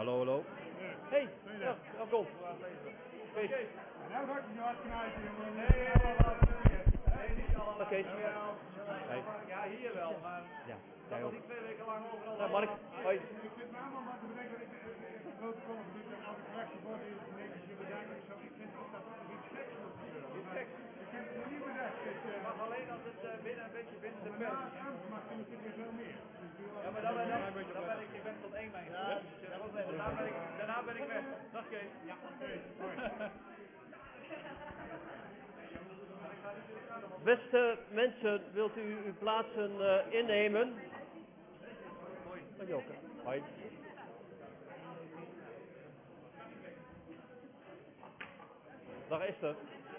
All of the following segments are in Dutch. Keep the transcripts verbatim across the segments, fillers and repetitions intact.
Hallo, hallo. Hey, ja, welkom. Kees. Nou ga ik niet hard knijpen, jongen. Nee, niet allemaal. Oké. Hey. Ja, hier wel, maar Ja, dat jij was ook. niet twee weken lang overal. Ja, Mark, hoi. Ik zit me allemaal maar te bedenken dat ik een protocol heb gedaan en elke correctie wordt in de netjes bedenken. Ik, ik vind ook dat er iets geks moet gebeuren. Iets geks. Ik heb het nog niet bedacht. Dit, uh, Mag alleen als het uh, binnen een beetje binnen de maar pers na is. het ambt mag je natuurlijk weer veel meer. Dus ik doe Ja, maar dan, dan, dan, een beetje dan ben ik, ik ben tot één mei. Ja, daarna ben ik, daarna ben ik weg. Dag Kees. Ja, oké. Hoi. Beste mensen, wilt u uw plaatsen uh, innemen? Hoi. Hoi Joke. Hoi. Dag Esther.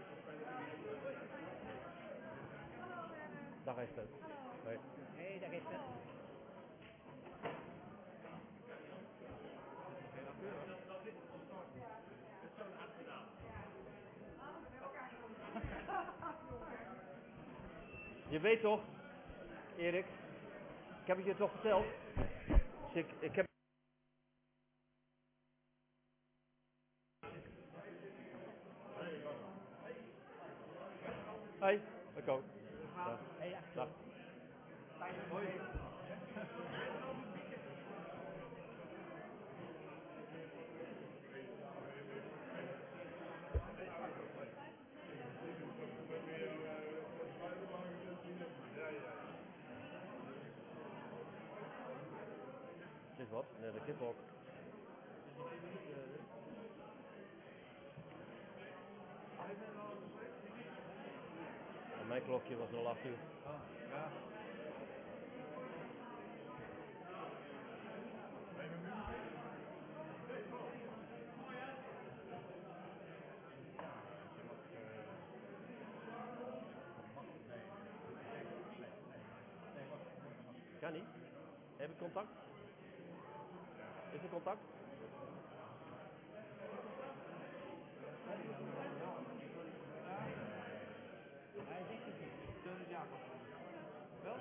Dag Esther. Hoi. Hey, dag Esther. Je weet toch, Erik, ik heb het je toch verteld? Dus ik, ik heb... Hoi, ik ook. Dag. Hey, Dag. Hoi. Dit wat? Nee, de kip ook. En mijn klokje was er al acht uur. Oh, ja. Kan niet. Heb ik contact? Is er contact? Hij zegt het niet. Jonas Jacob. Wel?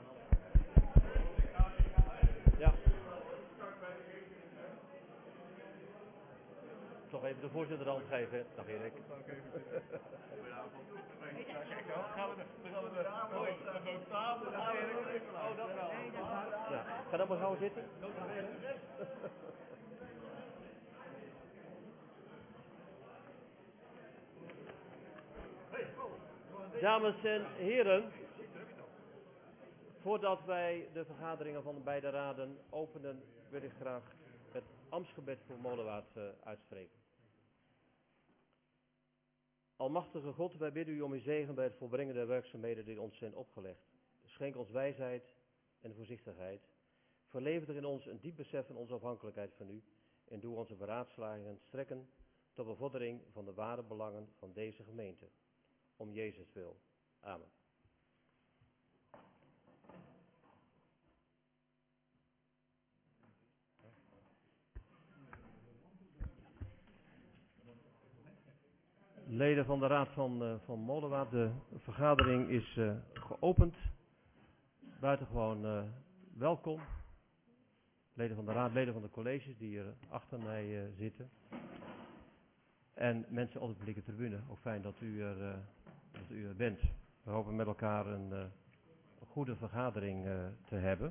Ja. Toch even de voorzitter de hand geven. Dag Erik. Ja, kijk, dan gaan we de, dan gaan we de, hoi, dan gaan we tafel. Dag Erik. Oh, dat wel. Nee, dat is waar. Ja. Ga dan maar gauw zitten. Dames en heren, voordat wij de vergaderingen van de beide raden openen, wil ik graag het ambtsgebed voor Molenwaard uh, uitspreken. Almachtige God, wij bidden u om uw zegen bij het volbrengen der werkzaamheden die ons zijn opgelegd. Schenk ons wijsheid en voorzichtigheid. Verlever er in ons een diep besef van onze afhankelijkheid van u en doe onze beraadslagingen strekken tot bevordering van de ware belangen van deze gemeente. Om Jezus wil. Amen. Leden van de Raad van, uh, van Molenwaard, de vergadering is uh, geopend. Buitengewoon uh, welkom. Leden van de Raad, leden van de colleges die hier achter mij uh, zitten. En mensen op de publieke tribune, ook fijn dat u er, uh, dat u er bent. We hopen met elkaar een, uh, een goede vergadering uh, te hebben.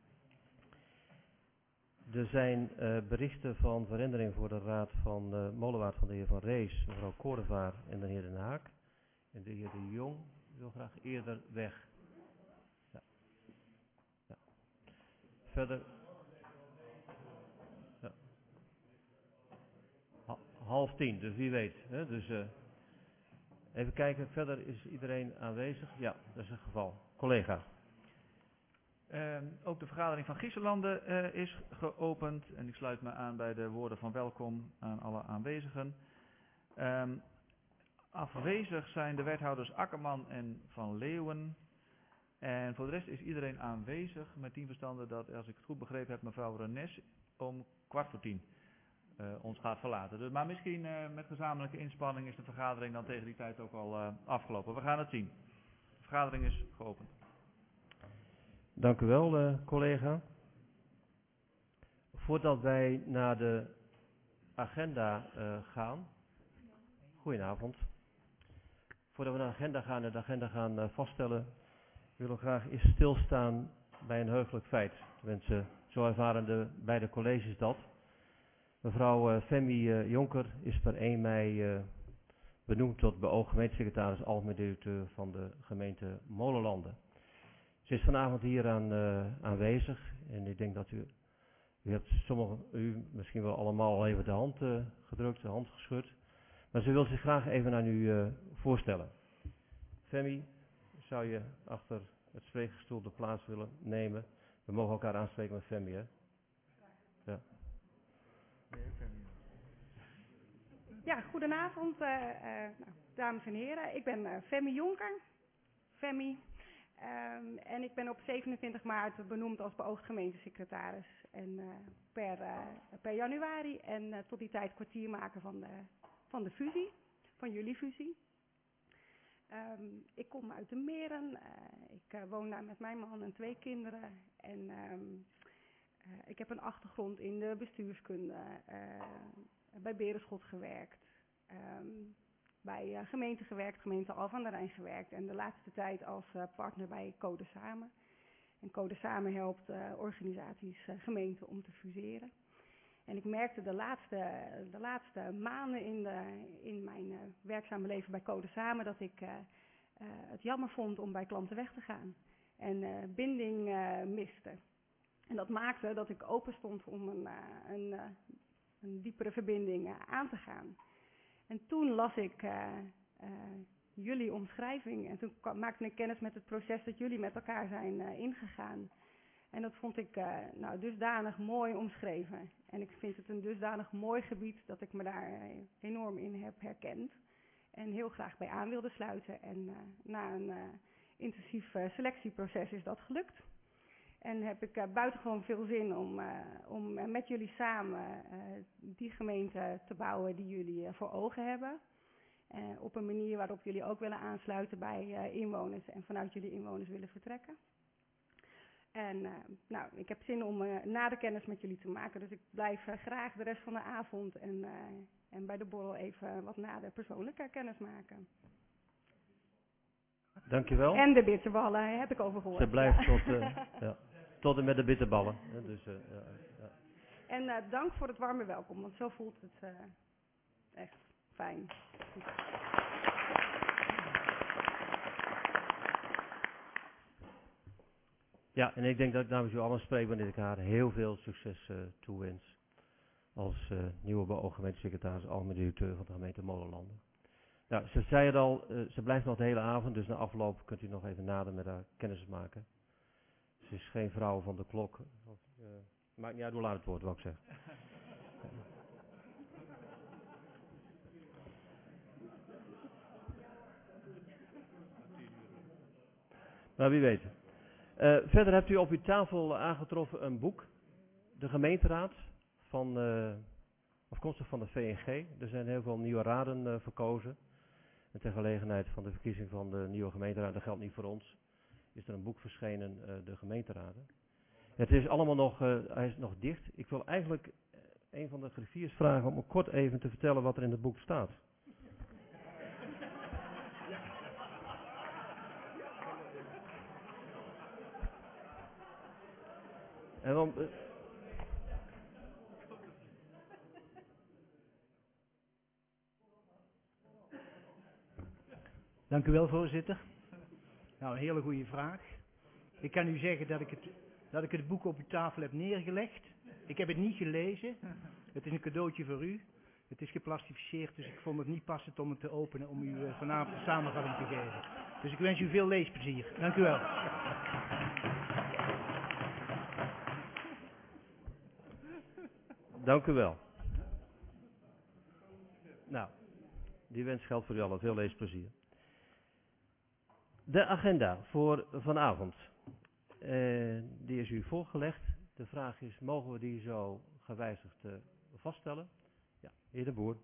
Er zijn uh, berichten van verandering voor de Raad van uh, Molenwaard van de heer Van Rees, mevrouw Koordevaar en de heer Den Haak. En de heer De Jong wil graag eerder weg. Ja. Ja. Verder... Ja. Ha- half tien, dus wie weet. Hè? Dus, uh, even kijken, verder is iedereen aanwezig? Ja, dat is het geval. Collega. Uh, ook de vergadering van Gieselanden uh, is geopend en ik sluit me aan bij de woorden van welkom aan alle aanwezigen. Um, afwezig zijn de wethouders Akkerman en Van Leeuwen. En voor de rest is iedereen aanwezig met tien verstande dat, als ik het goed begrepen heb, mevrouw Renes om kwart voor tien uh, ons gaat verlaten. Dus, maar misschien uh, met gezamenlijke inspanning is de vergadering dan tegen die tijd ook al uh, afgelopen. We gaan het zien. De vergadering is geopend. Dank u wel, uh, collega. voordat wij naar de agenda uh, gaan. Goedenavond. Voordat we naar de agenda gaan en de agenda gaan uh, vaststellen, willen we graag eens stilstaan bij een heugelijk feit. Mensen, zo ervaren de beide colleges dat. Mevrouw uh, Femi uh, Jonker is per één mei uh, benoemd tot beoogd gemeentesecretaris algemeen directeur van de gemeente Molenlanden. Ze is vanavond hier aan, uh, aanwezig en ik denk dat u, u hebt sommigen, u misschien wel allemaal al even de hand uh, gedrukt, de hand geschud. Maar ze wil zich graag even aan u uh, voorstellen. Femi, zou je achter het spreekgestoel de plaats willen nemen? We mogen elkaar aanspreken met Femi, hè? Ja. Ja, goedenavond, uh, uh, nou, dames en heren. Ik ben uh, Femi Jonker. Femi. Um, en ik ben op zevenentwintig maart benoemd als beoogd gemeentesecretaris. En uh, per, uh, per januari en uh, tot die tijd kwartiermaker van de, van de fusie, van jullie fusie. Um, ik kom uit de Meren. Uh, ik uh, woon daar met mijn man en twee kinderen. En um, uh, ik heb een achtergrond in de bestuurskunde. Uh, bij Berenschot gewerkt. Um, bij uh, gemeente gewerkt, gemeente Alphen aan de Rijn gewerkt. En de laatste tijd als uh, partner bij Code Samen. En Code Samen helpt uh, organisaties, uh, gemeenten om te fuseren. En ik merkte de laatste, de laatste maanden in, de, in mijn uh, werkzame leven bij Code Samen dat ik uh, uh, het jammer vond om bij klanten weg te gaan. En uh, binding uh, miste. En dat maakte dat ik open stond om een, uh, een, uh, een diepere verbinding uh, aan te gaan. En toen las ik uh, uh, jullie omschrijving en toen kwam, maakte ik kennis met het proces dat jullie met elkaar zijn uh, ingegaan. En dat vond ik uh, nou, dusdanig mooi omschreven. En ik vind het een dusdanig mooi gebied dat ik me daar uh, enorm in heb herkend. En heel graag bij aan wilde sluiten. En uh, na een uh, intensief uh, selectieproces is dat gelukt. En heb ik uh, buitengewoon veel zin om, uh, om uh, met jullie samen uh, die gemeente te bouwen die jullie uh, voor ogen hebben. Uh, op een manier waarop jullie ook willen aansluiten bij uh, inwoners en vanuit jullie inwoners willen vertrekken. En uh, nou, ik heb zin om uh, nader kennis met jullie te maken, dus ik blijf uh, graag de rest van de avond en, uh, en bij de borrel even wat nader persoonlijke kennis maken. Dankjewel. En de bitterballen heb ik overgehoord. Ze blijft ja. tot, uh, ja, tot en met de bitterballen. Ja, dus, uh, ja, ja. En uh, dank voor het warme welkom, want zo voelt het uh, echt fijn. Ja, en ik denk dat ik namens u allen spreek wanneer ik haar heel veel succes uh, toewens. Als uh, nieuwe beoogd gemeentesecretaris, algemeen directeur van de gemeente Molenlanden. Nou, ze zei het al, uh, ze blijft nog de hele avond, dus na afloop kunt u nog even nader met haar kennis maken. Ze is geen vrouw van de klok. Of, uh, maakt niet uit hoe laat het wordt, wou ik zeggen. Maar wie weet. Uh, verder hebt u op uw tafel aangetroffen een boek, De Gemeenteraad, van, uh, afkomstig van de V N G. Er zijn heel veel nieuwe raden uh, verkozen. En ter gelegenheid van de verkiezing van de nieuwe gemeenteraad, dat geldt niet voor ons, is er een boek verschenen, uh, De Gemeenteraden. Het is allemaal nog, uh, hij is nog dicht. Ik wil eigenlijk uh, een van de griffiers vragen om kort even te vertellen wat er in het boek staat. En dan, uh, Dank u wel, voorzitter. Nou, een hele goede vraag. Ik kan u zeggen dat ik, het, dat ik het boek op uw tafel heb neergelegd. Ik heb het niet gelezen. Het is een cadeautje voor u. Het is geplastificeerd, dus ik vond het niet passend om het te openen om u uh, vanavond de samenvatting te geven. Dus ik wens u veel leesplezier. Dank u wel. Dank u wel. Nou, die wens geldt voor u allen. Veel leesplezier. De agenda voor vanavond. Uh, die is u voorgelegd. De vraag is, mogen we die zo gewijzigd uh, vaststellen? Ja, heer de Boer.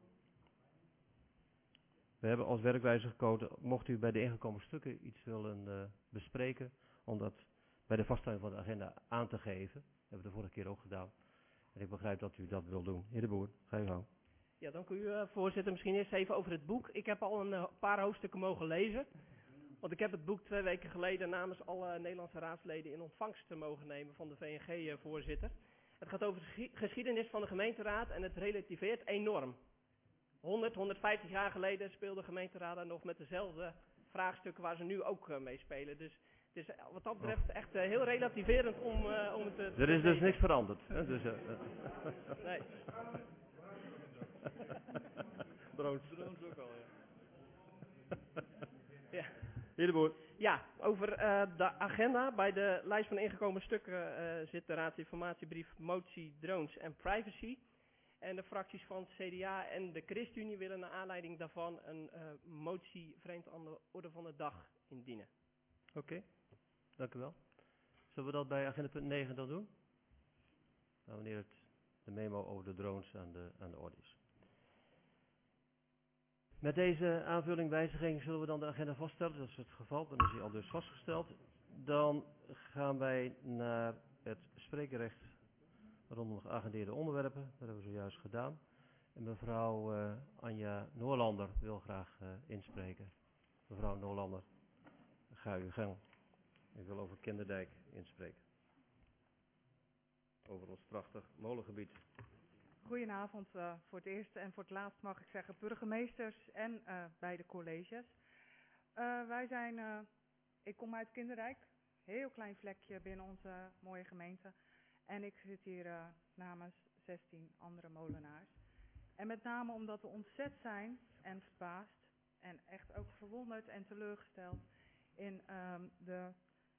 We hebben als werkwijze gekozen, mocht u bij de ingekomen stukken iets willen uh, bespreken, om dat bij de vaststelling van de agenda aan te geven. Dat hebben we de vorige keer ook gedaan. En ik begrijp dat u dat wil doen. Heer de Boer, ga je gang. Ja, dank u uh, voorzitter. Misschien eerst even over het boek. Ik heb al een uh, paar hoofdstukken mogen lezen. Want ik heb het boek twee weken geleden namens alle Nederlandse raadsleden in ontvangst mogen nemen van de V N G-voorzitter. Het gaat over de geschiedenis van de gemeenteraad en het relativeert enorm. honderd, honderdvijftig jaar geleden speelden gemeenteraden nog met dezelfde vraagstukken waar ze nu ook uh, mee spelen. Dus het is wat dat betreft echt uh, heel relativerend om, uh, om het te Er is dus niks veranderd. Hè? Dus, uh, nee. Drones. Drones ook al, ja. Ja. Heer de Boer. Ja, over uh, de agenda. Bij de lijst van ingekomen stukken uh, zit de raadsinformatiebrief motie, drones en privacy. En de fracties van het C D A en de ChristenUnie willen naar aanleiding daarvan een uh, motie vreemd aan de orde van de dag indienen. Oké, okay. Dank u wel. Zullen we dat bij agenda punt negen dan doen? Nou, wanneer het de memo over de drones aan de, aan de orde is. Met deze aanvulling wijziging zullen we dan de agenda vaststellen. Dat is het geval, dan is die al dus vastgesteld. Dan gaan wij naar het spreekrecht rondom geagendeerde onderwerpen. Dat hebben we zojuist gedaan. En mevrouw uh, Anja Noorlander wil graag uh, inspreken. Mevrouw Noorlander, ga uw gang. Ik wil over Kinderdijk inspreken. Over ons prachtig molengebied. Goedenavond, uh, voor het eerste en voor het laatst mag ik zeggen burgemeesters en uh, beide colleges. Uh, wij zijn, uh, ik kom uit Kinderdijk, heel klein vlekje binnen onze mooie gemeente. En ik zit hier uh, namens zestien andere molenaars. En met name omdat we ontzet zijn en verbaasd en echt ook verwonderd en teleurgesteld in um, de,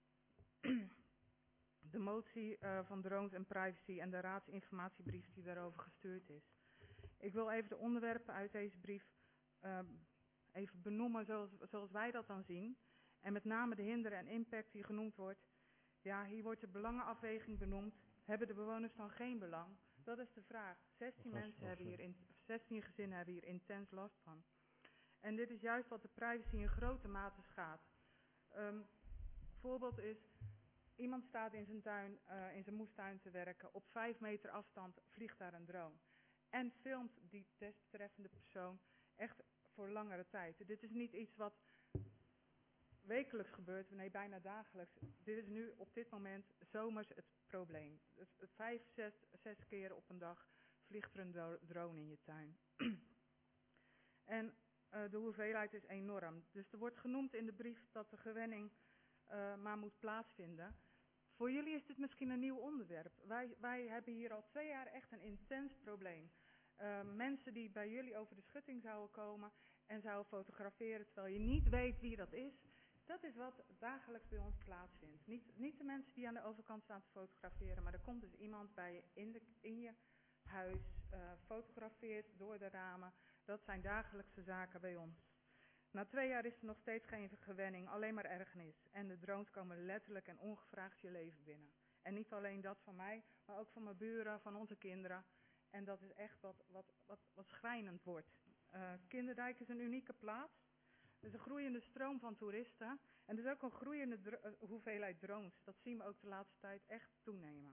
de motie uh, van drones en privacy en de raadsinformatiebrief die daarover gestuurd is. Ik wil even de onderwerpen uit deze brief uh, even benoemen zoals, zoals wij dat dan zien. En met name de hinder en impact die genoemd wordt. Ja, hier wordt de belangenafweging benoemd. Hebben de bewoners dan geen belang? Dat is de vraag. zestien, mensen hebben hier in, zestien gezinnen hebben hier intens last van. En dit is juist wat de privacy in grote mate schaadt. Um, voorbeeld is, iemand staat in zijn tuin, uh, in zijn moestuin te werken. Op vijf meter afstand vliegt daar een drone. En filmt die desbetreffende persoon echt voor langere tijd. Dit is niet iets wat wekelijks gebeurt, nee, bijna dagelijks. Dit is nu op dit moment zomers het probleem. Het, het vijf, zes, zes keer op een dag vliegt er een drone in je tuin. En uh, de hoeveelheid is enorm. Dus er wordt genoemd in de brief dat de gewenning uh, maar moet plaatsvinden. Voor jullie is dit misschien een nieuw onderwerp. Wij, wij hebben hier al twee jaar echt een intens probleem. Uh, mensen die bij jullie over de schutting zouden komen en zouden fotograferen terwijl je niet weet wie dat is. Dat is wat dagelijks bij ons plaatsvindt. Niet, niet de mensen die aan de overkant staan te fotograferen, maar er komt dus iemand bij je in, de, in je huis, uh, fotografeert door de ramen. Dat zijn dagelijkse zaken bij ons. Na twee jaar is er nog steeds geen gewenning, alleen maar ergernis. En de drones komen letterlijk en ongevraagd je leven binnen. En niet alleen dat van mij, maar ook van mijn buren, van onze kinderen. En dat is echt wat, wat, wat, wat schrijnend wordt. Uh, Kinderdijk is een unieke plaats. Er is een groeiende stroom van toeristen. En er is ook een groeiende dro- uh, hoeveelheid drones. Dat zien we ook de laatste tijd echt toenemen.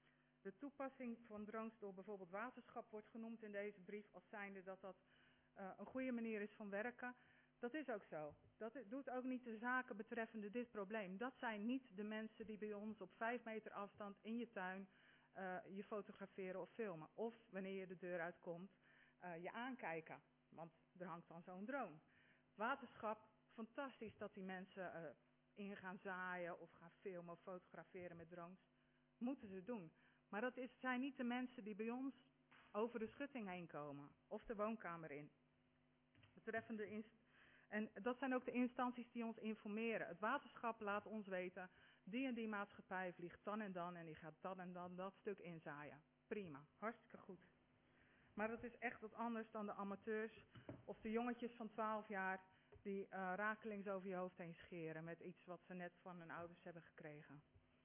De toepassing van drones door bijvoorbeeld waterschap wordt genoemd in deze brief als zijnde dat dat uh, een goede manier is van werken. Dat is ook zo. Dat is, doet ook niet de zaken betreffende dit probleem. Dat zijn niet de mensen die bij ons op vijf meter afstand in je tuin uh, je fotograferen of filmen. Of wanneer je de deur uitkomt, uh, je aankijken. Want er hangt dan zo'n drone. Waterschap, fantastisch dat die mensen uh, in gaan zaaien of gaan filmen of fotograferen met drones. Moeten ze doen. Maar dat is, zijn niet de mensen die bij ons over de schutting heen komen. Of de woonkamer in. Betreffende inst- en dat zijn ook de instanties die ons informeren. Het waterschap laat ons weten, die en die maatschappij vliegt dan en dan en die gaat dan en dan dat stuk inzaaien. Prima, hartstikke goed. Maar dat is echt wat anders dan de amateurs of de jongetjes van twaalf jaar die uh, rakelings over je hoofd heen scheren met iets wat ze net van hun ouders hebben gekregen.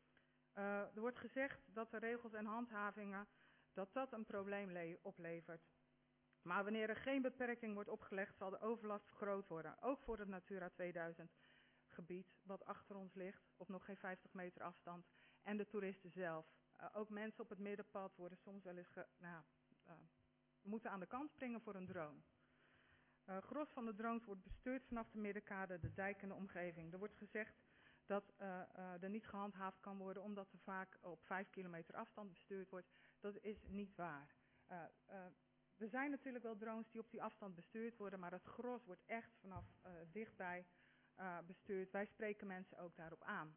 Uh, er wordt gezegd dat de regels en handhavingen, dat dat een probleem le- oplevert. Maar wanneer er geen beperking wordt opgelegd, zal de overlast vergroot worden. Ook voor het Natura tweeduizend gebied, wat achter ons ligt, op nog geen vijftig meter afstand. En de toeristen zelf. Uh, ook mensen op het middenpad worden soms wel eens ge, nou, uh, moeten aan de kant springen voor een drone. Uh, gros van de drones wordt bestuurd vanaf de middenkade, de dijk en de omgeving. Er wordt gezegd dat uh, uh, er niet gehandhaafd kan worden omdat er vaak op vijf kilometer afstand bestuurd wordt. Dat is niet waar. Uh, uh, er zijn natuurlijk wel drones die op die afstand bestuurd worden, maar het gros wordt echt vanaf uh, dichtbij uh, bestuurd. Wij spreken mensen ook daarop aan.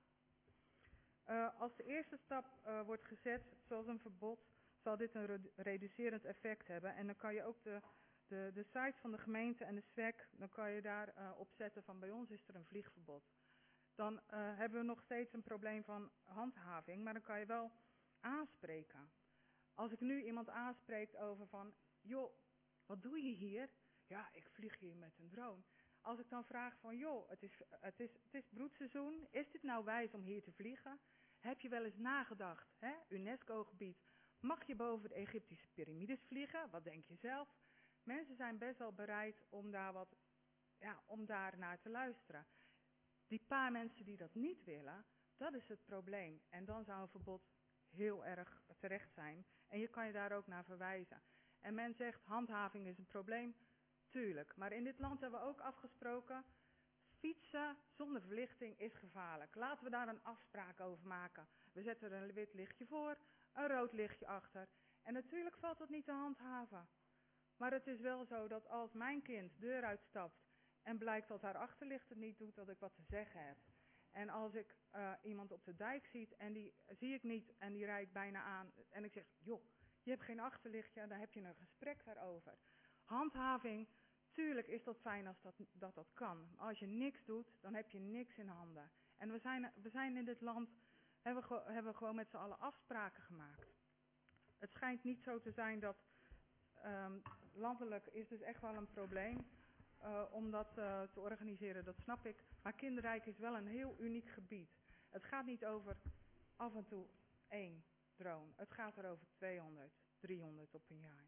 Uh, als de eerste stap uh, wordt gezet, zoals een verbod, zal dit een redu- reducerend effect hebben. En dan kan je ook de, de, de site van de gemeente en de S W E C, dan kan je daar uh, op zetten van bij ons is er een vliegverbod. Dan uh, hebben we nog steeds een probleem van handhaving, maar dan kan je wel aanspreken. Als ik nu iemand aanspreek over van, joh, wat doe je hier? Ja, ik vlieg hier met een drone. Als ik dan vraag van, joh, het is, het is, het is broedseizoen, is dit nou wijs om hier te vliegen? Heb je wel eens nagedacht, hè? UNESCO-gebied, mag je boven de Egyptische piramides vliegen? Wat denk je zelf? Mensen zijn best wel bereid om daar wat, ja, om daar naar te luisteren. Die paar mensen die dat niet willen, dat is het probleem. En dan zou een verbod heel erg terecht zijn. En je kan je daar ook naar verwijzen. En men zegt, handhaving is een probleem. Tuurlijk. Maar in dit land hebben we ook afgesproken, fietsen zonder verlichting is gevaarlijk. Laten we daar een afspraak over maken. We zetten er een wit lichtje voor, een rood lichtje achter. En natuurlijk valt dat niet te handhaven. Maar het is wel zo dat als mijn kind deur uitstapt en blijkt dat haar achterlicht het niet doet, dat ik wat te zeggen heb. En als ik uh, iemand op de dijk zie en die zie ik niet en die rijdt bijna aan en ik zeg, joh, je hebt geen achterlichtje, dan heb je een gesprek daarover. Handhaving, tuurlijk is dat fijn als dat dat, dat kan. Maar als je niks doet, dan heb je niks in handen. En we zijn, we zijn in dit land, hebben we, hebben we gewoon met z'n allen afspraken gemaakt. Het schijnt niet zo te zijn dat um, landelijk is dus echt wel een probleem. Uh, om dat uh, te organiseren, dat snap ik. Maar Kinderrijk is wel een heel uniek gebied. Het gaat niet over af en toe één drone. Het gaat er over tweehonderd, driehonderd op een jaar.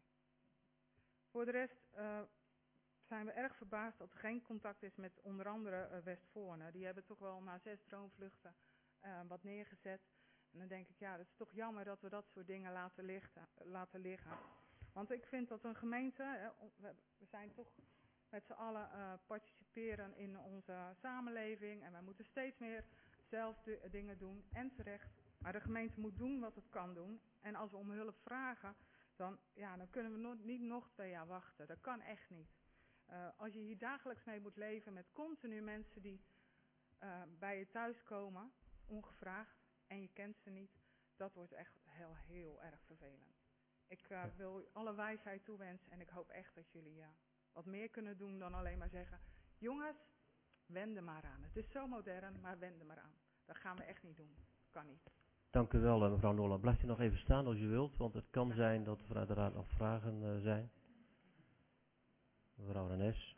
Voor de rest uh, zijn we erg verbaasd dat er geen contact is met onder andere uh, Westvoorne. Die hebben toch wel na zes dronevluchten uh, wat neergezet. En dan denk ik, ja, het is toch jammer dat we dat soort dingen laten, lichten, laten liggen. Want ik vind dat een gemeente, hè, we, we zijn toch met z'n allen uh, participeren in onze samenleving. En wij moeten steeds meer zelf de, dingen doen. En terecht. Maar de gemeente moet doen wat het kan doen. En als we om hulp vragen, dan, ja, dan kunnen we no- niet nog twee jaar wachten. Dat kan echt niet. Uh, als je hier dagelijks mee moet leven met continu mensen die uh, bij je thuis komen, ongevraagd, en je kent ze niet, dat wordt echt heel, heel erg vervelend. Ik uh, wil alle wijsheid toewensen en ik hoop echt dat jullie ja, wat meer kunnen doen dan alleen maar zeggen, jongens, wend er maar aan. Het is zo modern, maar wend er maar aan. Dat gaan we echt niet doen. Kan niet. Dank u wel, mevrouw Noorland. Blijft u nog even staan als u wilt, want het kan zijn dat er vanuit de raad nog vragen uh, zijn. Mevrouw Renes.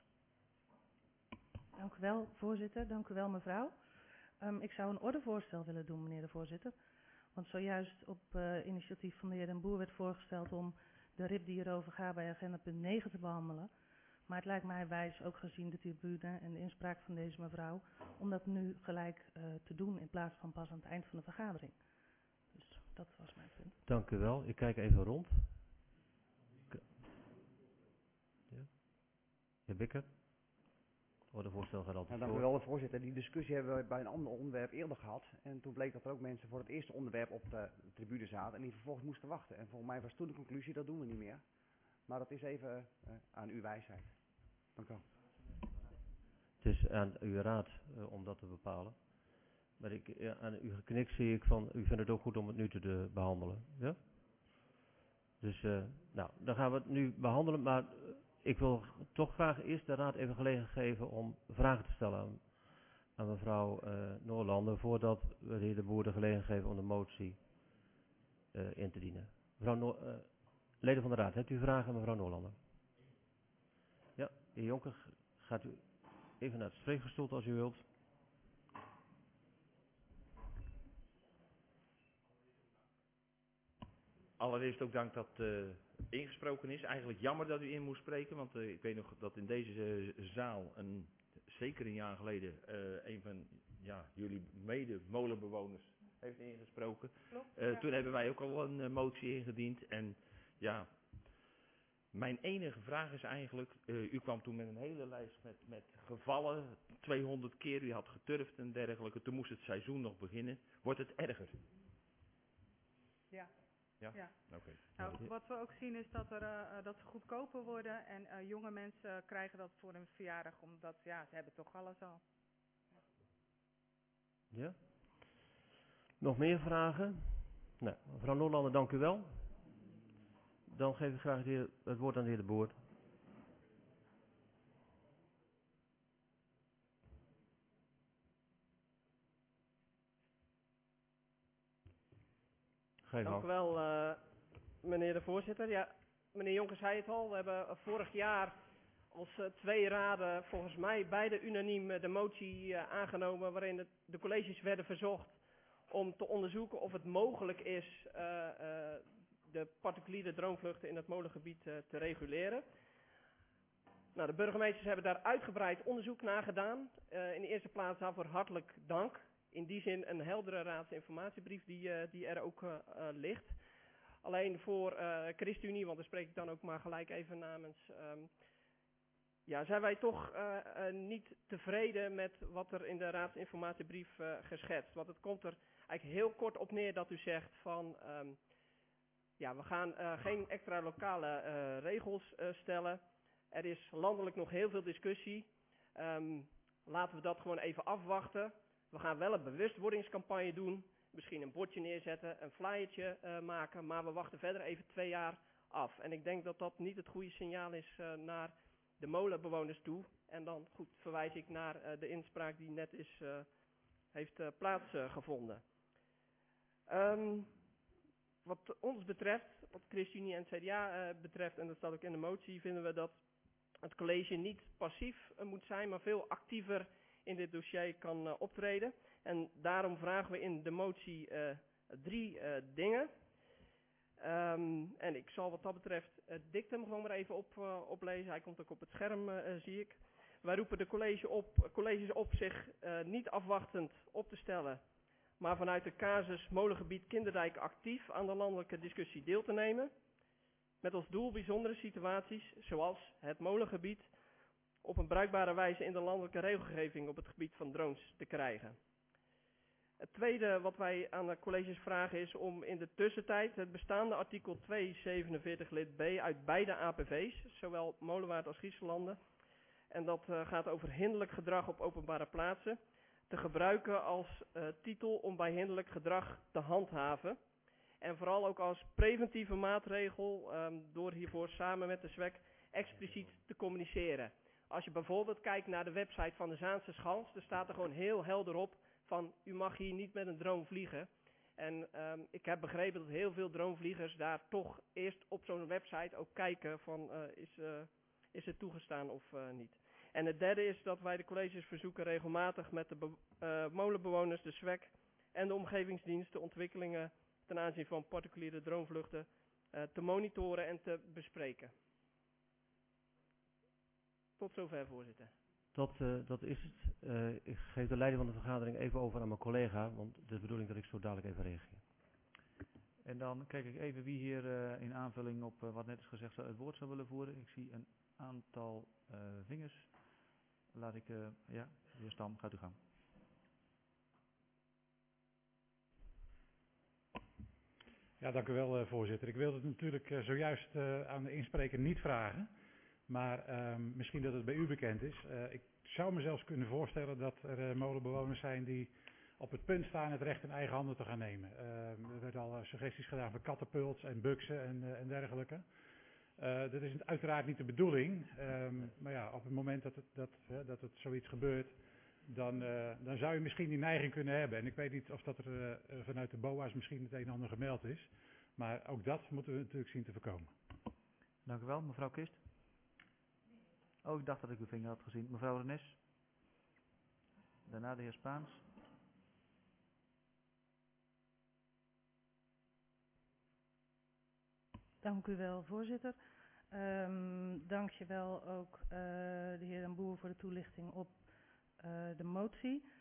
Dank u wel, voorzitter. Dank u wel, mevrouw. Um, ik zou een ordevoorstel willen doen, meneer de voorzitter. Want zojuist op uh, initiatief van de heer Den Boer werd voorgesteld om de R I P die hierover gaat bij agenda punt negen te behandelen. Maar het lijkt mij wijs, ook gezien de tribune en de inspraak van deze mevrouw, om dat nu gelijk uh, te doen in plaats van pas aan het eind van de vergadering. Dus dat was mijn punt. Dank u wel. Ik kijk even rond. Ja. Heer Bikker. Ordevoorstel gaat altijd Ja, dank voor. u wel, voorzitter. Die discussie hebben we bij een ander onderwerp eerder gehad. En toen bleek dat er ook mensen voor het eerste onderwerp op de tribune zaten en die vervolgens moesten wachten. En volgens mij was toen de conclusie, dat doen we niet meer. Maar dat is even uh, aan uw wijsheid. Dank u wel. Het is aan uw raad uh, om dat te bepalen. Maar ik, uh, aan uw geknik zie ik van, u vindt het ook goed om het nu te de, behandelen. Ja? Dus, uh, nou, dan gaan we het nu behandelen. Maar uh, ik wil toch graag eerst de raad even gelegenheid geven om vragen te stellen aan, aan mevrouw uh, Noorlanden, voordat we de heer De Boer de gelegenheid geven om de motie uh, in te dienen. Mevrouw Noor, uh, leden van de raad, hebt u vragen aan mevrouw Noorlanden? Ja, heer Jonker, gaat u even naar het spreekgestoelte als u wilt. Allereerst ook dank dat uh, ingesproken is. Eigenlijk jammer dat u in moest spreken, want uh, ik weet nog dat in deze uh, zaal, een, zeker een jaar geleden, uh, een van ja, jullie mede-molenbewoners heeft ingesproken. Klopt, Uh, ja. Toen hebben wij ook al een uh, motie ingediend. En ja, mijn enige vraag is eigenlijk, uh, u kwam toen met een hele lijst met, met gevallen, tweehonderd keer, u had geturfd en dergelijke. Toen moest het seizoen nog beginnen. Wordt het erger? Ja. Ja? Ja. Oké. Okay. Nou, wat we ook zien is dat, er, uh, dat ze goedkoper worden en uh, jonge mensen uh, krijgen dat voor hun verjaardag, omdat ja, ze hebben toch alles al. Ja? Nog meer vragen? Nou, mevrouw Noorlander, dank u wel. Dan geef ik graag de heer, het woord aan de heer De Boer. Geef Dank u wel, uh, meneer de voorzitter. Ja, meneer Jonker zei het al, we hebben vorig jaar als uh, twee raden volgens mij beide unaniem uh, de motie uh, aangenomen waarin het, de colleges werden verzocht om te onderzoeken of het mogelijk is uh, uh, de particuliere droomvluchten in het molengebied uh, te reguleren. Nou, de burgemeesters hebben daar uitgebreid onderzoek naar gedaan. Uh, in de eerste plaats daarvoor hartelijk dank. In die zin een heldere raadsinformatiebrief die, uh, die er ook uh, uh, ligt. Alleen voor uh, ChristenUnie, want daar spreek ik dan ook maar gelijk even namens. Um, ja, zijn wij toch uh, uh, niet tevreden met wat er in de raadsinformatiebrief uh, geschetst. Want het komt er eigenlijk heel kort op neer dat u zegt van, um, ja, we gaan uh, geen extra lokale uh, regels uh, stellen. Er is landelijk nog heel veel discussie. Um, laten we dat gewoon even afwachten. We gaan wel een bewustwordingscampagne doen. Misschien een bordje neerzetten, een flyertje uh, maken. Maar we wachten verder even twee jaar af. En ik denk dat dat niet het goede signaal is uh, naar de molenbewoners toe. En dan goed verwijs ik naar uh, de inspraak die net is, uh, heeft uh, plaatsgevonden. Uh, um, wat ons betreft, wat ChristenUnie en het C D A uh, betreft, en dat staat ook in de motie, vinden we dat het college niet passief uh, moet zijn, maar veel actiever in dit dossier kan uh, optreden. En daarom vragen we in de motie uh, drie uh, dingen. Um, en ik zal wat dat betreft het dictum gewoon maar even op, uh, oplezen. Hij komt ook op het scherm, uh, zie ik. Wij roepen de college op, colleges op zich uh, niet afwachtend op te stellen, maar vanuit de casus Molengebied Kinderdijk actief aan de landelijke discussie deel te nemen. Met als doel bijzondere situaties, zoals het molengebied, op een bruikbare wijze in de landelijke regelgeving op het gebied van drones te krijgen. Het tweede wat wij aan de colleges vragen is om in de tussentijd het bestaande artikel tweehonderdzevenenveertig lid B uit beide A P V's, zowel Molenwaard als Grieselanden, en dat uh, gaat over hinderlijk gedrag op openbare plaatsen, te gebruiken als uh, titel om bij hinderlijk gedrag te handhaven. En vooral ook als preventieve maatregel um, door hiervoor samen met de S W E C expliciet te communiceren. Als je bijvoorbeeld kijkt naar de website van de Zaanse Schans, dan staat er gewoon heel helder op van u mag hier niet met een drone vliegen. En um, ik heb begrepen dat heel veel dronevliegers daar toch eerst op zo'n website ook kijken van uh, is, uh, is het toegestaan of uh, niet. En het derde is dat wij de colleges verzoeken regelmatig met de be- uh, molenbewoners, de S W E C en de omgevingsdienst de ontwikkelingen ten aanzien van particuliere dronevluchten uh, te monitoren en te bespreken. Tot zover, voorzitter. Dat, uh, dat is het. Uh, ik geef de leiding van de vergadering even over aan mijn collega, want het is de bedoeling dat ik zo dadelijk even reageer. En dan kijk ik even wie hier uh, in aanvulling op uh, wat net is gezegd het woord zou willen voeren. Ik zie een aantal uh, vingers. Laat ik, uh, ja, de heer Stam, gaat u gang. Ja, dank u wel, uh, voorzitter. Ik wilde het natuurlijk uh, zojuist uh, aan de inspreker niet vragen. Maar um, misschien dat het bij u bekend is. Uh, ik zou me zelfs kunnen voorstellen dat er uh, molenbewoners zijn die op het punt staan het recht in eigen handen te gaan nemen. Uh, er werden al uh, suggesties gedaan van kattenpuls en buksen en, uh, en dergelijke. Uh, dat is uiteraard niet de bedoeling. Um, maar ja, op het moment dat het, dat, uh, dat het zoiets gebeurt, dan, uh, dan zou je misschien die neiging kunnen hebben. En ik weet niet of dat er uh, vanuit de B O A's misschien het een en ander gemeld is. Maar ook dat moeten we natuurlijk zien te voorkomen. Dank u wel, mevrouw Kist. Oh, ik dacht dat ik uw vinger had gezien. Mevrouw Renes. Daarna de heer Spaans. Dank u wel, voorzitter. Um, dank je wel ook uh, de heer Den Boer voor de toelichting op uh, de motie.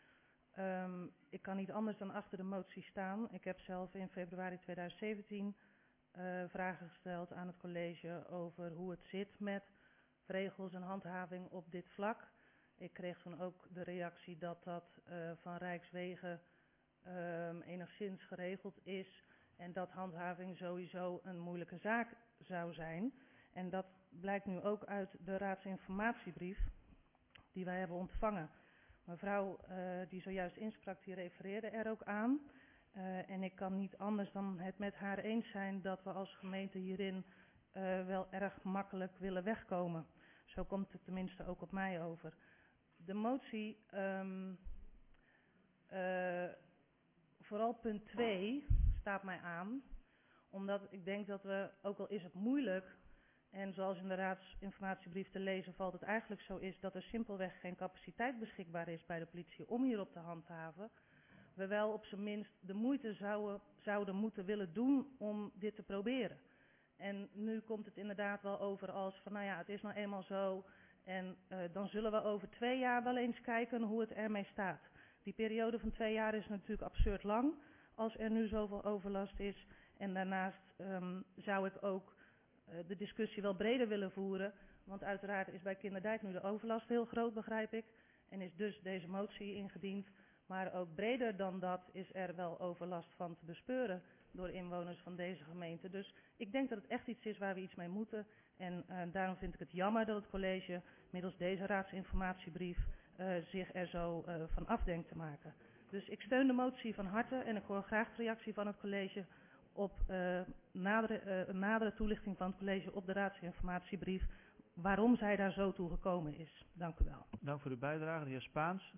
Um, ik kan niet anders dan achter de motie staan. Ik heb zelf in februari tweeduizend zeventien uh, vragen gesteld aan het college over hoe het zit met regels en handhaving op dit vlak. Ik kreeg toen ook de reactie dat dat uh, van Rijkswegen um, enigszins geregeld is en dat handhaving sowieso een moeilijke zaak zou zijn. En dat blijkt nu ook uit de raadsinformatiebrief die wij hebben ontvangen. Mevrouw uh, die zojuist insprak, die refereerde er ook aan. Uh, en ik kan niet anders dan het met haar eens zijn dat we als gemeente hierin uh, wel erg makkelijk willen wegkomen. Zo komt het tenminste ook op mij over. De motie, um, uh, vooral punt twee, staat mij aan. Omdat ik denk dat we, ook al is het moeilijk, en zoals in de raadsinformatiebrief te lezen valt het eigenlijk zo is dat er simpelweg geen capaciteit beschikbaar is bij de politie om hierop te handhaven, we wel op zijn minst de moeite zouden, zouden moeten willen doen om dit te proberen. En nu komt het inderdaad wel over als van nou ja, het is nou eenmaal zo en uh, dan zullen we over twee jaar wel eens kijken hoe het ermee staat. Die periode van twee jaar is natuurlijk absurd lang als er nu zoveel overlast is. En daarnaast um, zou ik ook uh, de discussie wel breder willen voeren, want uiteraard is bij Kinderdijk nu de overlast heel groot, begrijp ik. En is dus deze motie ingediend. Maar ook breder dan dat is er wel overlast van te bespeuren door inwoners van deze gemeente. Dus ik denk dat het echt iets is waar we iets mee moeten. En uh, daarom vind ik het jammer dat het college middels deze raadsinformatiebrief uh, zich er zo uh, van af denkt te maken. Dus ik steun de motie van harte en ik hoor graag de reactie van het college op uh, nadere, uh, een nadere toelichting van het college op de raadsinformatiebrief. Waarom zij daar zo toe gekomen is. Dank u wel. Dank voor uw bijdrage, de heer Spaans.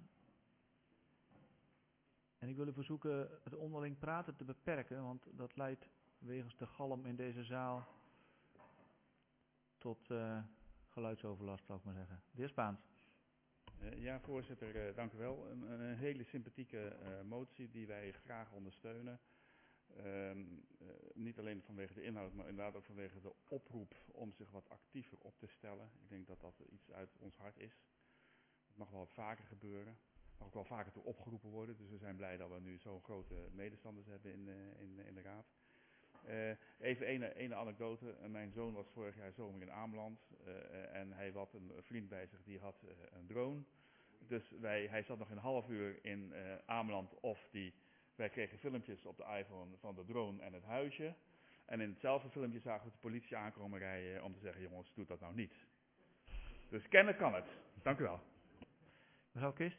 En ik wil u verzoeken het onderling praten te beperken, want dat leidt wegens de galm in deze zaal tot uh, geluidsoverlast, zal ik maar zeggen. De heer Spaans. Uh, ja, voorzitter, uh, dank u wel. Een, een hele sympathieke uh, motie die wij graag ondersteunen. Uh, uh, niet alleen vanwege de inhoud, maar inderdaad ook vanwege de oproep om zich wat actiever op te stellen. Ik denk dat dat iets uit ons hart is. Het mag wel wat vaker gebeuren. Mag ook wel vaker toe opgeroepen worden. Dus we zijn blij dat we nu zo'n grote medestanders hebben in, uh, in, in de raad. Uh, even een ene anekdote. Uh, mijn zoon was vorig jaar zomer in Ameland. Uh, en hij had een vriend bij zich die had uh, een drone. Dus wij, hij zat nog een half uur in uh, Ameland of die... Wij kregen filmpjes op de iPhone van de drone en het huisje. En in hetzelfde filmpje zagen we de politie aankomen rijden om te zeggen, jongens, doe dat nou niet. Dus kennen kan het. Dank u wel. Mevrouw Kist.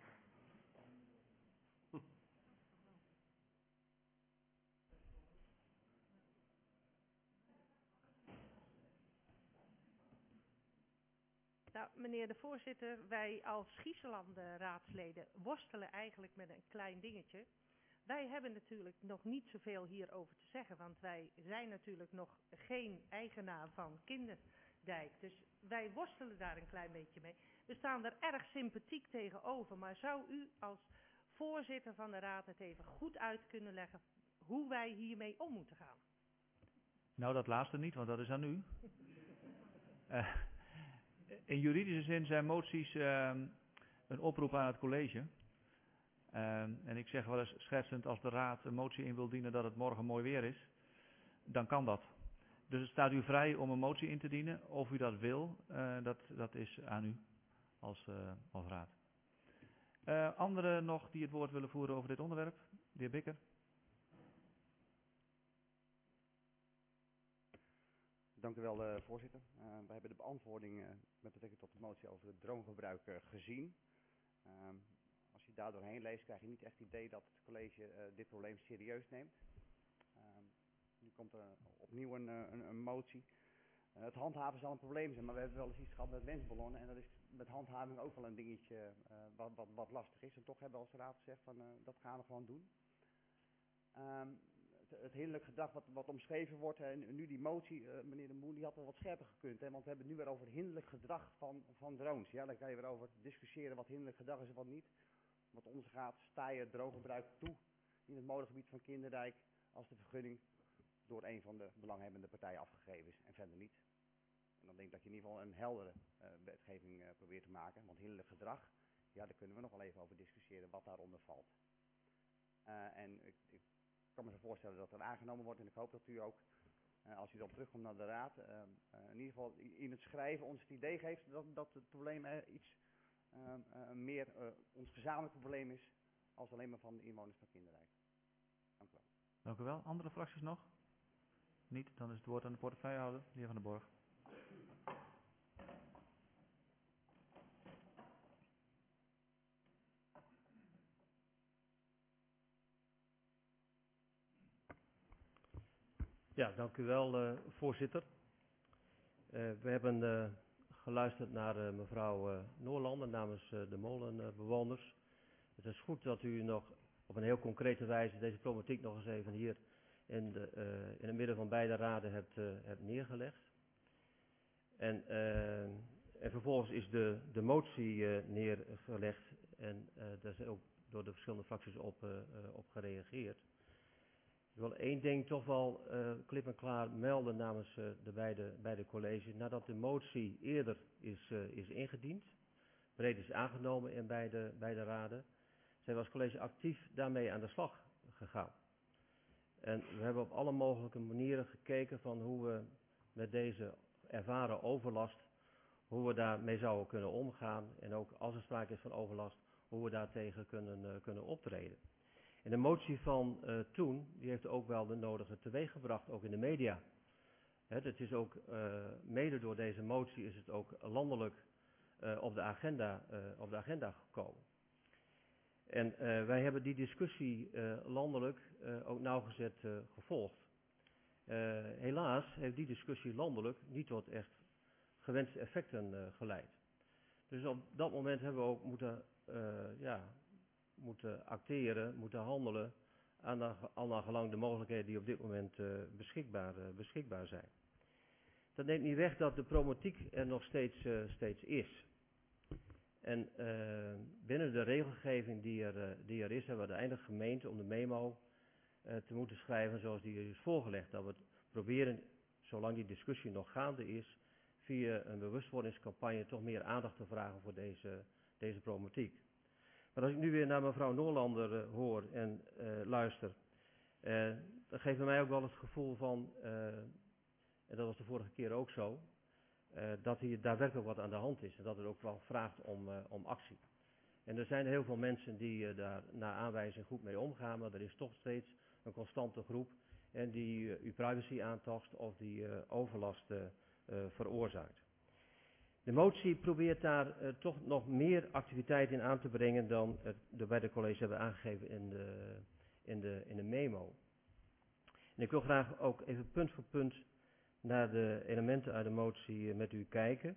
Nou, meneer de voorzitter, wij als Griezenlanden raadsleden worstelen eigenlijk met een klein dingetje. Wij hebben natuurlijk nog niet zoveel hierover te zeggen, want wij zijn natuurlijk nog geen eigenaar van Kinderdijk. Dus wij worstelen daar een klein beetje mee. We staan er erg sympathiek tegenover, maar zou u als voorzitter van de raad het even goed uit kunnen leggen hoe wij hiermee om moeten gaan? Nou, dat laatste niet, want dat is aan u. uh, in juridische zin zijn moties uh, een oproep aan het college. Uh, en ik zeg wel eens schertsend, als de raad een motie in wil dienen dat het morgen mooi weer is, dan kan dat. Dus het staat u vrij om een motie in te dienen. Of u dat wil, uh, dat, dat is aan u als, uh, als raad. Uh, anderen nog die het woord willen voeren over dit onderwerp? De heer Bikker. Dank u wel, uh, voorzitter. Uh, we hebben de beantwoording uh, met betrekking tot de motie over het dronegebruik uh, gezien. Uh, als je daar doorheen leest, krijg je niet echt het idee dat het college uh, dit probleem serieus neemt. Uh, nu komt er opnieuw een, een, een motie. Uh, het handhaven zal een probleem zijn, maar we hebben wel eens iets gehad met wensballonnen. En dat is met handhaving ook wel een dingetje uh, wat, wat, wat lastig is. En toch hebben we als raad gezegd van uh, dat gaan we gewoon doen. Um, het, het hinderlijk gedrag wat, wat omschreven wordt, en nu die motie, uh, meneer De Moen, die had wel wat scherper gekund. Hè, want we hebben het nu weer over hinderlijk gedrag van, van drones. Ja, daar kan je weer over discussiëren wat hinderlijk gedrag is en wat niet. Wat ons gaat, sta je dronegebruik toe in het molengebied van Kinderdijk als de vergunning door een van de belanghebbende partijen afgegeven is en verder niet. En dan denk ik dat je in ieder geval een heldere uh, wetgeving uh, probeert te maken, want hinderlijk gedrag, ja, daar kunnen we nog wel even over discussiëren wat daaronder valt. Uh, en ik, ik kan me zo voorstellen dat er aangenomen wordt en ik hoop dat u ook, uh, als u dan terugkomt naar de raad, uh, uh, in ieder geval in het schrijven ons het idee geeft dat, dat het probleem uh, iets uh, uh, meer uh, ons gezamenlijke probleem is als alleen maar van de inwoners van Kinderrijk. Dank u wel. Dank u wel. Andere fracties nog? Niet? Dan is het woord aan de portefeuillehouder, de heer Van der Borg. Ja, dank u wel, uh, voorzitter. Uh, we hebben uh, geluisterd naar uh, mevrouw uh, Noorlander namens uh, de molenbewoners. Uh, het is goed dat u nog op een heel concrete wijze deze problematiek nog eens even hier in, de, uh, in het midden van beide raden hebt, uh, hebt neergelegd. En, uh, en vervolgens is de, de motie uh, neergelegd en uh, daar is ook door de verschillende fracties op, uh, uh, op gereageerd. Ik wil één ding toch wel uh, klip en klaar melden namens uh, de beide, beide colleges. Nadat de motie eerder is, uh, is ingediend, breed is aangenomen in beide, beide raden, zijn we als college actief daarmee aan de slag gegaan. En we hebben op alle mogelijke manieren gekeken van hoe we met deze ervaren overlast, hoe we daarmee zouden kunnen omgaan. En ook als er sprake is van overlast, hoe we daartegen kunnen, uh, kunnen optreden. En de motie van uh, toen, die heeft ook wel de nodige teweeg gebracht, ook in de media. Het, het is ook, uh, mede door deze motie is het ook landelijk uh, op, de agenda, uh, op de agenda gekomen. En uh, wij hebben die discussie uh, landelijk uh, ook nauwgezet uh, gevolgd. Uh, helaas heeft die discussie landelijk niet tot echt gewenste effecten uh, geleid. Dus op dat moment hebben we ook moeten, uh, ja, moeten acteren, moeten handelen aan naar gelang de mogelijkheden die op dit moment uh, beschikbaar, uh, beschikbaar zijn. Dat neemt niet weg dat de problematiek er nog steeds, uh, steeds is. En uh, binnen de regelgeving die er, uh, die er is, hebben we uiteindelijk gemeend om de memo uh, te moeten schrijven zoals die is voorgelegd. Dat we het proberen, zolang die discussie nog gaande is, via een bewustwordingscampagne toch meer aandacht te vragen voor deze, deze problematiek. Maar als ik nu weer naar mevrouw Noorlander uh, hoor en uh, luister, uh, dat geeft bij mij ook wel het gevoel van, uh, en dat was de vorige keer ook zo, uh, dat hier daadwerkelijk wat aan de hand is en dat het ook wel vraagt om, uh, om actie. En er zijn heel veel mensen die uh, daar naar aanwijzing goed mee omgaan, maar er is toch steeds een constante groep en die uh, uw privacy aantast of die uh, overlast uh, uh, veroorzaakt. De motie probeert daar uh, toch nog meer activiteit in aan te brengen dan uh, de beide colleges hebben aangegeven in de, in, de, in de memo. En ik wil graag ook even punt voor punt naar de elementen uit de motie uh, met u kijken.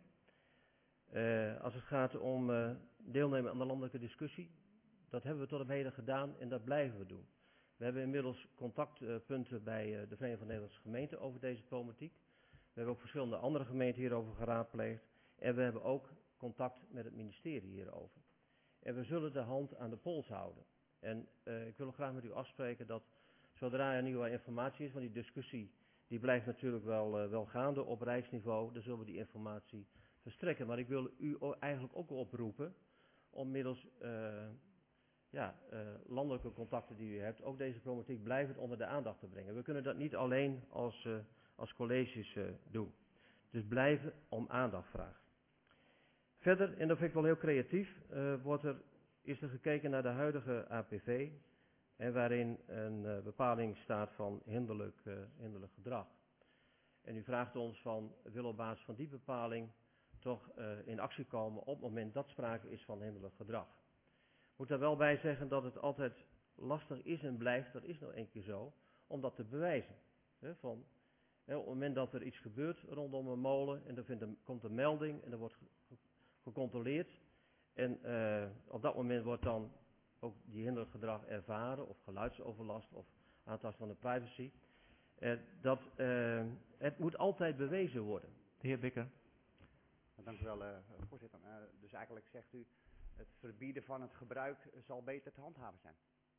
Uh, als het gaat om uh, deelnemen aan de landelijke discussie, dat hebben we tot op heden gedaan en dat blijven we doen. We hebben inmiddels contactpunten uh, bij uh, de Vereniging van Nederlandse Gemeenten over deze problematiek. We hebben ook verschillende andere gemeenten hierover geraadpleegd. En we hebben ook contact met het ministerie hierover. En we zullen de hand aan de pols houden. En uh, ik wil graag met u afspreken dat zodra er nieuwe informatie is, want die discussie die blijft natuurlijk wel, uh, wel gaande op rijksniveau, dan zullen we die informatie verstrekken. Maar ik wil u eigenlijk ook oproepen om middels uh, ja, uh, landelijke contacten die u hebt, ook deze problematiek blijvend onder de aandacht te brengen. We kunnen dat niet alleen als, uh, als colleges uh, doen. Dus blijven om aandacht vragen. Verder, en dat vind ik wel heel creatief, uh, wordt er, is er gekeken naar de huidige A P V en waarin een uh, bepaling staat van hinderlijk, uh, hinderlijk gedrag. En u vraagt ons van, wil op basis van die bepaling toch uh, in actie komen op het moment dat sprake is van hinderlijk gedrag. Ik moet daar wel bij zeggen dat het altijd lastig is en blijft, dat is nou een keer zo, om dat te bewijzen. He, van, he, op het moment dat er iets gebeurt rondom een molen en er vindt een, komt een melding en er wordt gecontroleerd en uh, op dat moment wordt dan ook die hinderlijk gedrag ervaren of geluidsoverlast of aantast van de privacy. Uh, dat, uh, het moet altijd bewezen worden. De heer Bikker. Dank u wel, uh, voorzitter. Uh, dus eigenlijk zegt u, het verbieden van het gebruik zal beter te handhaven zijn.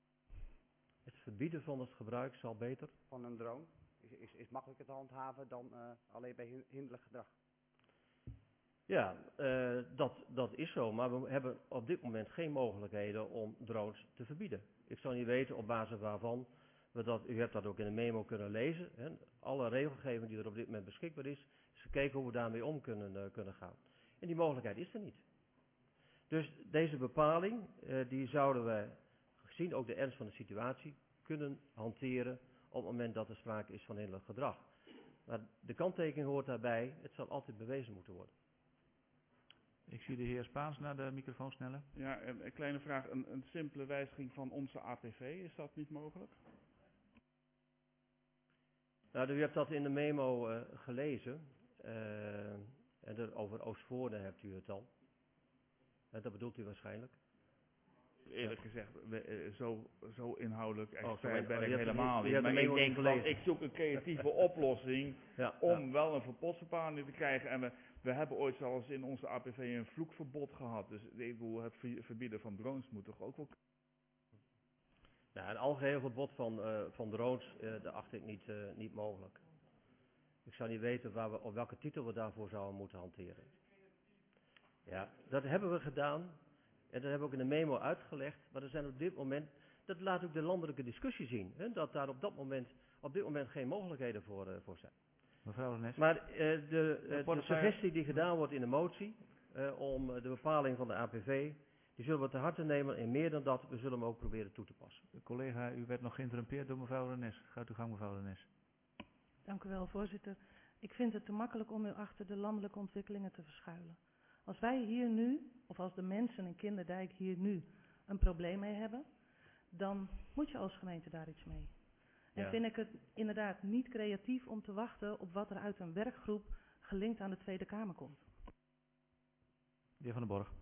Het verbieden van het gebruik zal beter? Van een drone is, is, is makkelijker te handhaven dan uh, alleen bij hinderlijk gedrag. Ja, uh, dat, dat is zo, maar we hebben op dit moment geen mogelijkheden om drones te verbieden. Ik zou niet weten op basis waarvan we dat, u hebt dat ook in de memo kunnen lezen, hè, alle regelgeving die er op dit moment beschikbaar is, is gekeken hoe we daarmee om kunnen, uh, kunnen gaan. En die mogelijkheid is er niet. Dus deze bepaling, uh, die zouden wij, gezien ook de ernst van de situatie, kunnen hanteren op het moment dat er sprake is van hinderlijk gedrag. Maar de kanttekening hoort daarbij, het zal altijd bewezen moeten worden. Ik zie de heer Spaans naar de microfoon snellen. Ja, een, een kleine vraag. Een, een simpele wijziging van onze A P V, is dat niet mogelijk? Nou, u hebt dat in de memo uh, gelezen. Uh, en er, over Oostvoorne hebt u het al. Uh, dat bedoelt u waarschijnlijk. Eerlijk ja. gezegd, we, uh, zo, zo inhoudelijk expert oh, ben oh, ik helemaal niet. niet. Maar ik denk van, ik zoek een creatieve oplossing ja, om ja. wel een verbodsbepaling te krijgen. En we, we hebben ooit zelfs in onze A P V een vloekverbod gehad. Dus ik bedoel, het verbieden van drones moet toch ook wel... Nou, een algeheel verbod van, uh, van drones, uh, dat acht ik niet, uh, niet mogelijk. Ik zou niet weten waar we, op welke titel we daarvoor zouden moeten hanteren. Ja, dat hebben we gedaan. En dat hebben we ook in de memo uitgelegd. Maar er zijn op dit moment, dat laat ook de landelijke discussie zien. Hè, dat daar op dat moment, op dit moment geen mogelijkheden voor, uh, voor zijn. Mevrouw Renes. Maar uh, de, uh, de suggestie die gedaan wordt in de motie, uh, om uh, de bepaling van de A P V, die zullen we te harte nemen. En meer dan dat, we zullen hem ook proberen toe te passen. De collega, u werd nog geïnterrumpeerd door mevrouw Renes. Gaat uw gang, mevrouw Renes. Dank u wel, voorzitter. Ik vind het te makkelijk om u achter de landelijke ontwikkelingen te verschuilen. Als wij hier nu, of als de mensen in Kinderdijk hier nu een probleem mee hebben, dan moet je als gemeente daar iets mee. En ja. vind ik het inderdaad niet creatief om te wachten op wat er uit een werkgroep gelinkt aan de Tweede Kamer komt. De heer Van den Borg.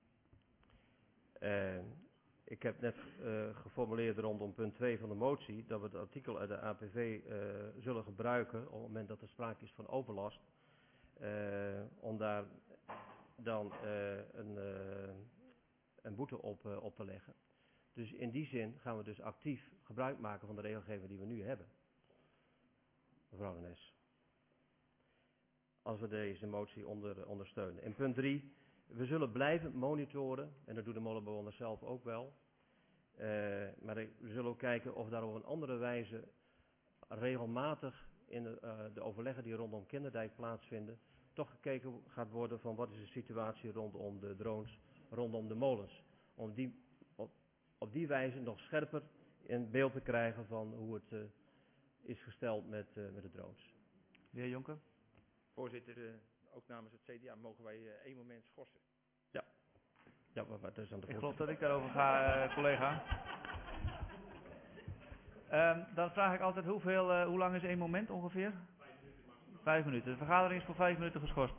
Uh, ik heb net uh, geformuleerd rondom punt twee van de motie dat we het artikel uit de A P V uh, zullen gebruiken op het moment dat er sprake is van overlast. Uh, om daar dan uh, een, uh, een boete op, uh, op te leggen. Dus in die zin gaan we dus actief gebruik maken van de regelgeving die we nu hebben. Mevrouw de Nes. Als we deze motie onder, ondersteunen. In punt drie, we zullen blijven monitoren, en dat doet de molenbewoner zelf ook wel. Uh, maar we zullen ook kijken of daar op een andere wijze regelmatig in de, uh, de overleggen die rondom Kinderdijk plaatsvinden, toch gekeken gaat worden van wat is de situatie rondom de drones, rondom de molens. Om die, op, op die wijze nog scherper in beeld te krijgen van hoe het uh, is gesteld met, uh, met de drones. De heer Jonker. Voorzitter, uh, ook namens het C D A mogen wij uh, één moment schorsen. Ja. Ja, maar, maar dat is aan de Ik geloof dat ik daarover ga, uh, collega. Um, dan vraag ik altijd hoeveel, uh, hoe lang is één moment ongeveer? Vijf minuten. De vergadering is voor vijf minuten geschorst.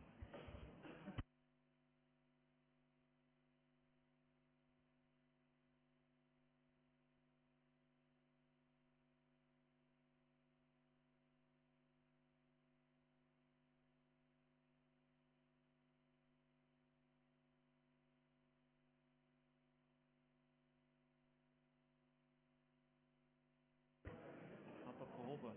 Had toch geholpen?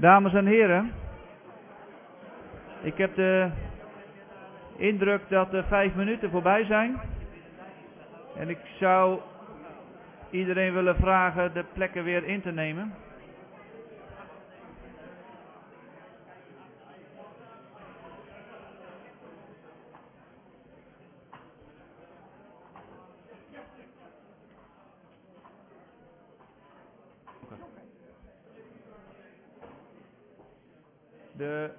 Dames en heren, ik heb de indruk dat de vijf minuten voorbij zijn. En ik zou iedereen willen vragen de plekken weer in te nemen. De,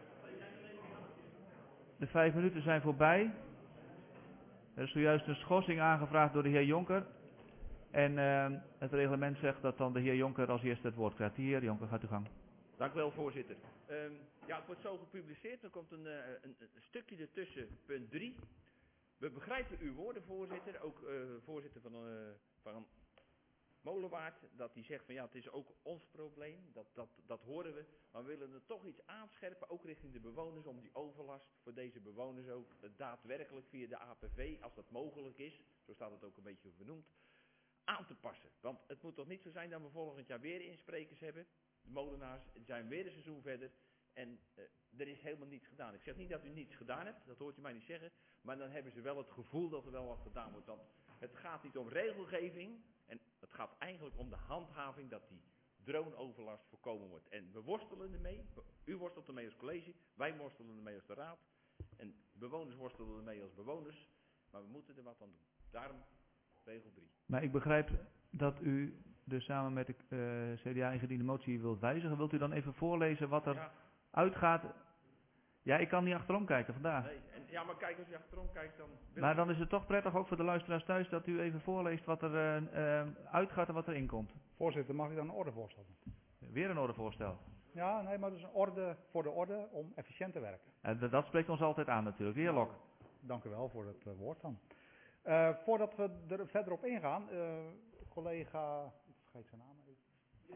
de vijf minuten zijn voorbij. Er is zojuist een schorsing aangevraagd door de heer Jonker. En uh, het reglement zegt dat dan de heer Jonker als eerste het woord krijgt. De heer Jonker, gaat uw gang. Dank u wel, voorzitter. Um, ja, het wordt zo gepubliceerd. Er komt een, uh, een, een stukje ertussen, punt drie. We begrijpen uw woorden, voorzitter. Ook uh, voorzitter van, uh, van Molenwaard, dat hij zegt van ja, het is ook ons probleem. Dat, dat, dat horen we. Maar we willen er toch iets aanscherpen, ook richting de bewoners, om die overlast voor deze bewoners ook uh, daadwerkelijk via de A P V, als dat mogelijk is, zo staat het ook een beetje benoemd, aan te passen. Want het moet toch niet zo zijn dat we volgend jaar weer insprekers hebben. De molenaars zijn weer een seizoen verder en uh, er is helemaal niets gedaan. Ik zeg niet dat u niets gedaan hebt, dat hoort u mij niet zeggen. Maar dan hebben ze wel het gevoel dat er wel wat gedaan wordt. Want het gaat niet om regelgeving en het gaat eigenlijk om de handhaving dat die droneoverlast voorkomen wordt. En we worstelen ermee, u worstelt ermee als college, wij worstelen ermee als de raad. En bewoners worstelen ermee als bewoners, maar we moeten er wat aan doen. Daarom regel drie. Maar ik begrijp dat u dus samen met de uh, C D A ingediende motie wilt wijzigen. Wilt u dan even voorlezen wat er ja. uitgaat? Ja, ik kan niet achterom kijken vandaag. Nee, en, ja, maar kijk, als je achterom kijkt dan... Maar dan is het toch prettig, ook voor de luisteraars thuis, dat u even voorleest wat er uh, uh, uitgaat en wat erin komt. Voorzitter, mag ik dan een ordevoorstel doen? Weer een ordevoorstel. Ja, nee, maar dat is een orde voor de orde om efficiënt te werken. En dat spreekt ons altijd aan natuurlijk. De heer Lok. Dank u wel voor het uh, woord dan. Uh, voordat we er verder op ingaan, uh, collega, ik vergeet zijn naam even,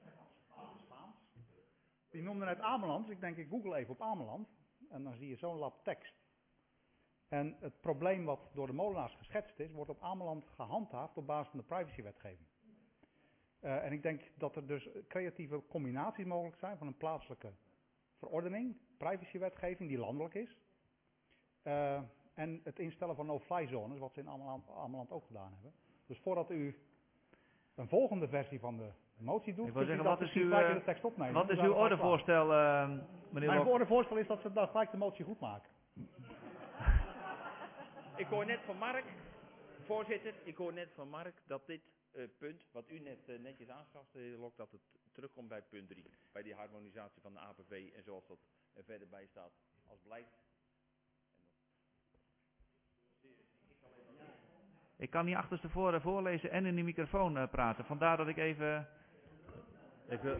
Spaans. Die noemde net Ameland, dus ik denk ik google even op Ameland en dan zie je zo'n lap tekst. En het probleem wat door de molenaars geschetst is, wordt op Ameland gehandhaafd op basis van de privacywetgeving. Uh, en ik denk dat er dus creatieve combinaties mogelijk zijn van een plaatselijke verordening, privacywetgeving die landelijk is. Uh, En het instellen van no-fly zones, wat ze in Ameland, Ameland ook gedaan hebben. Dus voordat u een volgende versie van de motie doet, kunt u dat misschien gelijk in de tekst opnemen. Wat is uw ordevoorstel, uh, meneer Lok? Mijn ordevoorstel is dat ze dan gelijk de motie goed maken. Ik hoor net van Mark, voorzitter, ik hoor net van Mark dat dit uh, punt, wat u net uh, netjes aanschafte, de heer Lok, dat het terugkomt bij punt drie. Bij die harmonisatie van de A P V en zoals dat er verder bij staat, als blijkt. Ik kan niet achterstevoren voorlezen en in de microfoon uh, praten. Vandaar dat ik even... Ik wil,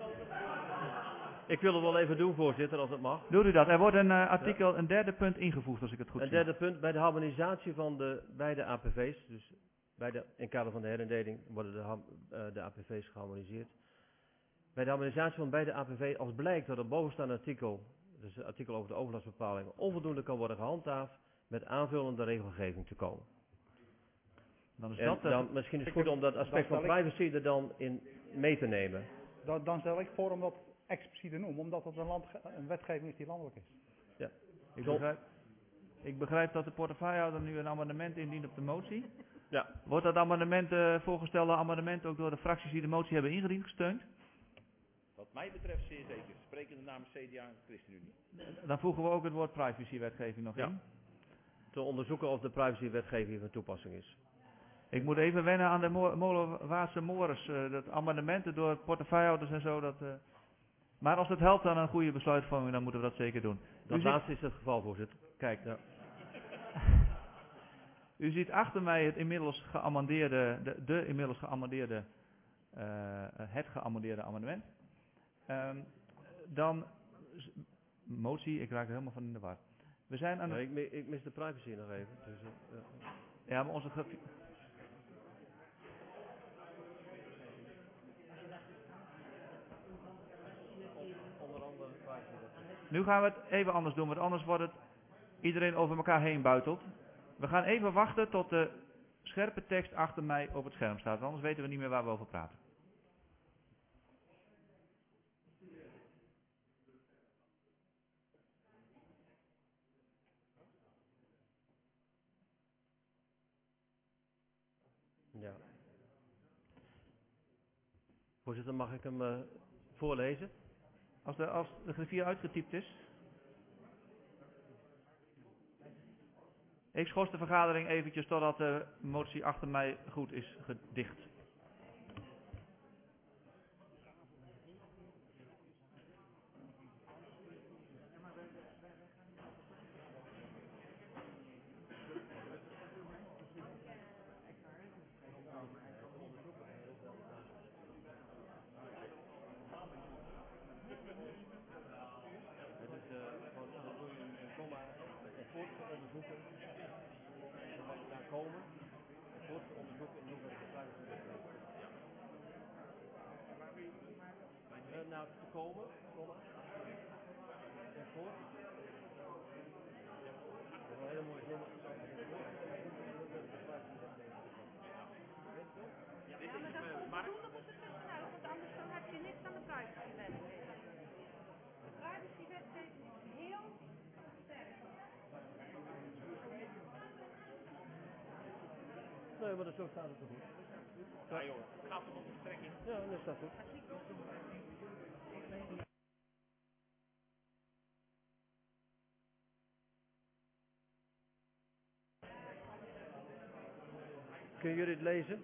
ik wil het wel even doen, voorzitter, als het mag. Doe u dat. Er wordt een uh, artikel, ja. een derde punt ingevoegd, als ik het goed een zie. Een derde punt, bij de harmonisatie van de beide A P V's, dus bij de, in kader van de herindeling worden de, uh, de A P V's geharmoniseerd. Bij de harmonisatie van beide A P V, als blijkt dat het bovenstaande artikel, dus het artikel over de overlastbepalingen, onvoldoende kan worden gehandhaafd, met aanvullende regelgeving te komen. Dan is en dat dan, misschien is het goed om dat aspect van privacy er dan in mee te nemen. Dan, dan stel ik voor om dat expliciet te noemen, omdat het een, land, een wetgeving is die landelijk is. Ja. Ik begrijp, ik begrijp dat de portefeuillehouder nu een amendement indient op de motie. Ja. Wordt dat amendement, uh, voorgestelde amendement ook door de fracties die de motie hebben ingediend gesteund? Wat mij betreft zeer zeker. Sprekende namens C D A en ChristenUnie. Dan voegen we ook het woord privacywetgeving nog ja. in. Te onderzoeken of de privacywetgeving van toepassing is. Ik moet even wennen aan de Mo Molenwaardse Mores, uh, dat amendementen door portefeuillehouders en zo. Dat, uh... Maar als het helpt aan een goede besluitvorming, dan moeten we dat zeker doen. Dat U laatste ziet... is het geval, voorzitter. Kijk, ja. U ziet achter mij het inmiddels geamendeerde, de, de inmiddels geamendeerde, uh, het geamendeerde amendement. Um, dan, motie, ik raak er helemaal van in de war. We zijn aan de... ja, ik, ik mis de privacy nog even. Dus, uh, uh. Ja, maar onze... Nu gaan we het even anders doen, want anders wordt het iedereen over elkaar heen buitelt. We gaan even wachten tot de scherpe tekst achter mij op het scherm staat, anders weten we niet meer waar we over praten. Voorzitter, mag ik hem uh, voorlezen? Als de, als de griffier uitgetypt is. Ik schors de vergadering eventjes totdat de motie achter mij goed is gedicht. Naar te komen, komma. En voort. Dat is een hele mooie zin. Ja, maar dat komt voldoende op de tussenuit, want anders dan heb je niks aan de privacywetgeving. De privacywetgeving is heel sterk. Nee, maar dat zo staat het toch goed. Ja joh, het gaat om de verstrekking. Ja, dat staat goed. Kunnen jullie het lezen?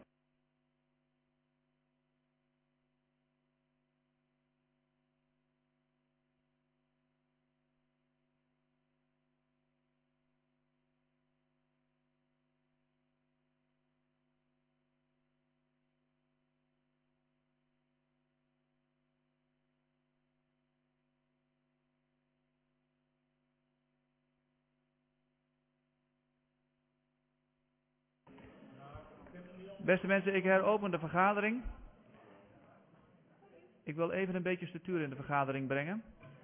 Beste mensen, ik heropen de vergadering. Ik wil even een beetje structuur in de vergadering brengen.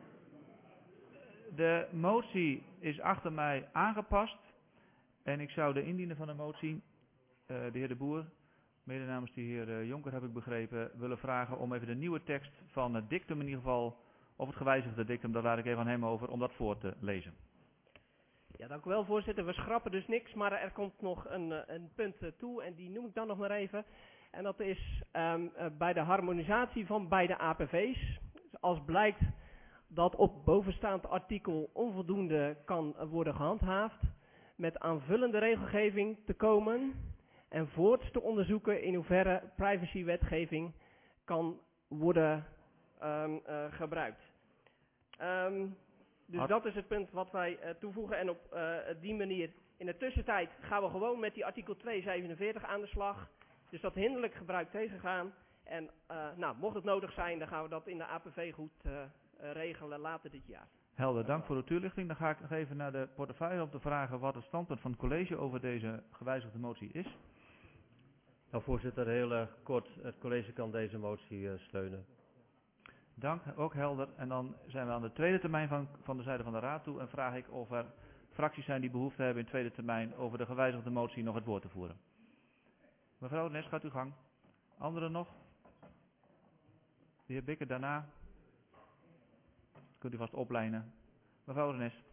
De motie is achter mij aangepast. En ik zou de indiener van de motie, uh, de heer De Boer, mede namens de heer uh, Jonker heb ik begrepen, willen vragen om even de nieuwe tekst van het dictum in ieder geval, of het gewijzigde dictum, daar laat ik even aan hem over, om dat voor te lezen. Ja, dank u wel, voorzitter. We schrappen dus niks, maar er komt nog een, een punt toe en die noem ik dan nog maar even. En dat is um, uh, bij de harmonisatie van beide A P V's. Als blijkt dat op bovenstaand artikel onvoldoende kan worden gehandhaafd, met aanvullende regelgeving te komen en voorts te onderzoeken in hoeverre privacywetgeving kan worden um, uh, gebruikt. Um, Dus Hart. dat is het punt wat wij uh, toevoegen. En op uh, die manier, in de tussentijd, gaan we gewoon met die artikel tweehonderdzevenenveertig aan de slag. Dus dat hinderlijk gebruik tegengaan. En uh, nou, mocht het nodig zijn, dan gaan we dat in de A P V goed uh, uh, regelen later dit jaar. Helder, dank voor de toelichting. Dan ga ik nog even naar de portefeuille om te vragen wat het standpunt van het college over deze gewijzigde motie is. Nou, voorzitter, heel uh, kort. Het college kan deze motie uh, steunen. Dank, ook helder. En dan zijn we aan de tweede termijn van, van de zijde van de raad toe en vraag ik of er fracties zijn die behoefte hebben in tweede termijn over de gewijzigde motie nog het woord te voeren. Mevrouw Nes, gaat uw gang. Anderen nog? De heer Bikker daarna. Kunt u vast oplijnen. Mevrouw Nes.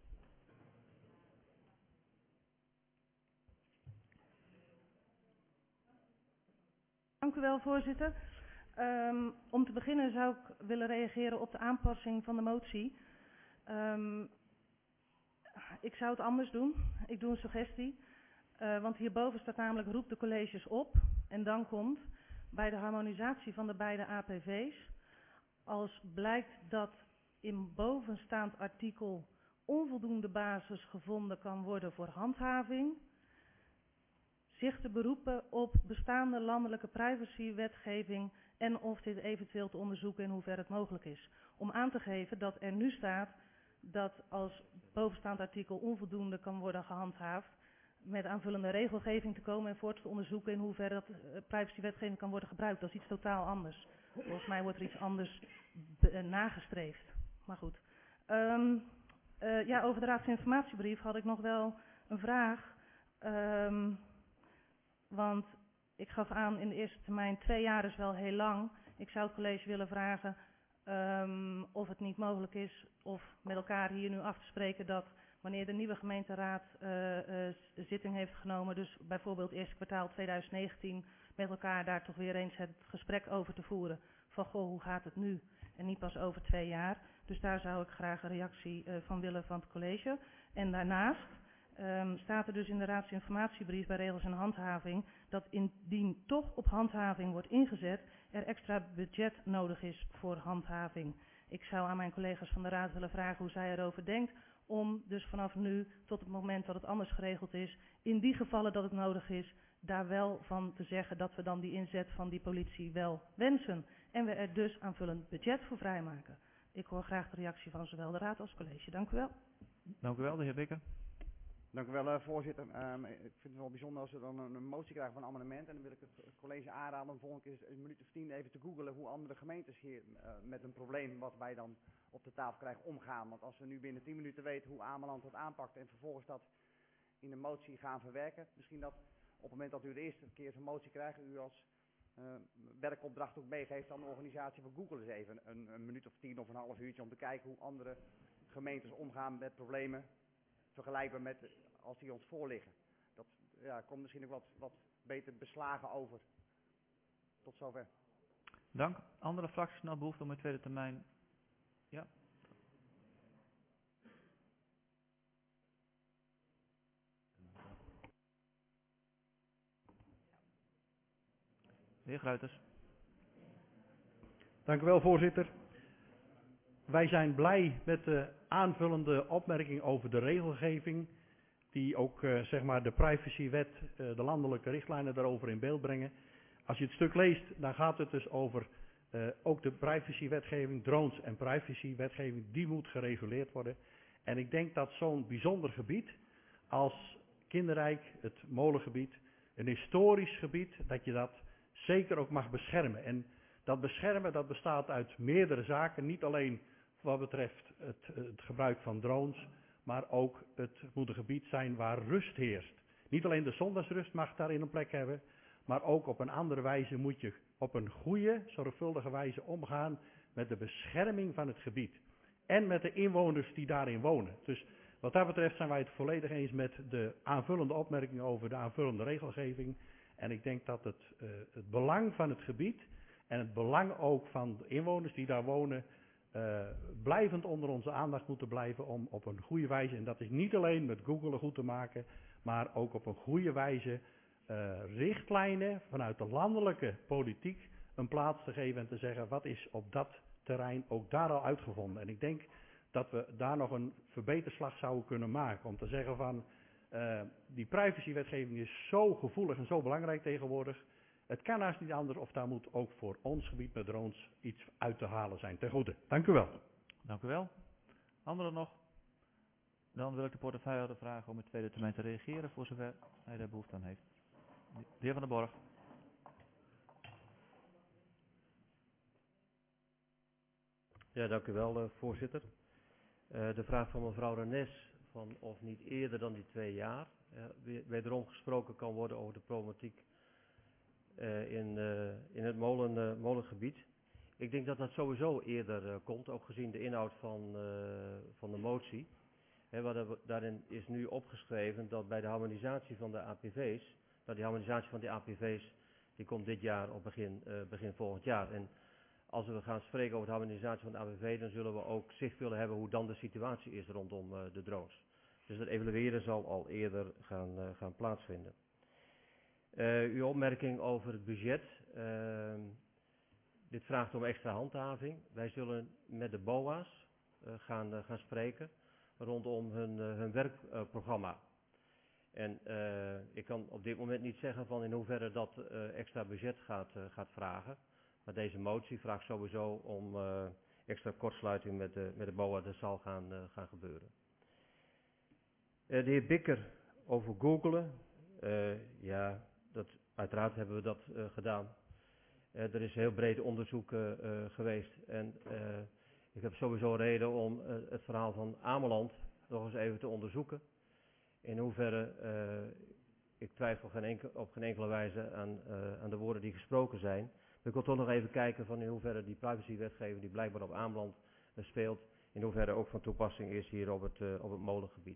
Dank u wel, voorzitter. Um, om te beginnen zou ik willen reageren op de aanpassing van de motie. Um, ik zou het anders doen. Ik doe een suggestie. Uh, want hierboven staat namelijk roep de colleges op. En dan komt bij de harmonisatie van de beide A P V's. Als blijkt dat in bovenstaand artikel onvoldoende basis gevonden kan worden voor handhaving, zich te beroepen op bestaande landelijke privacywetgeving en of dit eventueel te onderzoeken in hoeverre het mogelijk is. Om aan te geven dat er nu staat dat als bovenstaand artikel onvoldoende kan worden gehandhaafd, met aanvullende regelgeving te komen en voorts te onderzoeken in hoeverre dat uh, privacywetgeving kan worden gebruikt. Dat is iets totaal anders. Volgens mij wordt er iets anders uh, nagestreefd. Maar goed. Um, uh, ja, over de raadsinformatiebrief had ik nog wel een vraag. Um, want ik gaf aan in de eerste termijn, twee jaar is wel heel lang. Ik zou het college willen vragen um, of het niet mogelijk is of met elkaar hier nu af te spreken dat wanneer de nieuwe gemeenteraad uh, uh, zitting heeft genomen, dus bijvoorbeeld eerste kwartaal twintig negentien, met elkaar daar toch weer eens het gesprek over te voeren. Van goh, hoe gaat het nu? En niet pas over twee jaar. Dus daar zou ik graag een reactie uh, van willen van het college. En daarnaast um, staat er dus in de raadsinformatiebrief bij regels en handhaving dat indien toch op handhaving wordt ingezet, er extra budget nodig is voor handhaving. Ik zou aan mijn collega's van de raad willen vragen hoe zij erover denkt, om dus vanaf nu tot het moment dat het anders geregeld is, in die gevallen dat het nodig is, daar wel van te zeggen dat we dan die inzet van die politie wel wensen. En we er dus aanvullend budget voor vrijmaken. Ik hoor graag de reactie van zowel de raad als college. Dank u wel. Dank u wel, de heer Bikker. Dank u wel, uh, voorzitter. Um, ik vind het wel bijzonder als we dan een, een motie krijgen van een amendement. En dan wil ik het college aanraden om volgende keer een minuut of tien even te googlen hoe andere gemeentes hier uh, met een probleem wat wij dan op de tafel krijgen omgaan. Want als we nu binnen tien minuten weten hoe Ameland het aanpakt en vervolgens dat in een motie gaan verwerken, misschien dat op het moment dat u de eerste keer zo'n motie krijgt, u als uh, werkopdracht ook meegeeft aan de organisatie van Google eens even een, een minuut of tien of een half uurtje om te kijken hoe andere gemeentes omgaan met problemen vergelijkbaar met als die ons voorliggen. Dat ja, komt misschien ook wat, wat beter beslagen over. Tot zover. Dank. Andere fracties nog behoefte om een tweede termijn? Ja. De heer Gruiters. Dank u wel, voorzitter. Wij zijn blij met de aanvullende opmerking over de regelgeving, die ook uh, zeg maar de privacywet, uh, de landelijke richtlijnen daarover in beeld brengen. Als je het stuk leest, dan gaat het dus over uh, ook de privacywetgeving, drones en privacywetgeving, die moet gereguleerd worden. En ik denk dat zo'n bijzonder gebied als Kinderrijk, het molengebied, een historisch gebied, dat je dat zeker ook mag beschermen. En dat beschermen, dat bestaat uit meerdere zaken, niet alleen wat betreft het, het gebruik van drones, maar ook het moet een gebied zijn waar rust heerst. Niet alleen de zondagsrust mag daarin een plek hebben, maar ook op een andere wijze moet je op een goede, zorgvuldige wijze omgaan met de bescherming van het gebied. En met de inwoners die daarin wonen. Dus wat dat betreft zijn wij het volledig eens met de aanvullende opmerkingen over de aanvullende regelgeving. En ik denk dat het, uh, het belang van het gebied en het belang ook van de inwoners die daar wonen, Uh, blijvend onder onze aandacht moeten blijven om op een goede wijze, en dat is niet alleen met Google goed te maken, maar ook op een goede wijze uh, richtlijnen vanuit de landelijke politiek een plaats te geven en te zeggen wat is op dat terrein ook daar al uitgevonden. En ik denk dat we daar nog een verbeterslag zouden kunnen maken om te zeggen van uh, die privacywetgeving is zo gevoelig en zo belangrijk tegenwoordig. Het kan haast niet anders of daar moet ook voor ons gebied met drones iets uit te halen zijn ten goede. Dank u wel. Dank u wel. Anderen nog? Dan wil ik de portefeuillehouder vragen om het tweede termijn te reageren voor zover hij daar behoefte aan heeft. De heer Van der Borg. Ja, dank u wel, uh, voorzitter. Uh, de vraag van mevrouw Renes van of niet eerder dan die twee jaar uh, wederom gesproken kan worden over de problematiek Uh, in, uh, in het molen, uh, molengebied. Ik denk dat dat sowieso eerder uh, komt, ook gezien de inhoud van, uh, van de motie. He, waar de, daarin is nu opgeschreven dat bij de harmonisatie van de A P V's, dat die harmonisatie van die A P V's, die komt dit jaar op begin, uh, begin volgend jaar. En als we gaan spreken over de harmonisatie van de A P V, dan zullen we ook zicht willen hebben hoe dan de situatie is rondom uh, de drones. Dus dat evalueren zal al eerder gaan, uh, gaan plaatsvinden. Uh, uw opmerking over het budget. Uh, dit vraagt om extra handhaving. Wij zullen met de B O A's uh, gaan, uh, gaan spreken rondom hun, uh, hun werkprogramma. Uh, en uh, ik kan op dit moment niet zeggen van in hoeverre dat uh, extra budget gaat, uh, gaat vragen. Maar deze motie vraagt sowieso om uh, extra kortsluiting met de, met de B O A. Dat zal gaan, uh, gaan gebeuren. Uh, de heer Bikker over googlen. Uh, ja... Dat, uiteraard hebben we dat uh, gedaan. Uh, er is heel breed onderzoek uh, uh, geweest. En uh, ik heb sowieso reden om uh, het verhaal van Ameland nog eens even te onderzoeken. In hoeverre, uh, ik twijfel geen enkel, op geen enkele wijze aan, uh, aan de woorden die gesproken zijn. Maar ik wil toch nog even kijken van in hoeverre die privacywetgeving die blijkbaar op Ameland uh, speelt. In hoeverre ook van toepassing is hier op het, uh, op het molengebied.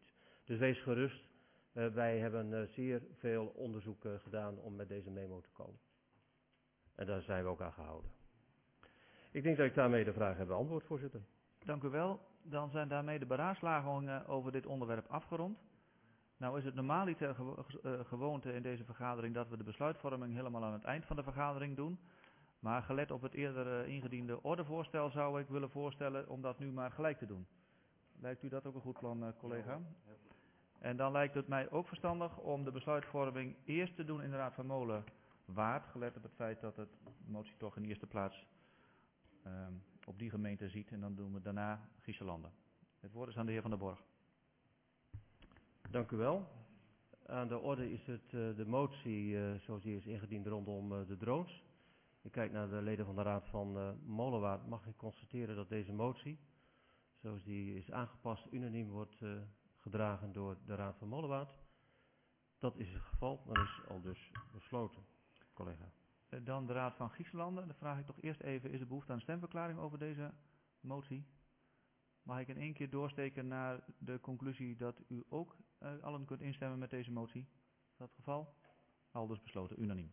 Dus wees gerust. Uh, wij hebben uh, zeer veel onderzoek uh, gedaan om met deze memo te komen. En daar zijn we ook aan gehouden. Ik denk dat ik daarmee de vraag heb beantwoord, voorzitter. Dank u wel. Dan zijn daarmee de beraadslagingen over dit onderwerp afgerond. Nou is het normaliter gewo uh, gewoonte in deze vergadering dat we de besluitvorming helemaal aan het eind van de vergadering doen. Maar gelet op het eerder uh, ingediende ordevoorstel zou ik willen voorstellen om dat nu maar gelijk te doen. Lijkt u dat ook een goed plan, uh, collega? En dan lijkt het mij ook verstandig om de besluitvorming eerst te doen in de Raad van Molenwaard, gelet op het feit dat het motie toch in de eerste plaats uh, op die gemeente ziet. En dan doen we daarna Giesselanden. Het woord is aan de heer Van der Borg. Dank u wel. Aan de orde is het uh, de motie uh, zoals die is ingediend rondom uh, de drones. Ik kijk naar de leden van de Raad van uh, Molenwaard. Mag ik constateren dat deze motie, zoals die is aangepast, unaniem wordt uh, gedragen door de Raad van Molenwaard. Dat is het geval, dan is al dus besloten, collega. Dan de Raad van Giesselanden. Dan vraag ik toch eerst even, is er behoefte aan stemverklaring over deze motie? Mag ik in één keer doorsteken naar de conclusie dat u ook uh, allen kunt instemmen met deze motie? Is dat het geval? Al dus besloten, unaniem.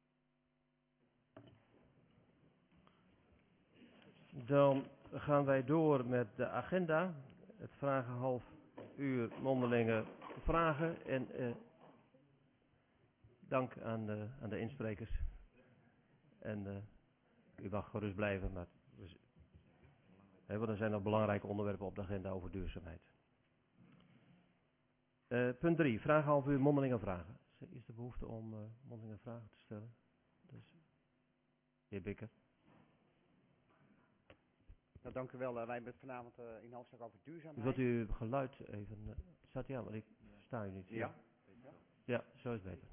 Dan gaan wij door met de agenda. Het vragen half uur mondelinge vragen. En uh, dank aan de, aan de insprekers. En uh, u mag gerust blijven, maar we, he, want er zijn nog belangrijke onderwerpen op de agenda over duurzaamheid. Uh, punt drie, vragen half uur mondelinge vragen. Is er behoefte om uh, mondelinge vragen te stellen? Dus, heer Bikker. Nou, dank u wel. Uh, wij hebben het vanavond uh, in hoofdstuk over duurzaamheid. Wilt u uw geluid even... Uh, staat hij aan, want ik versta u niet. Ja? Ja, ja zo is het beter.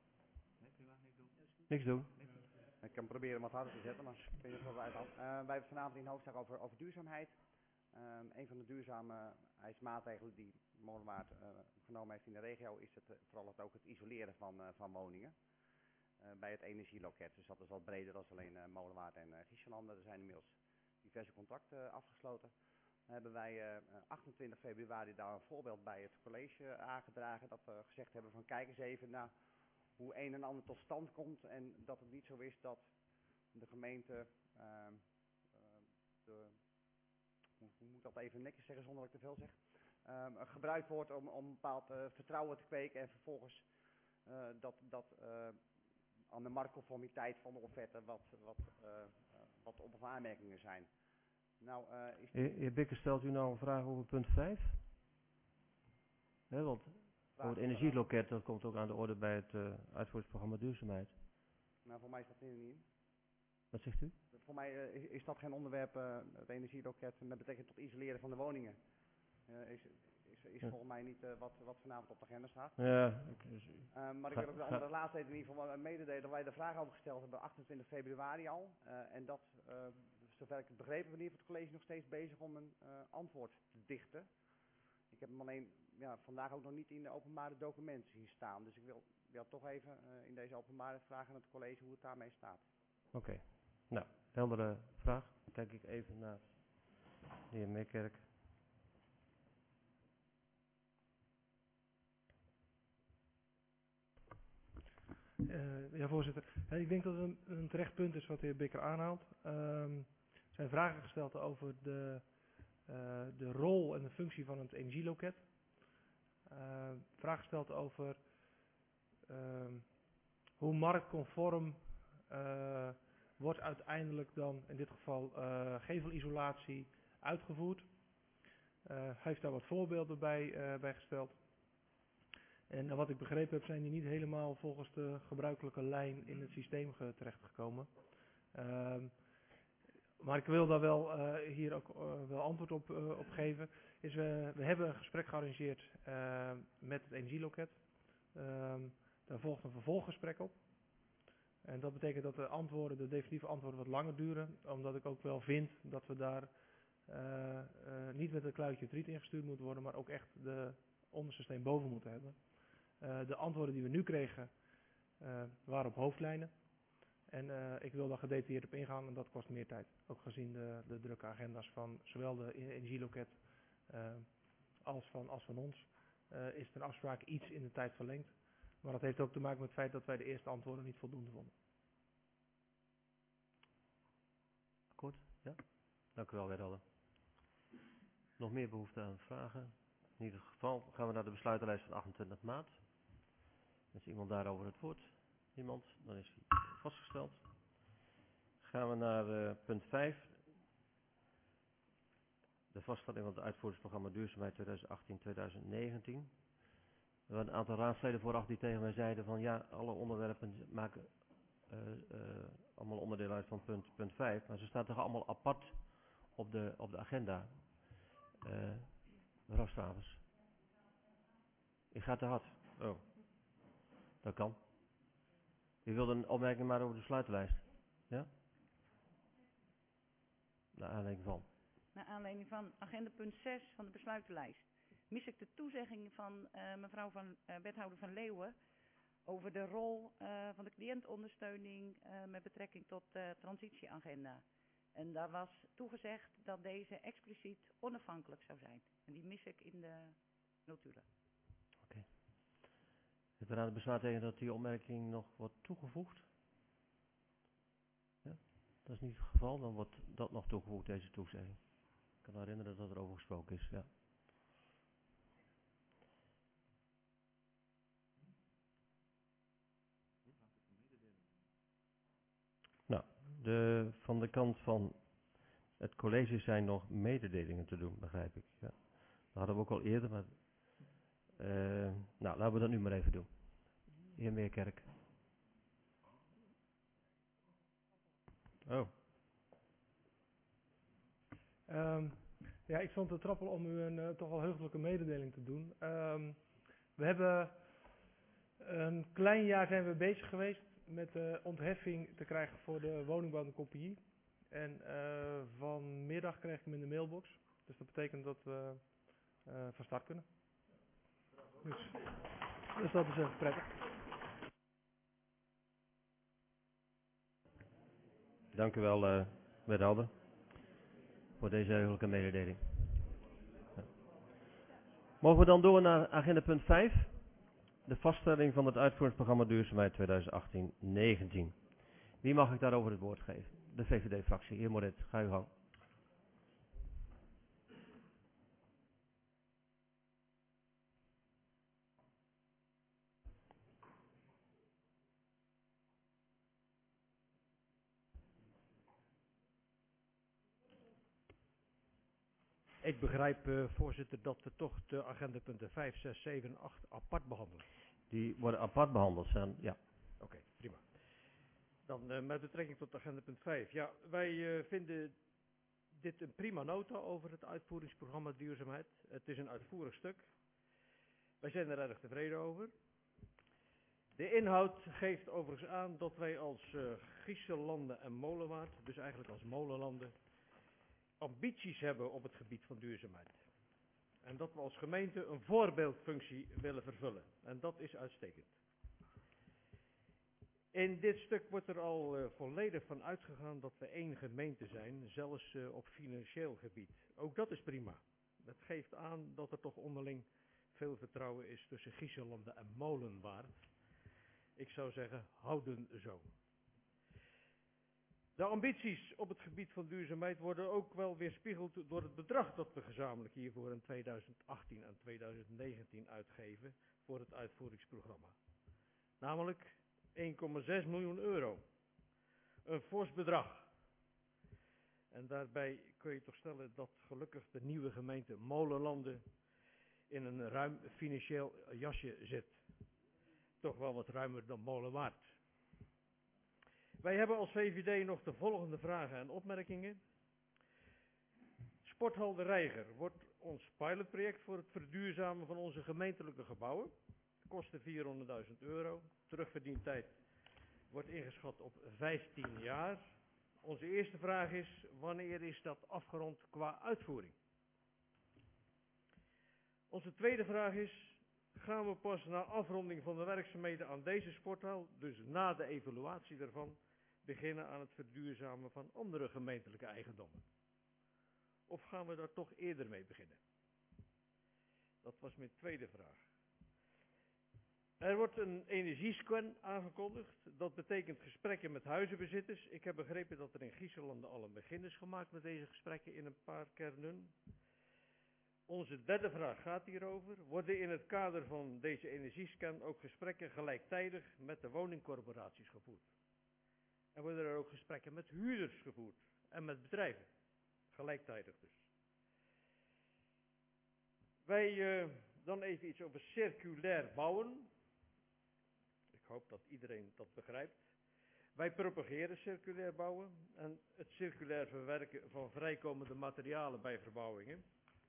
Niks doen. Ik kan proberen hem wat harder te zetten, maar ik weet niet of het uh, wij hebben het vanavond in hoofdstuk over, over duurzaamheid. Um, een van de duurzaamheidsmaatregelen die Molenwaard uh, genomen heeft in de regio is het, uh, vooral het, ook het isoleren van, uh, van woningen. Uh, bij het energieloket. Dus dat is wat breder dan alleen uh, Molenwaard en uh, Giesselanden. Er zijn inmiddels diverse contracten uh, afgesloten. Dan hebben wij uh, achtentwintig februari daar een voorbeeld bij het college uh, aangedragen. Dat we gezegd hebben van kijk eens even naar hoe een en ander tot stand komt. En dat het niet zo is dat de gemeente, uh, uh, de, hoe, hoe moet dat even netjes zeggen zonder dat ik te veel zeg. Uh, gebruikt wordt om, om een bepaald uh, vertrouwen te kweken en vervolgens uh, dat, dat uh, aan de marktconformiteit van de offerte wat, wat, uh, uh, wat op- of aanmerkingen zijn. Nou, uh, is heer, heer Bikker, stelt u nou een vraag over punt vijf? He, want over het energieloket, dat komt ook aan de orde bij het uh, uitvoeringsprogramma duurzaamheid. Nou, voor mij is dat niet in. Wat zegt u? Voor mij uh, is, is dat geen onderwerp, uh, het energieloket, met betrekking tot isoleren van de woningen. Uh, is, is, is ja. volgens mij niet uh, wat, wat vanavond op de agenda staat. Ja. Uh, maar ik wil ook de andere raadsleden in ieder geval mededelen dat wij de vraag over gesteld hebben achtentwintig februari al. Uh, en dat, uh, zover ik het begrepen heb, is het college nog steeds bezig om een uh, antwoord te dichten. Ik heb hem alleen ja, vandaag ook nog niet in de openbare documenten zien staan. Dus ik wil, wil toch even uh, in deze openbare vragen aan het college hoe het daarmee staat. Oké. Okay. Nou, heldere vraag. Dan kijk ik even naar de heer Meerkerk. Uh, ja, voorzitter. Uh, ik denk dat het een, een terecht punt is wat de heer Bikker aanhaalt. Um, er zijn vragen gesteld over de, uh, de rol en de functie van het energieloket. Uh, vraag gesteld over uh, hoe marktconform uh, wordt uiteindelijk dan in dit geval uh, gevelisolatie uitgevoerd. Uh, hij heeft daar wat voorbeelden bij, uh, bij gesteld. En wat ik begrepen heb, zijn die niet helemaal volgens de gebruikelijke lijn in het systeem terechtgekomen. Uh, maar ik wil daar wel uh, hier ook uh, wel antwoord op, uh, op geven. Is we, we hebben een gesprek gearrangeerd uh, met het energieloket. Uh, daar volgt een vervolggesprek op. En dat betekent dat de antwoorden, de definitieve antwoorden wat langer duren. Omdat ik ook wel vind dat we daar uh, uh, niet met een kluitje triet ingestuurd moeten worden, maar ook echt de onderste steen boven moeten hebben. Uh, de antwoorden die we nu kregen uh, waren op hoofdlijnen. En uh, ik wil daar gedetailleerd op ingaan en dat kost meer tijd. Ook gezien de, de drukke agenda's van zowel de energieloket uh, als, van, als van ons. uh, is ten afspraak iets in de tijd verlengd. Maar dat heeft ook te maken met het feit dat wij de eerste antwoorden niet voldoende vonden. Akkoord? Ja? Dank u wel, wethouder. Nog meer behoefte aan vragen? In ieder geval gaan we naar de besluitenlijst van achtentwintig maart. Is iemand daarover het woord? Niemand? Dan is die vastgesteld. Gaan we naar uh, punt vijf. De vaststelling van het uitvoeringsprogramma Duurzaamheid tweeduizend achttien tot tweeduizend negentien. Er waren een aantal raadsleden vooraf die tegen mij zeiden van ja, alle onderwerpen maken uh, uh, allemaal onderdeel uit van punt, punt vijf. Maar ze staan toch allemaal apart op de, op de agenda. Uh, mevrouw Stavers. Ik ga te hard. Oh. Dat kan. U wilde een opmerking maar over de sluitlijst. Ja? Naar aanleiding van. Naar aanleiding van agenda punt zes van de besluitenlijst mis ik de toezegging van uh, mevrouw van, uh, wethouder Van Leeuwen over de rol uh, van de cliëntondersteuning uh, met betrekking tot de transitieagenda. En daar was toegezegd dat deze expliciet onafhankelijk zou zijn. En die mis ik in de notulen. Oké. Okay. Is er aan het bezwaar tegen dat die opmerking nog wordt toegevoegd? Ja? Dat is niet het geval, dan wordt dat nog toegevoegd, deze toezegging. Ik kan me herinneren dat er over gesproken is, ja. Nou, de, van de kant van het college zijn nog mededelingen te doen, begrijp ik. Ja. Dat hadden we ook al eerder, maar... Uh, nou, laten we dat nu maar even doen. Heer Meerkerk. Oh. Um, ja, ik stond te trappelen om u een uh, toch wel heugelijke mededeling te doen. Um, we hebben een klein jaar zijn we bezig geweest met de ontheffing te krijgen voor de woningbouw en Compagnie. En uh, vanmiddag kreeg ik hem in de mailbox. Dus dat betekent dat we uh, van start kunnen. Dus, dus dat is even prettig. Dank u wel, uh, wethouder, voor deze heugelijke mededeling. Ja. Mogen we dan door naar agenda punt vijf? De vaststelling van het uitvoeringsprogramma Duurzaamheid tweeduizend achttien tot negentien. Wie mag ik daarover het woord geven? De V V D-fractie. Heer Moret, ga uw gang. Ik begrijp, uh, voorzitter, dat we toch de agendapunten vijf, zes, zeven, acht apart behandelen. Die worden apart behandeld, zijn, ja. Oké, okay, prima. Dan uh, met betrekking tot agendapunt vijf. Ja, wij uh, vinden dit een prima nota over het uitvoeringsprogramma Duurzaamheid. Het is een uitvoerig stuk. Wij zijn er erg tevreden over. De inhoud geeft overigens aan dat wij als uh, Giessenlanden en Molenwaard, dus eigenlijk als molenlanden, ambities hebben op het gebied van duurzaamheid. En dat we als gemeente een voorbeeldfunctie willen vervullen. En dat is uitstekend. In dit stuk wordt er al uh, volledig van uitgegaan dat we één gemeente zijn, zelfs uh, op financieel gebied. Ook dat is prima. Dat geeft aan dat er toch onderling veel vertrouwen is tussen Giessenlanden en Molenwaard. Ik zou zeggen, houden zo. De ambities op het gebied van duurzaamheid worden ook wel weerspiegeld door het bedrag dat we gezamenlijk hiervoor in tweeduizend achttien en tweeduizend negentien uitgeven voor het uitvoeringsprogramma. Namelijk één komma zes miljoen euro. Een fors bedrag. En daarbij kun je toch stellen dat gelukkig de nieuwe gemeente Molenlanden in een ruim financieel jasje zit. Toch wel wat ruimer dan Molenwaard. Wij hebben als V V D nog de volgende vragen en opmerkingen. Sporthal de Reiger wordt ons pilotproject voor het verduurzamen van onze gemeentelijke gebouwen. Kosten vierhonderdduizend euro. Terugverdientijd wordt ingeschat op vijftien jaar. Onze eerste vraag is, wanneer is dat afgerond qua uitvoering? Onze tweede vraag is, gaan we pas na afronding van de werkzaamheden aan deze sporthal, dus na de evaluatie daarvan, beginnen aan het verduurzamen van andere gemeentelijke eigendommen? Of gaan we daar toch eerder mee beginnen? Dat was mijn tweede vraag. Er wordt een energiescan aangekondigd. Dat betekent gesprekken met huizenbezitters. Ik heb begrepen dat er in Griezenlanden al een begin is gemaakt met deze gesprekken in een paar kernen. Onze derde vraag gaat hierover. Worden in het kader van deze energiescan ook gesprekken gelijktijdig met de woningcorporaties gevoerd? En worden er ook gesprekken met huurders gevoerd en met bedrijven? Gelijktijdig dus. Wij uh, dan even iets over circulair bouwen. Ik hoop dat iedereen dat begrijpt. Wij propageren circulair bouwen en het circulair verwerken van vrijkomende materialen bij verbouwingen.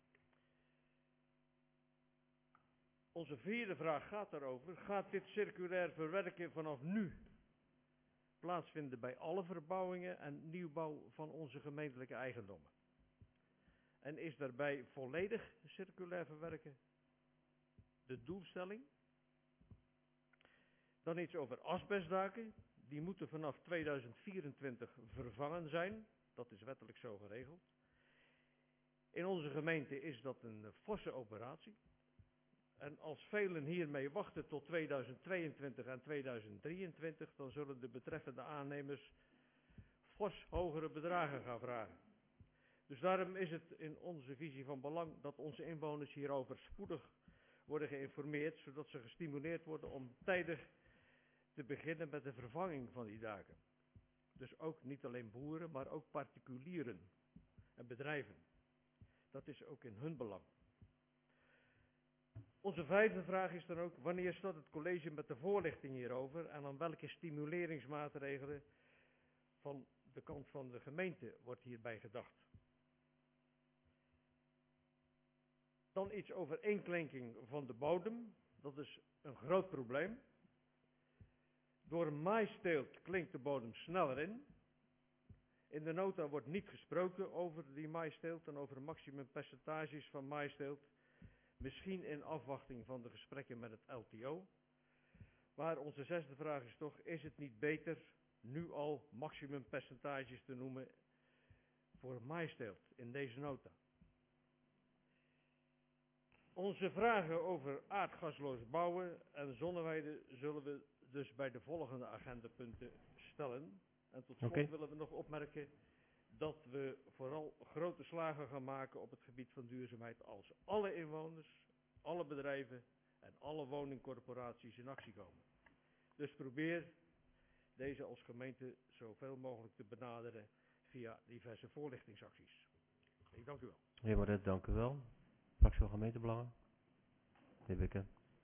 Onze vierde vraag gaat daarover. Gaat dit circulair verwerken vanaf nu plaatsvinden bij alle verbouwingen en nieuwbouw van onze gemeentelijke eigendommen? En is daarbij volledig circulair verwerken de doelstelling? Dan iets over asbestdaken. Die moeten vanaf tweeduizend vierentwintig vervangen zijn. Dat is wettelijk zo geregeld. In onze gemeente is dat een forse operatie. En als velen hiermee wachten tot tweeduizend tweeëntwintig en tweeduizend drieëntwintig, dan zullen de betreffende aannemers fors hogere bedragen gaan vragen. Dus daarom is het in onze visie van belang dat onze inwoners hierover spoedig worden geïnformeerd, zodat ze gestimuleerd worden om tijdig te beginnen met de vervanging van die daken. Dus ook niet alleen boeren, maar ook particulieren en bedrijven. Dat is ook in hun belang. Onze vijfde vraag is dan ook, wanneer staat het college met de voorlichting hierover en aan welke stimuleringsmaatregelen van de kant van de gemeente wordt hierbij gedacht? Dan iets over inklinking van de bodem. Dat is een groot probleem. Door maaisteelt klinkt de bodem sneller in. In de nota wordt niet gesproken over die maaisteelt en over maximumpercentages van maaisteelt. Misschien in afwachting van de gesprekken met het L T O. Maar onze zesde vraag is toch, is het niet beter nu al maximumpercentages te noemen voor maaisteelt in deze nota? Onze vragen over aardgasloos bouwen en zonneweiden zullen we dus bij de volgende agendapunten stellen. En tot slot Okay. willen we nog opmerken dat we vooral grote slagen gaan maken op het gebied van duurzaamheid als alle inwoners, alle bedrijven en alle woningcorporaties in actie komen. Dus probeer deze als gemeente zoveel mogelijk te benaderen via diverse voorlichtingsacties. Ik dank u wel. Heer Baudet, dank u wel. Fractie van Gemeentebelangen. De heer Bikke.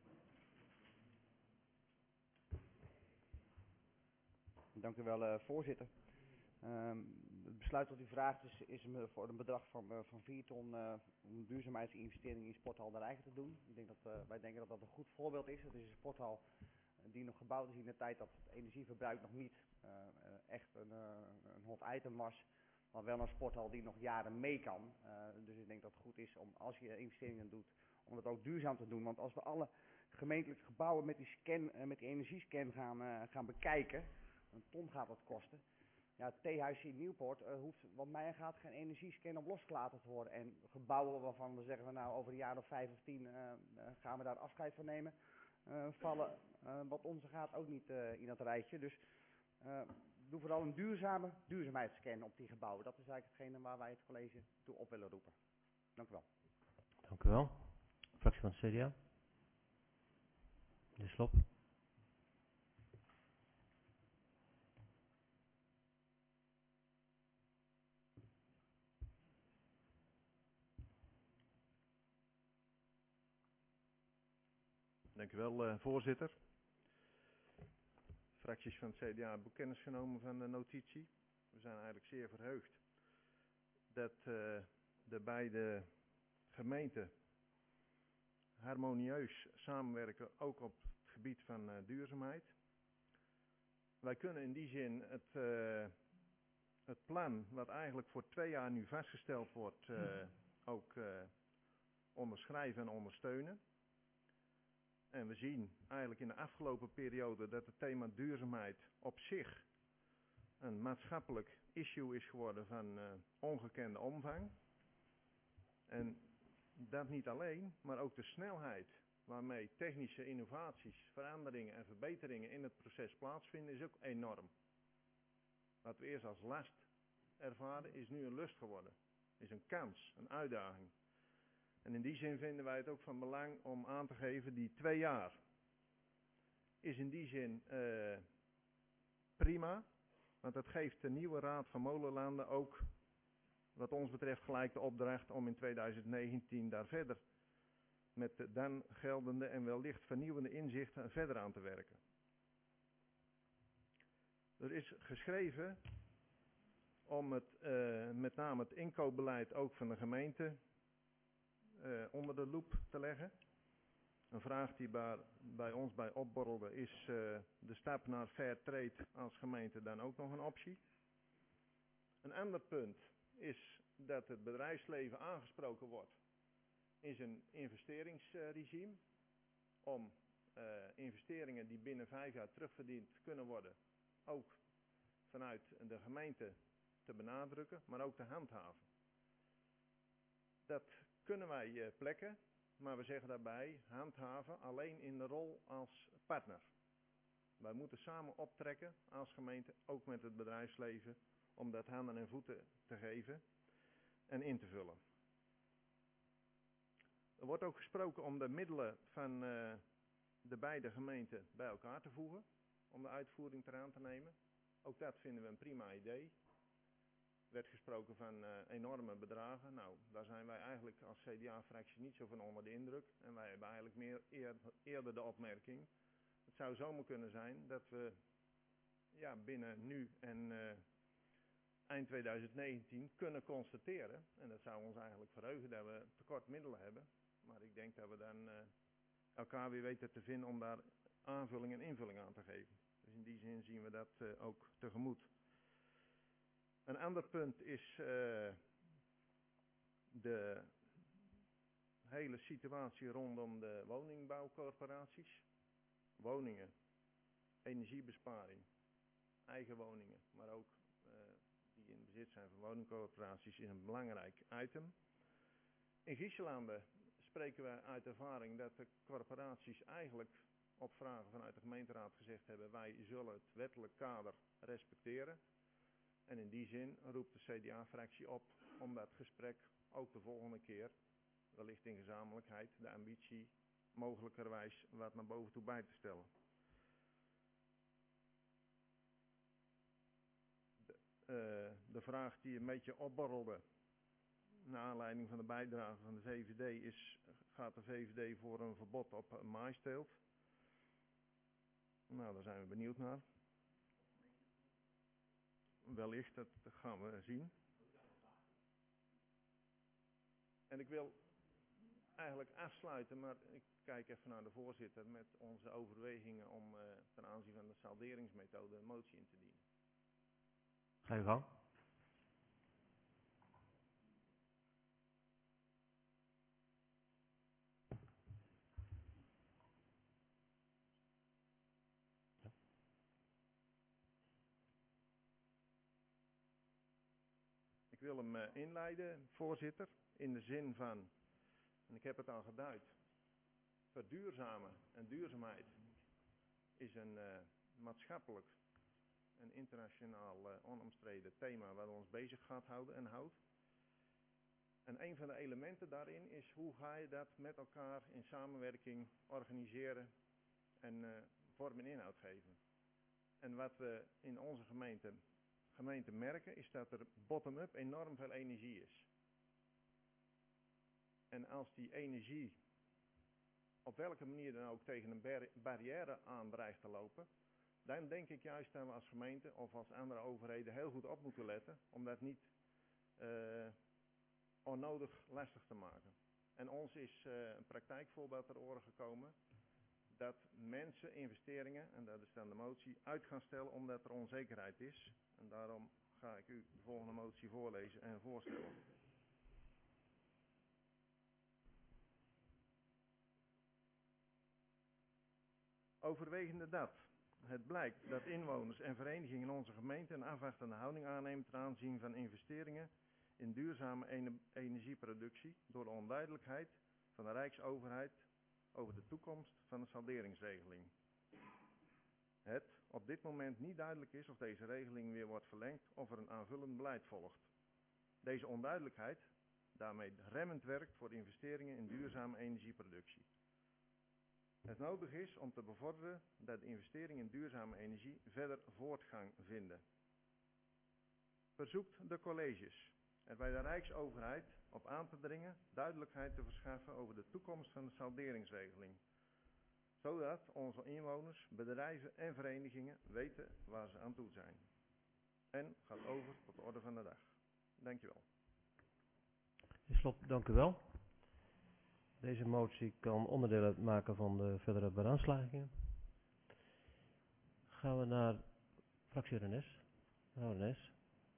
Dank u wel, uh, voorzitter. Um, het besluit dat u vraagt is, is me voor een bedrag van, uh, van vier ton uh, om een duurzaamheidsinvestering in Sporthal de Rijken te doen. Ik denk dat, uh, wij denken dat dat een goed voorbeeld is. Het is een sporthal uh, die nog gebouwd is in de tijd dat het energieverbruik nog niet uh, uh, echt een, uh, een hot item was. Maar wel een sporthal die nog jaren mee kan. Uh, dus ik denk dat het goed is om, als je investeringen doet, om het ook duurzaam te doen. Want als we alle gemeentelijke gebouwen met die scan, uh, met die energiescan gaan, uh, gaan bekijken, een ton gaat dat kosten. Ja, het theehuisje in Nieuwpoort uh, hoeft, wat mij gaat, geen energiescan op losgelaten te worden. En gebouwen waarvan we zeggen, nou over een jaar of vijf of tien uh, uh, gaan we daar afscheid van nemen, uh, vallen uh, wat onze gaat ook niet uh, in dat rijtje. Dus uh, doe vooral een duurzame duurzaamheidsscan op die gebouwen. Dat is eigenlijk hetgene waar wij het college toe op willen roepen. Dank u wel. Dank u wel. Fractie van het C D A. De Slop. Dank u wel, uh, voorzitter. Fracties van het C D A hebben kennis genomen van de notitie. We zijn eigenlijk zeer verheugd dat uh, de beide gemeenten harmonieus samenwerken, ook op het gebied van uh, duurzaamheid. Wij kunnen in die zin het, uh, het plan, wat eigenlijk voor twee jaar nu vastgesteld wordt, uh, ook uh, onderschrijven en ondersteunen. En we zien eigenlijk in de afgelopen periode dat het thema duurzaamheid op zich een maatschappelijk issue is geworden van uh, ongekende omvang. En dat niet alleen, maar ook de snelheid waarmee technische innovaties, veranderingen en verbeteringen in het proces plaatsvinden is ook enorm. Wat we eerst als last ervaren is nu een lust geworden. Is een kans, een uitdaging. En in die zin vinden wij het ook van belang om aan te geven, die twee jaar is in die zin uh, prima. Want dat geeft de nieuwe Raad van Molenlanden ook, wat ons betreft, gelijk de opdracht om in tweeduizend negentien daar verder met de dan geldende en wellicht vernieuwende inzichten verder aan te werken. Er is geschreven om het, uh, met name het inkoopbeleid ook van de gemeente uh, onder de loep te leggen. Een vraag die bij, bij ons bij opborrelde is uh, de stap naar fair trade als gemeente dan ook nog een optie. Een ander punt is dat het bedrijfsleven aangesproken wordt in zijn investeringsregime om uh, investeringen die binnen vijf jaar terugverdiend kunnen worden ook vanuit de gemeente te benadrukken, maar ook te handhaven. Dat kunnen wij uh, plekken, maar we zeggen daarbij handhaven alleen in de rol als partner. Wij moeten samen optrekken als gemeente, ook met het bedrijfsleven, om dat handen en voeten te geven en in te vullen. Er wordt ook gesproken om de middelen van uh, de beide gemeenten bij elkaar te voegen, om de uitvoering eraan te nemen. Ook dat vinden we een prima idee. Er werd gesproken van uh, enorme bedragen. Nou, daar zijn wij eigenlijk als C D A-fractie niet zo van onder de indruk. En wij hebben eigenlijk meer eer, eerder de opmerking. Het zou zomaar kunnen zijn dat we ja, binnen nu en uh, eind tweeduizend negentien kunnen constateren, en dat zou ons eigenlijk verheugen dat we tekort middelen hebben, maar ik denk dat we dan uh, elkaar weer weten te vinden om daar aanvulling en invulling aan te geven. Dus in die zin zien we dat uh, ook tegemoet. Een ander punt is uh, de hele situatie rondom de woningbouwcorporaties. Woningen, energiebesparing, eigen woningen, maar ook uh, die in bezit zijn van woningcorporaties is een belangrijk item. In Giesselanden spreken wij uit ervaring dat de corporaties eigenlijk op vragen vanuit de gemeenteraad gezegd hebben: wij zullen het wettelijk kader respecteren. En in die zin roept de C D A-fractie op om dat gesprek ook de volgende keer, wellicht in gezamenlijkheid, de ambitie mogelijkerwijs wat naar boven toe bij te stellen. De, uh, de vraag die een beetje opborrelde naar aanleiding van de bijdrage van de V V D is: gaat de V V D voor een verbod op maaisteelt? Nou, daar zijn we benieuwd naar. Wellicht, dat gaan we zien. En ik wil eigenlijk afsluiten, maar ik kijk even naar de voorzitter met onze overwegingen om uh, ten aanzien van de salderingsmethode een motie in te dienen. Ga je gang. Ik wil hem uh, inleiden, voorzitter, in de zin van, en ik heb het al geduid, verduurzamen en duurzaamheid is een uh, maatschappelijk en internationaal uh, onomstreden thema wat ons bezig gaat houden en houdt. En een van de elementen daarin is hoe ga je dat met elkaar in samenwerking organiseren en uh, vorm en inhoud geven. En wat we in onze gemeente gemeente merken is dat er bottom-up enorm veel energie is. En als die energie op welke manier dan ook tegen een bar barrière aan dreigt te lopen, dan denk ik juist dat we als gemeente of als andere overheden heel goed op moeten letten om dat niet uh, onnodig lastig te maken. En ons is uh, een praktijkvoorbeeld ter oren gekomen dat mensen investeringen, en dat is dan de motie, uit gaan stellen omdat er onzekerheid is. En daarom ga ik u de volgende motie voorlezen en voorstellen. Overwegende dat het blijkt dat inwoners en verenigingen in onze gemeente een afwachtende houding aannemen ten aanzien van investeringen in duurzame ene- energieproductie door de onduidelijkheid van de Rijksoverheid over de toekomst van de salderingsregeling. Het op dit moment niet duidelijk is of deze regeling weer wordt verlengd of er een aanvullend beleid volgt. Deze onduidelijkheid daarmee remmend werkt voor investeringen in duurzame energieproductie. Het nodig is om te bevorderen dat de investeringen in duurzame energie verder voortgang vinden. Verzoekt de colleges er bij de Rijksoverheid op aan te dringen duidelijkheid te verschaffen over de toekomst van de salderingsregeling, zodat onze inwoners, bedrijven en verenigingen weten waar ze aan toe zijn. En gaat over tot de orde van de dag. Dankjewel. In slot, dank u wel. Deze motie kan onderdeel uitmaken van de verdere beraadslagingen. Gaan we naar fractie Rennes. Mevrouw Rennes.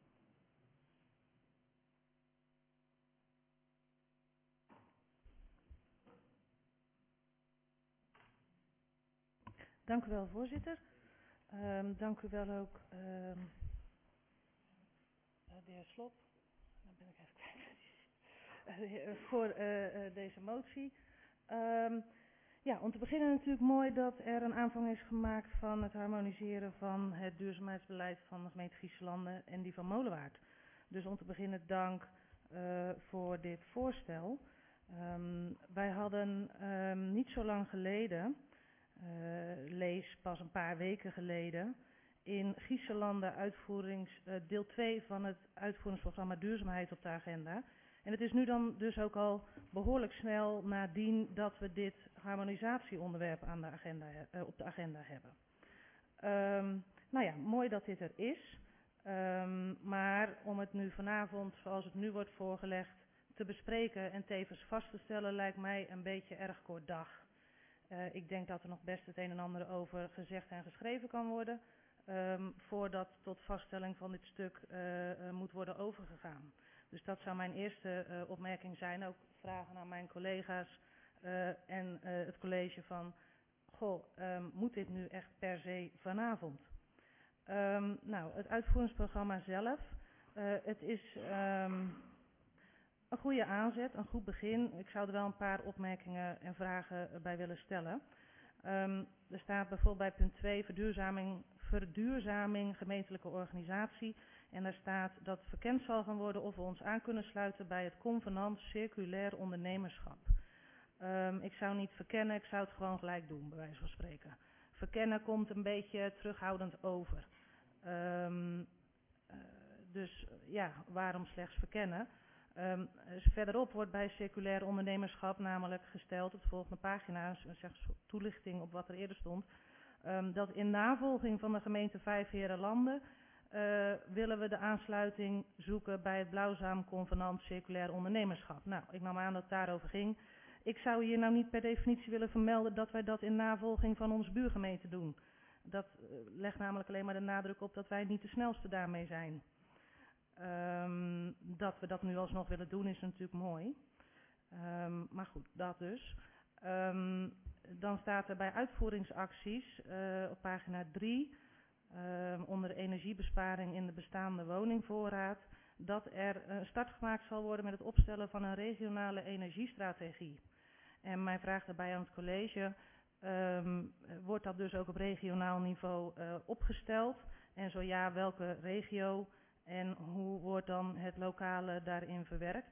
Dank u wel, voorzitter. Um, dank u wel ook, um, de heer Slop. Dan ben ik even kwijt. Voor uh, uh, deze motie. Um, ja, om te beginnen natuurlijk mooi dat er een aanvang is gemaakt van het harmoniseren van het duurzaamheidsbeleid van de gemeente Giesselanden en die van Molenwaard. Dus om te beginnen dank uh, voor dit voorstel. Um, wij hadden um, niet zo lang geleden, uh, lees pas een paar weken geleden, in Giesselanden uitvoerings, uh, deel twee van het uitvoeringsprogramma Duurzaamheid op de agenda. En het is nu dan dus ook al behoorlijk snel nadien dat we dit harmonisatieonderwerp aan de agenda, uh, op de agenda hebben. Um, nou ja, mooi dat dit er is. Um, maar om het nu vanavond, zoals het nu wordt voorgelegd, te bespreken en tevens vast te stellen, lijkt mij een beetje erg kort dag. Uh, ik denk dat er nog best het een en ander over gezegd en geschreven kan worden, um, voordat tot vaststelling van dit stuk uh, uh, moet worden overgegaan. Dus dat zou mijn eerste uh, opmerking zijn. Ook vragen aan mijn collega's uh, en uh, het college van, goh, um, moet dit nu echt per se vanavond? Um, nou, het uitvoeringsprogramma zelf, uh, het is um, een goede aanzet, een goed begin. Ik zou er wel een paar opmerkingen en vragen bij willen stellen. Um, er staat bijvoorbeeld bij punt twee, verduurzaming, verduurzaming gemeentelijke organisatie. En daar staat dat verkend zal gaan worden of we ons aan kunnen sluiten bij het convenant circulair ondernemerschap. Um, ik zou niet verkennen, ik zou het gewoon gelijk doen, bij wijze van spreken. Verkennen komt een beetje terughoudend over. Um, uh, dus ja, waarom slechts verkennen? Um, dus verderop wordt bij circulair ondernemerschap namelijk gesteld, op de volgende pagina, zeg, toelichting op wat er eerder stond, um, dat in navolging van de gemeente Vijfheerenlanden uh, willen we de aansluiting zoeken bij het Blauwzaam Convenant circulair ondernemerschap. Nou, ik nam aan dat het daarover ging. Ik zou hier nou niet per definitie willen vermelden dat wij dat in navolging van onze buurgemeente doen. Dat uh, legt namelijk alleen maar de nadruk op dat wij niet de snelste daarmee zijn. Um, dat we dat nu alsnog willen doen is natuurlijk mooi. Um, maar goed, dat dus. Um, dan staat er bij uitvoeringsacties uh, op pagina drie, um, onder energiebesparing in de bestaande woningvoorraad, dat er een start gemaakt zal worden met het opstellen van een regionale energiestrategie. En mijn vraag daarbij aan het college, um, wordt dat dus ook op regionaal niveau uh, opgesteld? En zo ja, welke regio? En hoe wordt dan het lokale daarin verwerkt?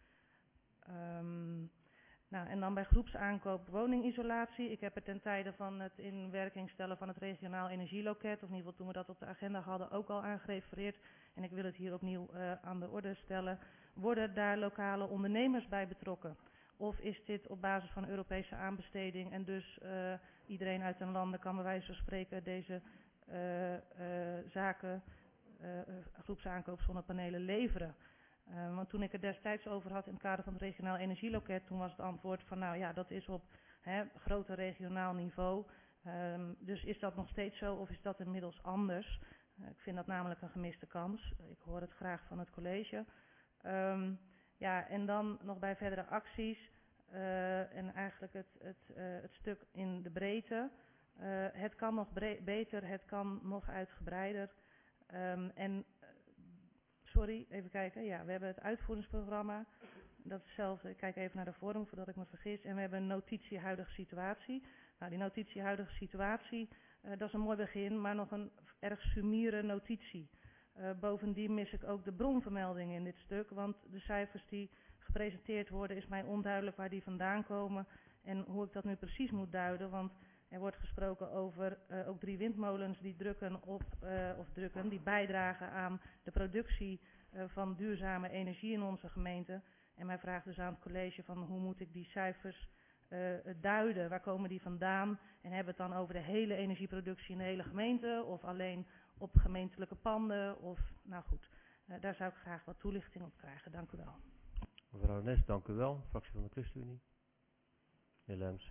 Um, nou, en dan bij groepsaankoop woningisolatie. Ik heb er ten tijde van het in werking stellen van het regionaal energieloket, of in ieder geval toen we dat op de agenda hadden, ook al aangerefereerd. En ik wil het hier opnieuw uh, aan de orde stellen. Worden daar lokale ondernemers bij betrokken? Of is dit op basis van Europese aanbesteding en dus uh, iedereen uit een landen kan bij wijze van spreken deze uh, uh, zaken, uh, groepsaankoop zonnepanelen leveren? Uh, want toen ik het destijds over had in het kader van het regionaal energieloket, toen was het antwoord van nou ja, dat is op hè, groter regionaal niveau. Um, dus is dat nog steeds zo of is dat inmiddels anders? Uh, ik vind dat namelijk een gemiste kans. Ik hoor het graag van het college. Um, ja, en dan nog bij verdere acties uh, en eigenlijk het, het, uh, het stuk in de breedte. Uh, het kan nog bre- beter, het kan nog uitgebreider. Um, en sorry, even kijken. Ja, we hebben het uitvoeringsprogramma. Dat is hetzelfde. Ik kijk even naar de vorm voordat ik me vergis. En we hebben een notitie huidige situatie. Nou, die notitie huidige situatie, uh, dat is een mooi begin, maar nog een erg sumiere notitie. Uh, bovendien mis ik ook de bronvermelding in dit stuk, want de cijfers die gepresenteerd worden, is mij onduidelijk waar die vandaan komen en hoe ik dat nu precies moet duiden, want er wordt gesproken over uh, ook drie windmolens die drukken op, uh, of drukken, die bijdragen aan de productie uh, van duurzame energie in onze gemeente. En mij vraagt dus aan het college van hoe moet ik die cijfers uh, duiden, waar komen die vandaan? En hebben we het dan over de hele energieproductie in de hele gemeente of alleen op gemeentelijke panden? Of, nou goed, uh, daar zou ik graag wat toelichting op krijgen. Dank u wel. Mevrouw Nes, dank u wel. Fractie van de ChristenUnie. Meneer Lems.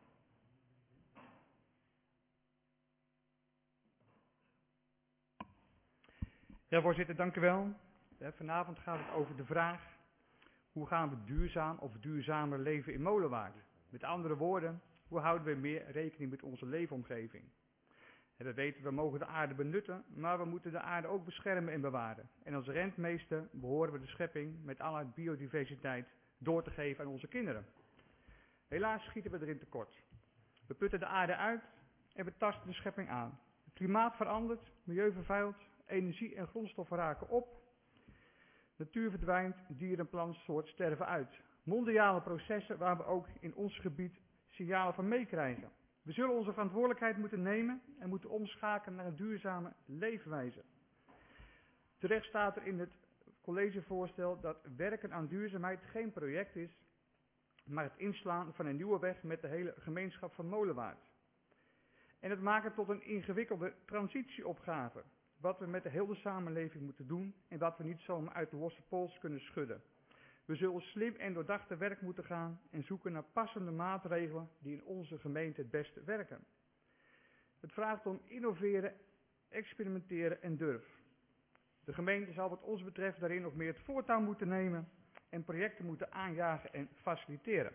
Ja, voorzitter, dank u wel. Ja, vanavond gaat het over de vraag, hoe gaan we duurzaam of duurzamer leven in Molenwaard? Met andere woorden, hoe houden we meer rekening met onze leefomgeving? En we weten, we mogen de aarde benutten, maar we moeten de aarde ook beschermen en bewaren. En als rentmeester behoren we de schepping met alle biodiversiteit door te geven aan onze kinderen. Helaas schieten we erin tekort. We putten de aarde uit en we tasten de schepping aan. Het klimaat verandert, milieu vervuilt, energie en grondstoffen raken op. Natuur verdwijnt, dieren en plantsoorten sterven uit. Mondiale processen waar we ook in ons gebied signalen van meekrijgen. We zullen onze verantwoordelijkheid moeten nemen en moeten omschakelen naar een duurzame leefwijze. Terecht staat er in het collegevoorstel dat werken aan duurzaamheid geen project is, maar het inslaan van een nieuwe weg met de hele gemeenschap van Molenwaard. En het maken tot een ingewikkelde transitieopgave, wat we met de hele samenleving moeten doen en wat we niet zomaar uit de losse pols kunnen schudden. We zullen slim en doordacht te werk moeten gaan en zoeken naar passende maatregelen die in onze gemeente het beste werken. Het vraagt om innoveren, experimenteren en durf. De gemeente zal wat ons betreft daarin nog meer het voortouw moeten nemen en projecten moeten aanjagen en faciliteren.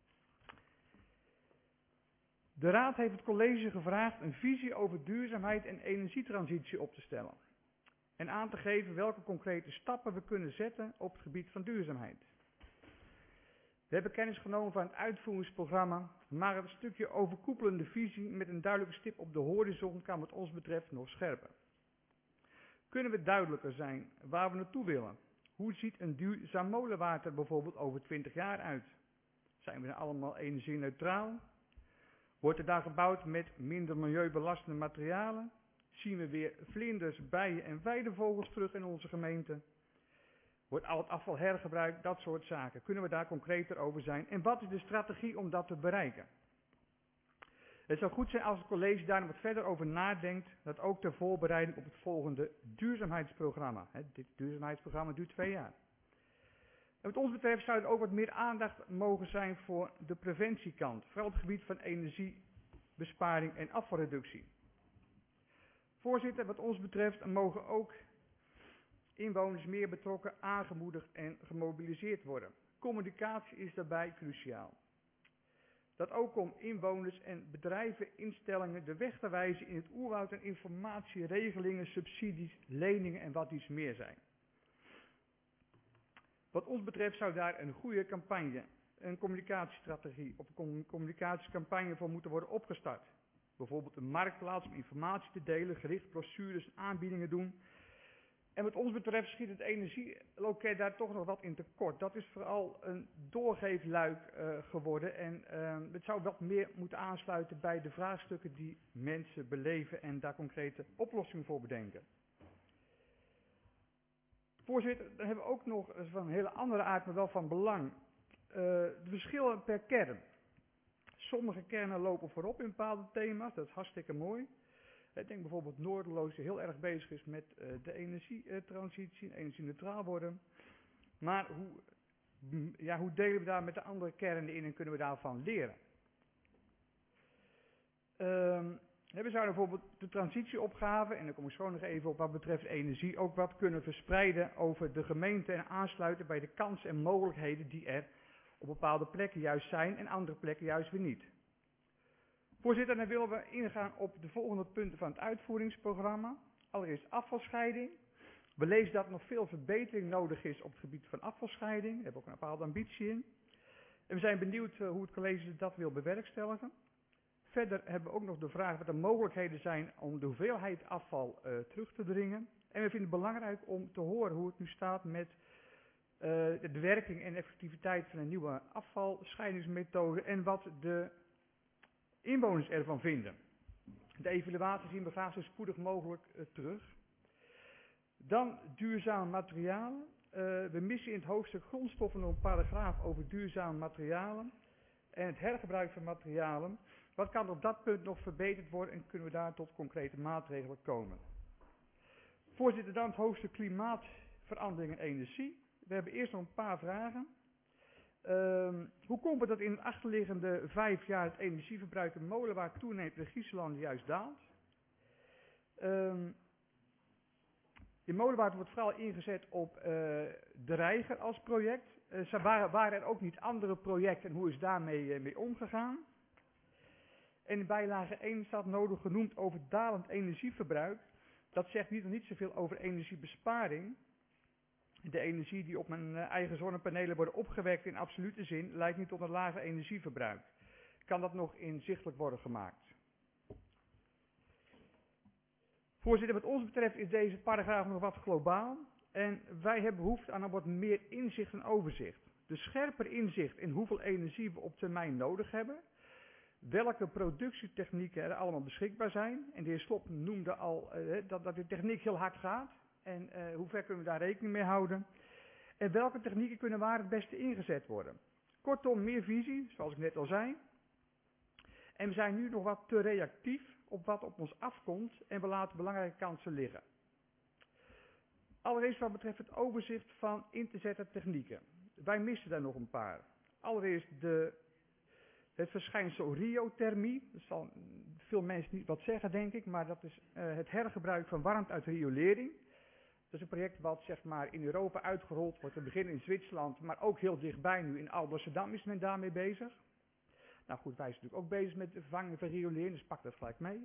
De Raad heeft het college gevraagd een visie over duurzaamheid en energietransitie op te stellen. En aan te geven welke concrete stappen we kunnen zetten op het gebied van duurzaamheid. We hebben kennis genomen van het uitvoeringsprogramma, maar het stukje overkoepelende visie met een duidelijke stip op de horizon kan wat ons betreft nog scherper. Kunnen we duidelijker zijn waar we naartoe willen? Hoe ziet een duurzaam Molenwaard er bijvoorbeeld over twintig jaar uit? Zijn we dan allemaal energie-neutraal? Wordt er daar gebouwd met minder milieubelastende materialen? Zien we weer vlinders, bijen en weidevogels terug in onze gemeente? Wordt al het afval hergebruikt? Dat soort zaken. Kunnen we daar concreter over zijn? En wat is de strategie om dat te bereiken? Het zou goed zijn als het college daar wat verder over nadenkt, dat ook ter voorbereiding op het volgende duurzaamheidsprogramma. Dit duurzaamheidsprogramma duurt twee jaar. En wat ons betreft zou er ook wat meer aandacht mogen zijn voor de preventiekant, vooral op het gebied van energiebesparing en afvalreductie. Voorzitter, wat ons betreft mogen ook inwoners meer betrokken, aangemoedigd en gemobiliseerd worden. Communicatie is daarbij cruciaal. Dat ook om inwoners en bedrijven, instellingen de weg te wijzen in het oerwoud en informatie, regelingen, subsidies, leningen en wat iets meer zijn. Wat ons betreft zou daar een goede campagne, een communicatiestrategie of een communicatiecampagne voor moeten worden opgestart. Bijvoorbeeld een marktplaats om informatie te delen, gericht brochures en aanbiedingen doen. En wat ons betreft schiet het energieloket daar toch nog wat in tekort. Dat is vooral een doorgeefluik uh, geworden en uh, het zou wat meer moeten aansluiten bij de vraagstukken die mensen beleven en daar concrete oplossingen voor bedenken. Voorzitter, dan hebben we ook nog van een hele andere aard, maar wel van belang, uh, de verschillen per kern. Sommige kernen lopen voorop in bepaalde thema's, dat is hartstikke mooi. Ik denk bijvoorbeeld Noorderloos die heel erg bezig is met uh, de energietransitie, energie-neutraal worden. Maar hoe, ja, hoe delen we daar met de andere kernen in en kunnen we daarvan leren? Um, we zouden bijvoorbeeld de transitieopgave, en dan kom ik zo nog even op wat betreft energie, ook wat kunnen verspreiden over de gemeente en aansluiten bij de kansen en mogelijkheden die er op bepaalde plekken juist zijn en andere plekken juist weer niet. Voorzitter, dan willen we ingaan op de volgende punten van het uitvoeringsprogramma. Allereerst afvalscheiding. We lezen dat er nog veel verbetering nodig is op het gebied van afvalscheiding. Daar hebben we ook een bepaalde ambitie in. En we zijn benieuwd uh, hoe het college dat wil bewerkstelligen. Verder hebben we ook nog de vraag wat de mogelijkheden zijn om de hoeveelheid afval uh, terug te dringen. En we vinden het belangrijk om te horen hoe het nu staat met uh, de werking en effectiviteit van een nieuwe afvalscheidingsmethode en wat de inwoners ervan vinden. De evaluatie zien we graag zo spoedig mogelijk uh, terug. Dan duurzame materialen. Uh, we missen in het hoofdstuk grondstoffen nog een paragraaf over duurzame materialen en het hergebruik van materialen. Wat kan op dat punt nog verbeterd worden en kunnen we daar tot concrete maatregelen komen? Voorzitter, dan het hoofdstuk klimaatverandering en energie. We hebben eerst nog een paar vragen. Uh, hoe komt het dat in de achterliggende vijf jaar het energieverbruik in Molenwaard toeneemt en Griezenland juist daalt? Uh, in Molenwaard wordt vooral ingezet op uh, de Reiger als project. Uh, waren, waren er ook niet andere projecten en hoe is daarmee uh, mee omgegaan? En in bijlage één staat nodig genoemd over dalend energieverbruik. Dat zegt niet, niet zoveel over energiebesparing. De energie die op mijn eigen zonnepanelen wordt opgewekt in absolute zin leidt niet tot een lager energieverbruik. Kan dat nog inzichtelijk worden gemaakt? Voorzitter, wat ons betreft is deze paragraaf nog wat globaal. En wij hebben behoefte aan wat meer inzicht en overzicht. Dus scherper inzicht in hoeveel energie we op termijn nodig hebben. Welke productietechnieken er allemaal beschikbaar zijn. En de heer Slop noemde al uh, dat, dat de techniek heel hard gaat. En uh, hoe ver kunnen we daar rekening mee houden. En welke technieken kunnen waar het beste ingezet worden. Kortom, meer visie, zoals ik net al zei. En we zijn nu nog wat te reactief op wat op ons afkomt. En we laten belangrijke kansen liggen. Allereerst wat betreft het overzicht van in te zetten technieken. Wij missen daar nog een paar. Allereerst de... Het verschijnsel riothermie, dat zal veel mensen niet wat zeggen denk ik, maar dat is uh, het hergebruik van warmte uit riolering. Dat is een project wat zeg maar in Europa uitgerold wordt, te beginnen in Zwitserland, maar ook heel dichtbij nu in Alblasserdam is men daarmee bezig. Nou goed, wij zijn natuurlijk ook bezig met de vervanging van riolering, dus pak dat gelijk mee.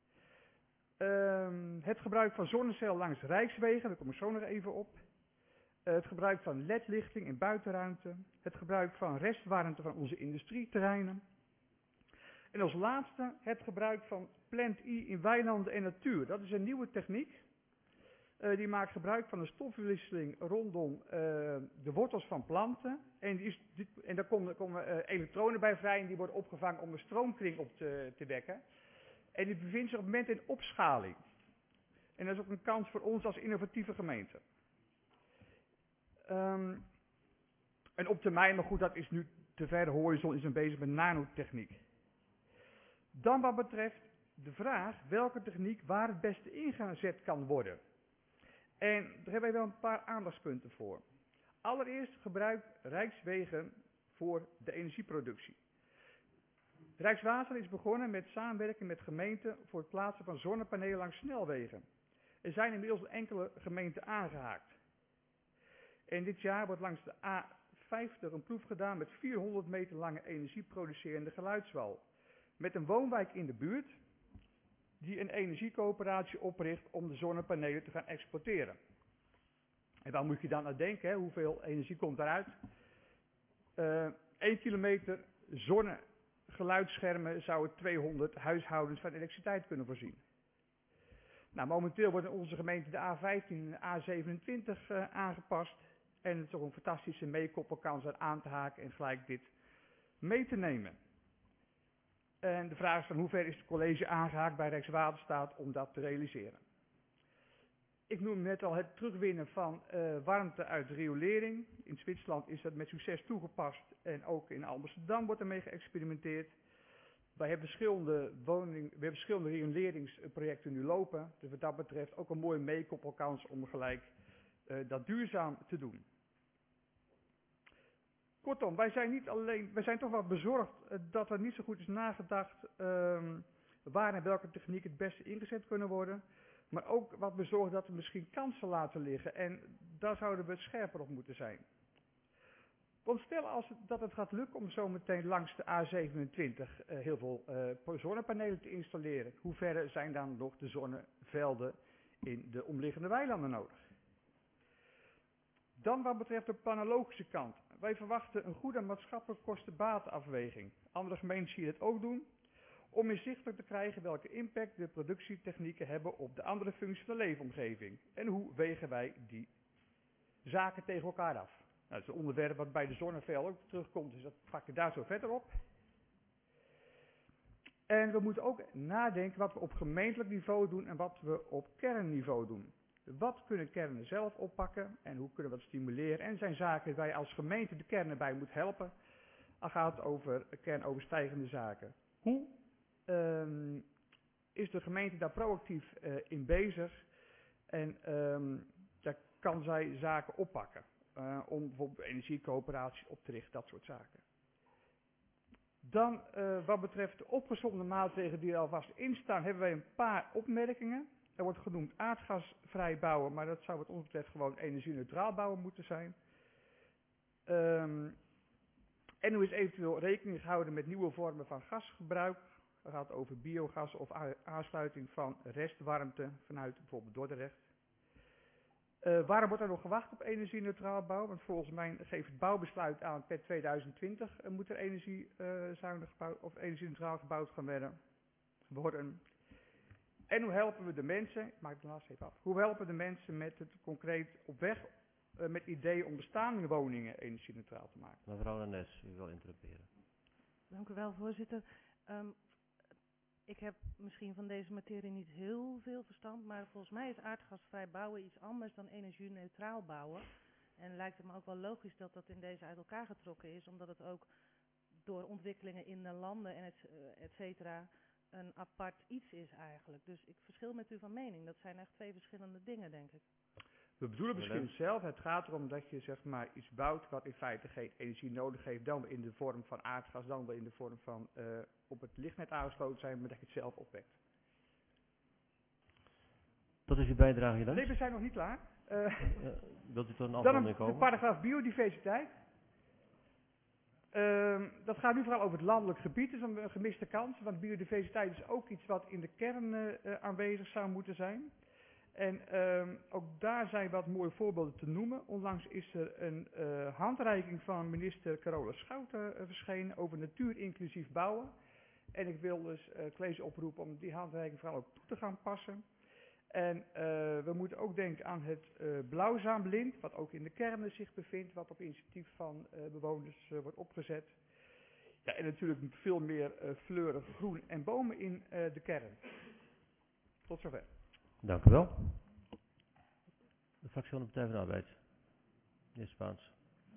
Um, het gebruik van zonnecel langs rijkswegen, daar kom ik zo nog even op. Uh, het gebruik van L E D-lichting in buitenruimte. Het gebruik van restwarmte van onze industrieterreinen. En als laatste het gebruik van Plant-I in weilanden en natuur. Dat is een nieuwe techniek. Uh, die maakt gebruik van een stofwisseling rondom uh, de wortels van planten. En, die is, die, en daar komen, komen uh, elektronen bij vrij en die worden opgevangen om een stroomkring op te, te wekken. En die bevindt zich op het moment in opschaling. En dat is ook een kans voor ons als innovatieve gemeente. Um, en op termijn, maar goed, dat is nu te ver, de horizon is men bezig met nanotechniek. Dan wat betreft de vraag welke techniek waar het beste ingezet kan worden. En daar hebben wij wel een paar aandachtspunten voor. Allereerst gebruikt Rijkswegen voor de energieproductie. Rijkswaterstaat is begonnen met samenwerking met gemeenten voor het plaatsen van zonnepanelen langs snelwegen. Er zijn inmiddels enkele gemeenten aangehaakt. En dit jaar wordt langs de A vijftig een proef gedaan met vierhonderd meter lange energieproducerende geluidswal. Met een woonwijk in de buurt die een energiecoöperatie opricht om de zonnepanelen te gaan exporteren. En waar moet je dan aan denken? Hè? Hoeveel energie komt daaruit? Uh, één kilometer zonnegeluidsschermen zouden tweehonderd huishoudens van elektriciteit kunnen voorzien. Nou, momenteel wordt in onze gemeente de A vijftien en de A zevenentwintig uh, aangepast. En het is toch een fantastische meekoppelkans aan aan te haken en gelijk dit mee te nemen. En de vraag is van hoe ver is het college aangehaakt bij Rijkswaterstaat om dat te realiseren. Ik noem net al het terugwinnen van uh, warmte uit riolering. In Zwitserland is dat met succes toegepast en ook in Alblasserdam wordt ermee geëxperimenteerd. Wij hebben verschillende, woning, we hebben verschillende rioleringsprojecten nu lopen. Dus wat dat betreft ook een mooie meekoppelkans om gelijk uh, dat duurzaam te doen. Kortom, wij zijn niet alleen, wij zijn toch wel bezorgd uh, dat er niet zo goed is nagedacht uh, waar en welke techniek het beste ingezet kunnen worden. Maar ook wat bezorgd dat we misschien kansen laten liggen en daar zouden we scherper op moeten zijn. Want stel als het, dat het gaat lukken om zometeen langs de A zevenentwintig uh, heel veel uh, zonnepanelen te installeren. Hoe ver zijn dan nog de zonnevelden in de omliggende weilanden nodig? Dan wat betreft de planologische kant. Wij verwachten een goede maatschappelijke kosten-batenafweging. Andere gemeenten zien het ook doen. Om inzichtelijk te krijgen welke impact de productietechnieken hebben op de andere functies van de leefomgeving. En hoe wegen wij die zaken tegen elkaar af. Nou, dat is een onderwerp wat bij de Zonnevel ook terugkomt, dus dat pak ik daar zo verder op. En we moeten ook nadenken wat we op gemeentelijk niveau doen en wat we op kernniveau doen. Wat kunnen kernen zelf oppakken en hoe kunnen we dat stimuleren? En zijn zaken waar je als gemeente de kernen bij moet helpen. Dan gaat het over kernoverstijgende zaken. Hoe um, is de gemeente daar proactief uh, in bezig? En um, daar kan zij zaken oppakken. Uh, om bijvoorbeeld energiecoöperaties op te richten, dat soort zaken. Dan uh, wat betreft de opgezonde maatregelen die er alvast in staan, hebben wij een paar opmerkingen. Er wordt genoemd aardgasvrij bouwen, maar dat zou wat ons betreft gewoon energie-neutraal bouwen moeten zijn. Um, en hoe is eventueel rekening gehouden met nieuwe vormen van gasgebruik. Dat gaat over biogas of aansluiting van restwarmte vanuit bijvoorbeeld Dordrecht. Uh, waarom wordt er nog gewacht op energie-neutraal bouwen? Want volgens mij geeft het bouwbesluit aan per tweeduizend twintig uh, moet er energiezuinig gebouwd of energie-neutraal gebouwd gaan werden. worden. En hoe helpen we de mensen, ik maak het laatst even af, hoe helpen de mensen met het concreet op weg uh, met ideeën om bestaande woningen energie-neutraal te maken? Mevrouw Lanes, u wil interrumperen. Dank u wel, voorzitter. Um, ik heb misschien van deze materie niet heel veel verstand, maar volgens mij is aardgasvrij bouwen iets anders dan energie-neutraal bouwen. En lijkt het me ook wel logisch dat dat in deze uit elkaar getrokken is, omdat het ook door ontwikkelingen in de landen en et, et cetera een apart iets is eigenlijk. Dus ik verschil met u van mening. Dat zijn echt twee verschillende dingen, denk ik. We bedoelen misschien hetzelfde. Het gaat erom dat je zeg maar iets bouwt wat in feite geen energie nodig heeft, dan wel in de vorm van aardgas, dan wel in de vorm van uh, op het lichtnet aangesloten zijn, maar dat je het zelf opwekt. Dat is uw bijdrage hieraan? Nee, we zijn nog niet klaar. Uh, uh, wilt u tot een afronding afronding komen? Dan de paragraaf biodiversiteit. Uh, dat gaat nu vooral over het landelijk gebied, dus een gemiste kans, want biodiversiteit is ook iets wat in de kern uh, aanwezig zou moeten zijn. En um, ook daar zijn wat mooie voorbeelden te noemen. Onlangs is er een uh, handreiking van minister Carola Schouten uh, verschenen over natuurinclusief bouwen. En ik wil dus uh, het college oproepen om die handreiking vooral ook toe te gaan passen. En uh, we moeten ook denken aan het uh, blauwzaamblind, wat ook in de kernen zich bevindt, wat op initiatief van uh, bewoners uh, wordt opgezet. Ja, en natuurlijk veel meer uh, fleurig groen en bomen in uh, de kern. Tot zover. Dank u wel. De fractie van de Partij van de Arbeid. Meneer Spaans.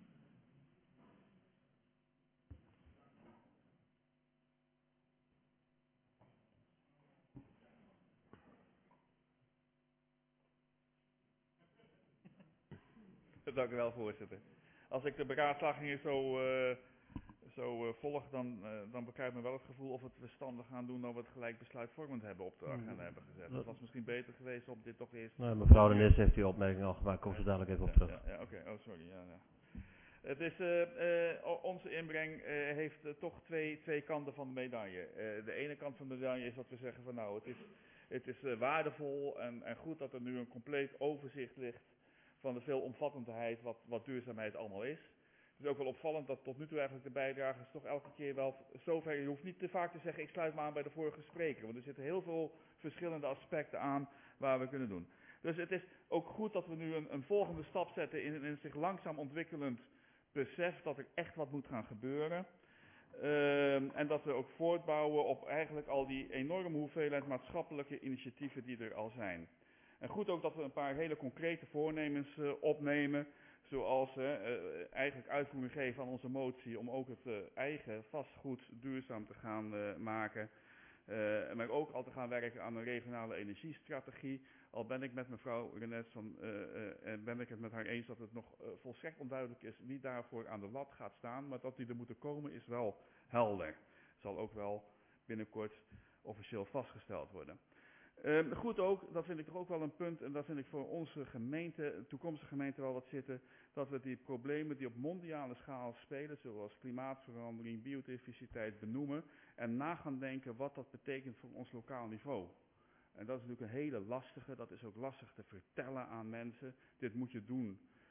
Dank u wel, voorzitter. Als ik de beraadslagingen zo, uh, zo uh, volg, dan, uh, dan bekruipt me wel het gevoel of we het verstandig gaan doen dat we het gelijk besluitvormend hebben op de agenda hmm. hebben gezet. Het was misschien beter geweest om dit toch eerst... Nou, mevrouw de Nis heeft die opmerking al gemaakt, kom ze dadelijk even op terug. Ja, ja, ja oké, okay. oh sorry. Ja, ja. Het is, uh, uh, onze inbreng uh, heeft uh, toch twee, twee kanten van de medaille. Uh, de ene kant van de medaille is dat we zeggen van nou, het is, het is uh, waardevol en, en goed dat er nu een compleet overzicht ligt van de veelomvattendheid wat, wat duurzaamheid allemaal is. Het is ook wel opvallend dat tot nu toe eigenlijk de bijdragers toch elke keer wel zover, je hoeft niet te vaak te zeggen ik sluit me aan bij de vorige spreker, want er zitten heel veel verschillende aspecten aan waar we kunnen doen. Dus het is ook goed dat we nu een, een volgende stap zetten in een zich langzaam ontwikkelend besef dat er echt wat moet gaan gebeuren. Um, en dat we ook voortbouwen op eigenlijk al die enorme hoeveelheid maatschappelijke initiatieven die er al zijn. En goed ook dat we een paar hele concrete voornemens uh, opnemen, zoals uh, uh, eigenlijk uitvoering geven aan onze motie om ook het uh, eigen vastgoed duurzaam te gaan uh, maken. Uh, maar ook al te gaan werken aan een regionale energiestrategie. Al ben ik met mevrouw Renes van, uh, uh, en ben ik het met haar eens dat het nog uh, volstrekt onduidelijk is wie daarvoor aan de lat gaat staan. Maar dat die er moeten komen is wel helder. Zal ook wel binnenkort officieel vastgesteld worden. Uh, goed ook, dat vind ik toch ook wel een punt, en dat vind ik voor onze gemeente, toekomstige gemeente wel wat zitten, dat we die problemen die op mondiale schaal spelen, zoals klimaatverandering, biodiversiteit, benoemen en na gaan denken wat dat betekent voor ons lokaal niveau. En dat is natuurlijk een hele lastige, dat is ook lastig te vertellen aan mensen. Dit moet je doen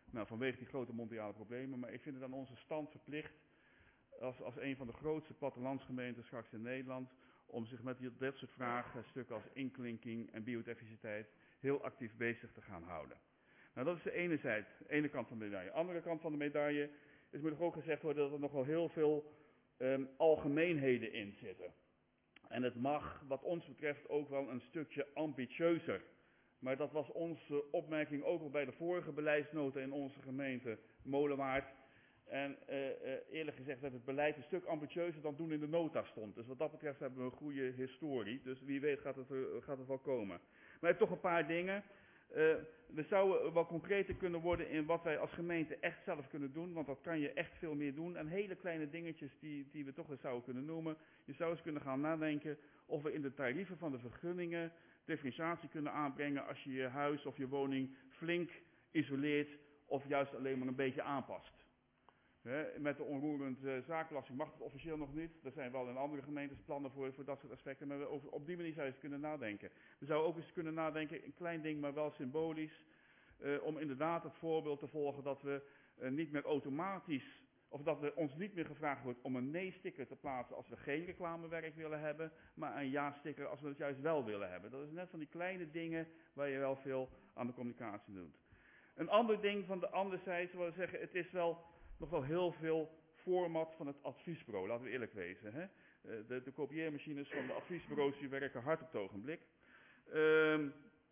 Nou, vanwege die grote mondiale problemen. Maar ik vind het aan onze stand verplicht, als, als een van de grootste plattelandsgemeenten straks in Nederland, om zich met die, dat soort vraagstukken als inklinking en biodiversiteit heel actief bezig te gaan houden. Nou, dat is de ene zijde, de ene kant van de medaille. De andere kant van de medaille is moet ook gezegd worden dat er nog wel heel veel um, algemeenheden in zitten. En het mag wat ons betreft ook wel een stukje ambitieuzer. Maar dat was onze opmerking ook al bij de vorige beleidsnota in onze gemeente Molenwaard. En uh, uh, eerlijk gezegd werd het beleid een stuk ambitieuzer dan toen in de nota stond. Dus wat dat betreft hebben we een goede historie. Dus wie weet gaat het, uh, gaat het wel komen. Maar toch een paar dingen. Uh, we zouden wel concreter kunnen worden in wat wij als gemeente echt zelf kunnen doen. Want dat kan je echt veel meer doen. En hele kleine dingetjes die, die we toch eens zouden kunnen noemen. Je zou eens kunnen gaan nadenken of we in de tarieven van de vergunningen differentiatie kunnen aanbrengen als je je huis of je woning flink isoleert of juist alleen maar een beetje aanpast. He, met de onroerend uh, zaakbelasting mag het officieel nog niet. Er zijn wel in andere gemeentes plannen voor, voor dat soort aspecten. Maar we over, op die manier zou je eens kunnen nadenken. We zouden ook eens kunnen nadenken, een klein ding maar wel symbolisch. Uh, om inderdaad het voorbeeld te volgen dat we uh, niet meer automatisch, of dat we ons niet meer gevraagd wordt om een nee-sticker te plaatsen als we geen reclamewerk willen hebben. Maar een ja-sticker als we het juist wel willen hebben. Dat is net van die kleine dingen waar je wel veel aan de communicatie doet. Een ander ding van de andere zijde, zou ik zeggen, het is wel nog wel heel veel format van het adviesbureau, laten we eerlijk wezen. Hè? De, de kopieermachines van de adviesbureaus die werken hard op het ogenblik. Um,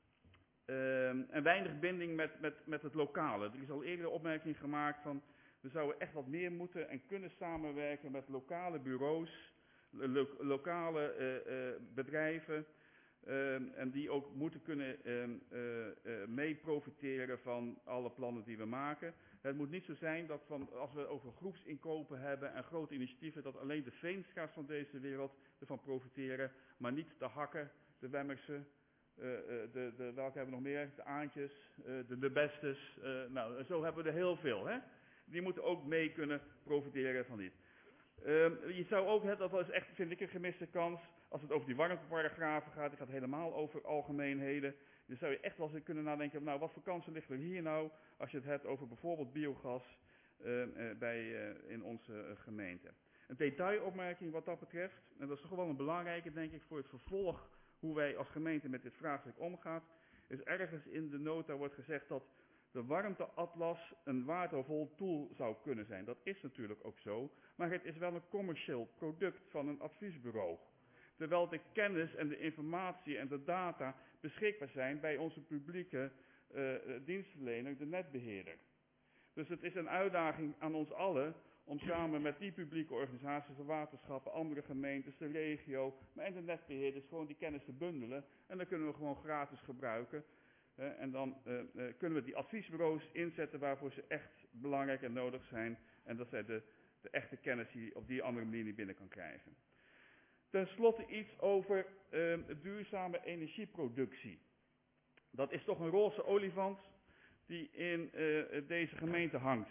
um, en weinig binding met, met, met het lokale. Er is al eerder opmerking gemaakt van, we zouden echt wat meer moeten en kunnen samenwerken met lokale bureaus, lo lokale uh, uh, bedrijven. Um, en die ook moeten kunnen um, uh, uh, mee profiteren van alle plannen die we maken. Het moet niet zo zijn dat van, als we over groepsinkopen hebben en grote initiatieven, dat alleen de Veenscha's van deze wereld ervan profiteren, maar niet de Hakken, de Wemmersen, uh, de, de, welke hebben we nog meer? De Aantjes, uh, de, de Bestes. Uh, nou, zo hebben we er heel veel. Hè? Die moeten ook mee kunnen profiteren van dit. Uh, je zou ook, hè, dat is echt, vind ik, een gemiste kans, als het over die warmteparagrafen gaat, het gaat helemaal over algemeenheden. Dan zou je echt wel eens kunnen nadenken, nou wat voor kansen liggen er hier nou, als je het hebt over bijvoorbeeld biogas uh, uh, bij, uh, in onze uh, gemeente. Een detailopmerking wat dat betreft, en dat is toch wel een belangrijke denk ik voor het vervolg, hoe wij als gemeente met dit vraagstuk omgaan, is ergens in de nota wordt gezegd dat de warmteatlas een waardevol tool zou kunnen zijn. Dat is natuurlijk ook zo, maar het is wel een commercieel product van een adviesbureau. Terwijl de kennis en de informatie en de data beschikbaar zijn bij onze publieke uh, dienstverlener, de netbeheerder. Dus het is een uitdaging aan ons allen om samen met die publieke organisaties, de waterschappen, andere gemeentes, de regio, maar en de netbeheerders gewoon die kennis te bundelen. En dan kunnen we gewoon gratis gebruiken. Uh, en dan uh, uh, kunnen we die adviesbureaus inzetten waarvoor ze echt belangrijk en nodig zijn. En dat zijn de, de echte kennis die je op die andere manier niet binnen kan krijgen. Ten slotte iets over uh, duurzame energieproductie. Dat is toch een roze olifant die in uh, deze gemeente hangt.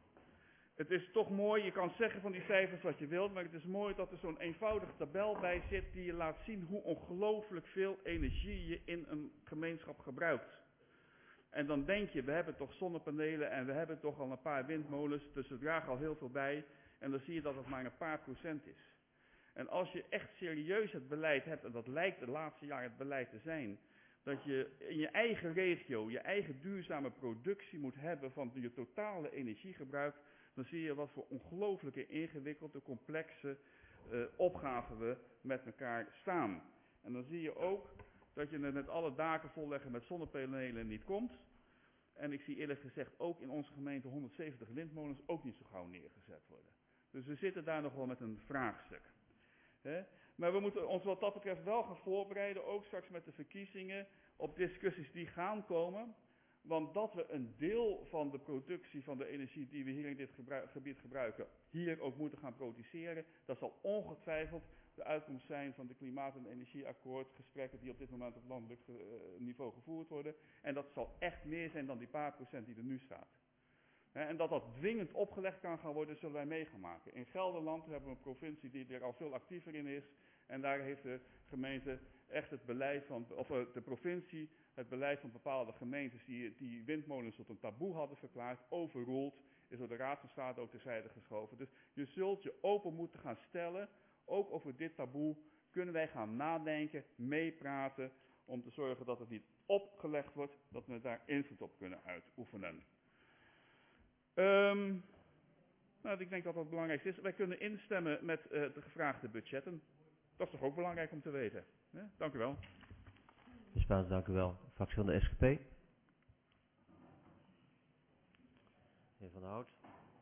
Het is toch mooi, je kan zeggen van die cijfers wat je wilt, maar het is mooi dat er zo'n eenvoudige tabel bij zit die je laat zien hoe ongelooflijk veel energie je in een gemeenschap gebruikt. En dan denk je, we hebben toch zonnepanelen en we hebben toch al een paar windmolens, dus we dragen al heel veel bij. En dan zie je dat het maar een paar procent is. En als je echt serieus het beleid hebt, en dat lijkt de laatste jaren het beleid te zijn, dat je in je eigen regio, je eigen duurzame productie moet hebben van je totale energiegebruik, dan zie je wat voor ongelooflijke ingewikkelde, complexe uh, opgaven we met elkaar staan. En dan zie je ook dat je het met alle daken volleggen met zonnepanelen niet komt. En ik zie eerlijk gezegd ook in onze gemeente honderdzeventig windmolens ook niet zo gauw neergezet worden. Dus we zitten daar nog wel met een vraagstuk. He? Maar we moeten ons wat dat betreft wel gaan voorbereiden, ook straks met de verkiezingen, op discussies die gaan komen. Want dat we een deel van de productie van de energie die we hier in dit gebruik, gebied gebruiken, hier ook moeten gaan produceren, dat zal ongetwijfeld de uitkomst zijn van de klimaat- en energieakkoord, gesprekken die op dit moment op landelijk uh, niveau gevoerd worden. En dat zal echt meer zijn dan die paar procent die er nu staat. He, en dat dat dwingend opgelegd kan gaan worden, zullen wij mee gaan maken. In Gelderland hebben we een provincie die er al veel actiever in is. En daar heeft de gemeente echt het beleid van, of de provincie het beleid van bepaalde gemeentes die, die windmolens tot een taboe hadden verklaard, overroeld, is door de Raad van State ook terzijde geschoven. Dus je zult je open moeten gaan stellen, ook over dit taboe kunnen wij gaan nadenken, meepraten, om te zorgen dat het niet opgelegd wordt, dat we daar invloed op kunnen uitoefenen. Um, nou, ik denk dat dat het belangrijkste is. Wij kunnen instemmen met uh, de gevraagde budgetten. Dat is toch ook belangrijk om te weten. Ja? Dank u wel. Meneer Spaans, dank u wel. Fractie van de S G P. Heer Van der Hout.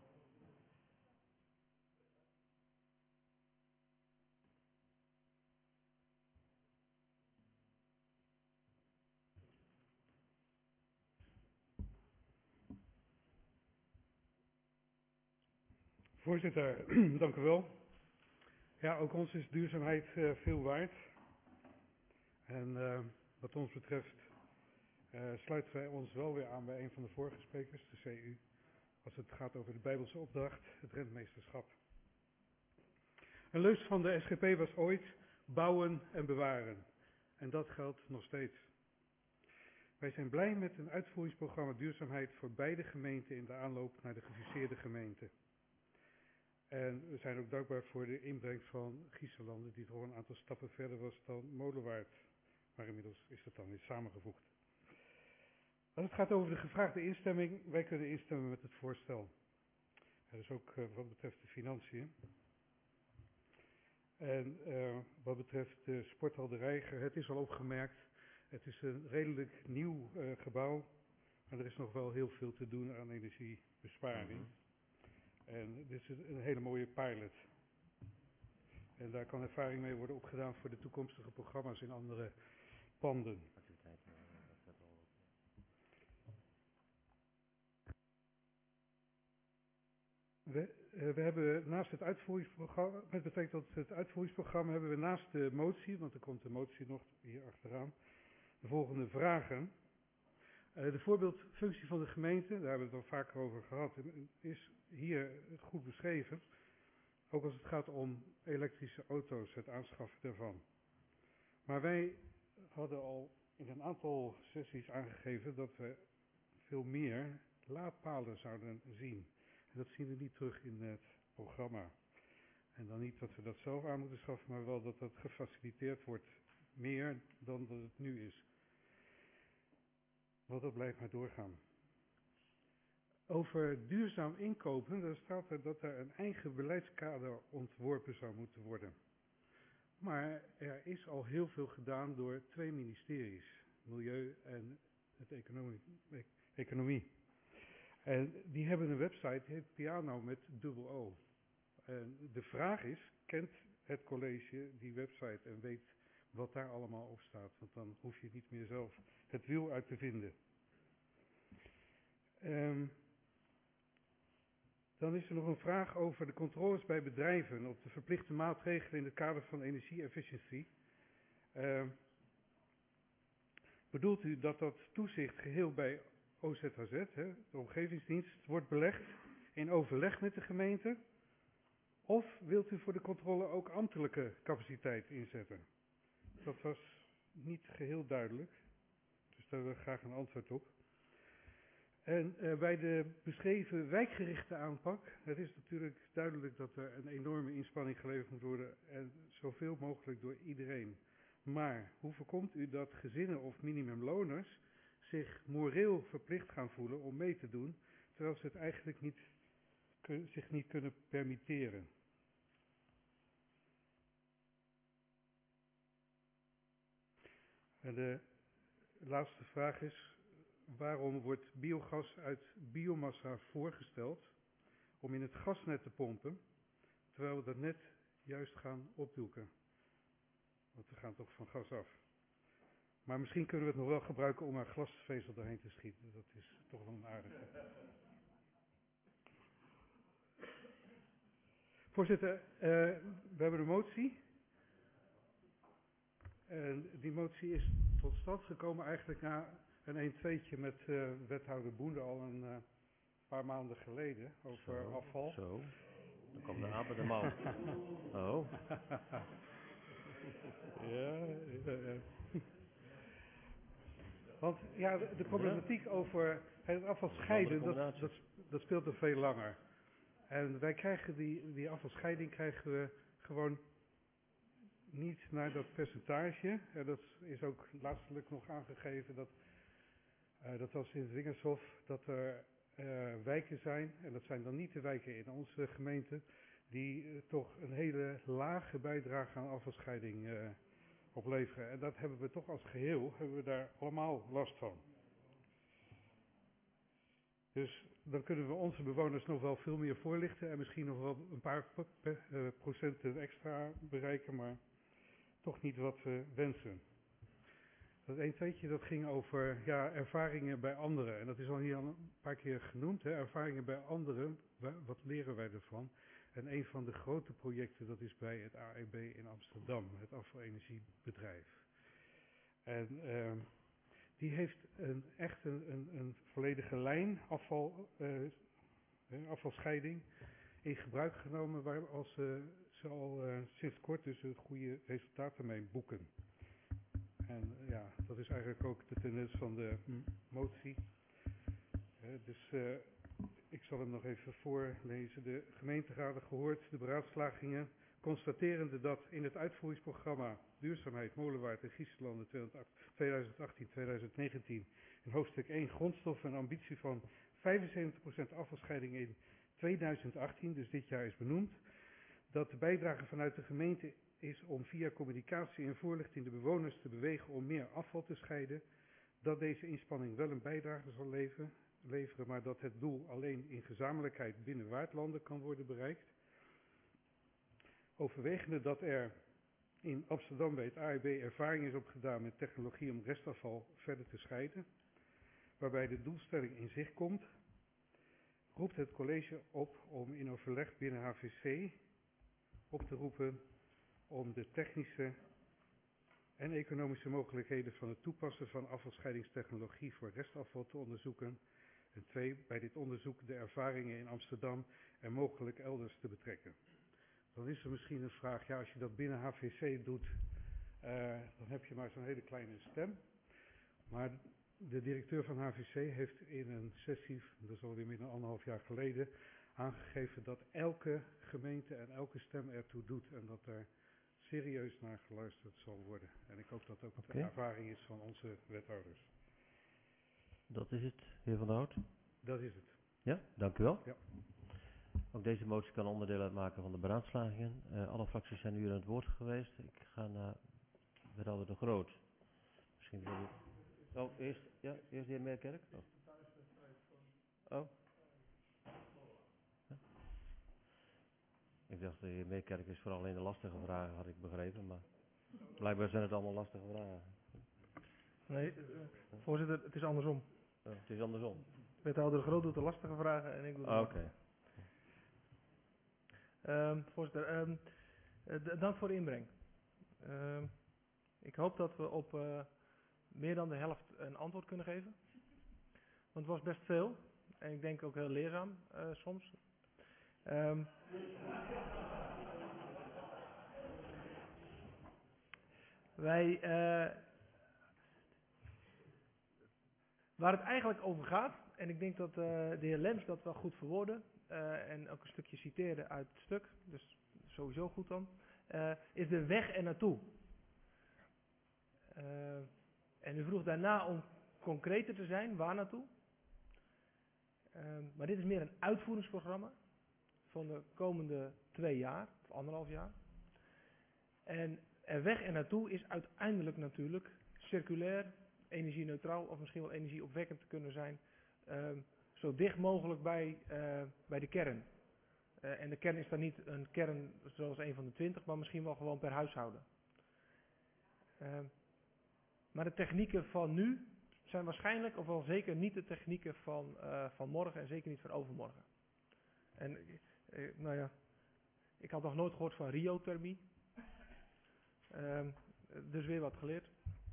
Voorzitter, dank u wel. Ja, ook ons is duurzaamheid uh, veel waard. En uh, wat ons betreft uh, sluiten wij ons wel weer aan bij een van de vorige sprekers, de C U, als het gaat over de Bijbelse opdracht, het rentmeesterschap. Een leus van de S G P was ooit bouwen en bewaren. En dat geldt nog steeds. Wij zijn blij met een uitvoeringsprogramma duurzaamheid voor beide gemeenten in de aanloop naar de gefuseerde gemeente. En we zijn ook dankbaar voor de inbreng van Gieselanden, die toch een aantal stappen verder was dan Molenwaard. Maar inmiddels is dat dan weer samengevoegd. Als het gaat over de gevraagde instemming, wij kunnen instemmen met het voorstel. Dat is ook uh, wat betreft de financiën. En uh, wat betreft de sporthal De Reiger, het is al opgemerkt, het is een redelijk nieuw uh, gebouw. Maar er is nog wel heel veel te doen aan energiebesparing. Mm-hmm. En dit is een hele mooie pilot. En daar kan ervaring mee worden opgedaan voor de toekomstige programma's in andere panden. We, uh, we hebben naast het uitvoeringsprogramma, met betrekking tot het uitvoeringsprogramma, hebben we naast de motie, want er komt de motie nog hier achteraan, de volgende vragen. Uh, de voorbeeldfunctie van de gemeente, daar hebben we het al vaker over gehad, is hier goed beschreven. Ook als het gaat om elektrische auto's, het aanschaffen daarvan. Maar wij hadden al in een aantal sessies aangegeven dat we veel meer laadpalen zouden zien. En dat zien we niet terug in het programma. En dan niet dat we dat zelf aan moeten schaffen, maar wel dat dat gefaciliteerd wordt. Meer dan dat het nu is. Want dat blijft maar doorgaan. Over duurzaam inkopen, daar staat er dat er een eigen beleidskader ontworpen zou moeten worden. Maar er is al heel veel gedaan door twee ministeries, Milieu en het Economie. economie. En die hebben een website, die heet Piano met dubbel O. En de vraag is, kent het college die website en weet wat daar allemaal op staat? Want dan hoef je niet meer zelf het wiel uit te vinden. Um, dan is er nog een vraag over de controles bij bedrijven op de verplichte maatregelen in het kader van energie-efficiëntie. Uh, bedoelt u dat dat toezicht geheel bij O Z H Z, hè, de omgevingsdienst, wordt belegd in overleg met de gemeente? Of wilt u voor de controle ook ambtelijke capaciteit inzetten? Dat was niet geheel duidelijk, dus daar wil ik graag een antwoord op. En uh, bij de beschreven wijkgerichte aanpak, het is natuurlijk duidelijk dat er een enorme inspanning geleverd moet worden en zoveel mogelijk door iedereen. Maar hoe voorkomt u dat gezinnen of minimumloners zich moreel verplicht gaan voelen om mee te doen, terwijl ze het eigenlijk niet, kun, zich niet kunnen permitteren? En de laatste vraag is, waarom wordt biogas uit biomassa voorgesteld om in het gasnet te pompen, terwijl we dat net juist gaan opdoeken? Want we gaan toch van gas af. Maar misschien kunnen we het nog wel gebruiken om er glasvezel doorheen te schieten. Dat is toch wel een aardige. Voorzitter, uh, we hebben een motie. En die motie is tot stand gekomen eigenlijk na een een-tweetje met uh, wethouder Boende al een uh, paar maanden geleden over zo, afval. Zo, dan komt de aap en de man. Oh. Ja, ja, ja. Want ja, de, de problematiek over het afval scheiden, dat, dat, dat speelt er veel langer. En wij krijgen die, die afvalscheiding krijgen we gewoon niet naar dat percentage. En dat is ook laatstelijk nog aangegeven, dat, uh, dat was in het Wingershof, dat er uh, wijken zijn, en dat zijn dan niet de wijken in onze gemeente, die uh, toch een hele lage bijdrage aan afvalscheiding uh, opleveren. En dat hebben we toch als geheel, hebben we daar allemaal last van. Dus dan kunnen we onze bewoners nog wel veel meer voorlichten en misschien nog wel een paar uh, procenten extra bereiken, maar toch niet wat we wensen. Dat een tweetje dat ging over ja, ervaringen bij anderen. En dat is al hier al een paar keer genoemd. Hè. Ervaringen bij anderen, wat leren wij ervan? En een van de grote projecten dat is bij het A E B in Amsterdam, het afvalenergiebedrijf. En uh, die heeft een, echt een, een, een volledige lijn afval, uh, afvalscheiding in gebruik genomen, waar als, uh, ze al uh, sinds kort dus goede resultaten mee boeken. En uh, ja, dat is eigenlijk ook de tendens van de motie. Uh, dus uh, ik zal hem nog even voorlezen. De gemeenteraden gehoord de beraadslagingen, constaterende dat in het uitvoeringsprogramma Duurzaamheid, Molenwaard en Giesselanden tweeduizend achttien tweeduizend negentien in hoofdstuk één grondstof een ambitie van vijfenzeventig procent afvalscheiding in tweeduizend achttien, dus dit jaar is benoemd, dat de bijdrage vanuit de gemeente is om via communicatie en voorlichting de bewoners te bewegen om meer afval te scheiden, dat deze inspanning wel een bijdrage zal leveren, leveren maar dat het doel alleen in gezamenlijkheid binnen Waardlanden kan worden bereikt. Overwegende dat er in Amsterdam bij het A E B ervaring is opgedaan met technologie om restafval verder te scheiden, waarbij de doelstelling in zicht komt, roept het college op om in overleg binnen H V C op te roepen om de technische en economische mogelijkheden van het toepassen van afvalscheidingstechnologie voor restafval te onderzoeken. En twee, bij dit onderzoek de ervaringen in Amsterdam en mogelijk elders te betrekken. Dan is er misschien een vraag, ja, als je dat binnen H V C doet, uh, dan heb je maar zo'n hele kleine stem. Maar de directeur van H V C heeft in een sessie, dat is alweer meer dan anderhalf jaar geleden, aangegeven dat elke gemeente en elke stem ertoe doet en dat er serieus naar geluisterd zal worden. En ik hoop dat ook okay. de ervaring is van onze wethouders. Dat is het, heer Van der Hout. Dat is het. Ja, dank u wel. Ja. Ook deze motie kan onderdeel uitmaken van de beraadslagingen. Uh, alle fracties zijn nu aan het woord geweest. Ik ga naar wethouder De Groot. Misschien wil u... Oh, eerst, ja, eerst de heer Meerkerk. Oh. Oh. Ja. Ik dacht, de heer Meerkerk is vooral in de lastige vragen, had ik begrepen. Maar blijkbaar zijn het allemaal lastige vragen. Nee, uh, voorzitter, het is andersom. Oh, het is andersom. Wethouder De Groot doet de lastige vragen en ik doe de ah, Oké. Okay. Um, voorzitter, um, uh, dank voor de inbreng. Um, ik hoop dat we op uh, meer dan de helft een antwoord kunnen geven. Want het was best veel. En ik denk ook heel leerzaam uh, soms. Um, wij, uh, waar het eigenlijk over gaat, en ik denk dat uh, de heer Lems dat wel goed verwoordde, uh, en ook een stukje citeerde uit het stuk, dus sowieso goed dan, uh, is de weg er naartoe. Uh, en u vroeg daarna om concreter te zijn, waar naartoe? Uh, maar dit is meer een uitvoeringsprogramma van de komende twee jaar, of anderhalf jaar. En er weg er naartoe is uiteindelijk natuurlijk circulair, energie-neutraal of misschien wel energieopwekkend te kunnen zijn, uh, zo dicht mogelijk bij, uh, bij de kern. Uh, en de kern is dan niet een kern zoals een van de twintig, maar misschien wel gewoon per huishouden. Uh, maar de technieken van nu zijn waarschijnlijk, of wel zeker niet de technieken van, uh, van morgen en zeker niet van overmorgen. En uh, nou ja, ik had nog nooit gehoord van riothermie. Uh, dus weer wat geleerd.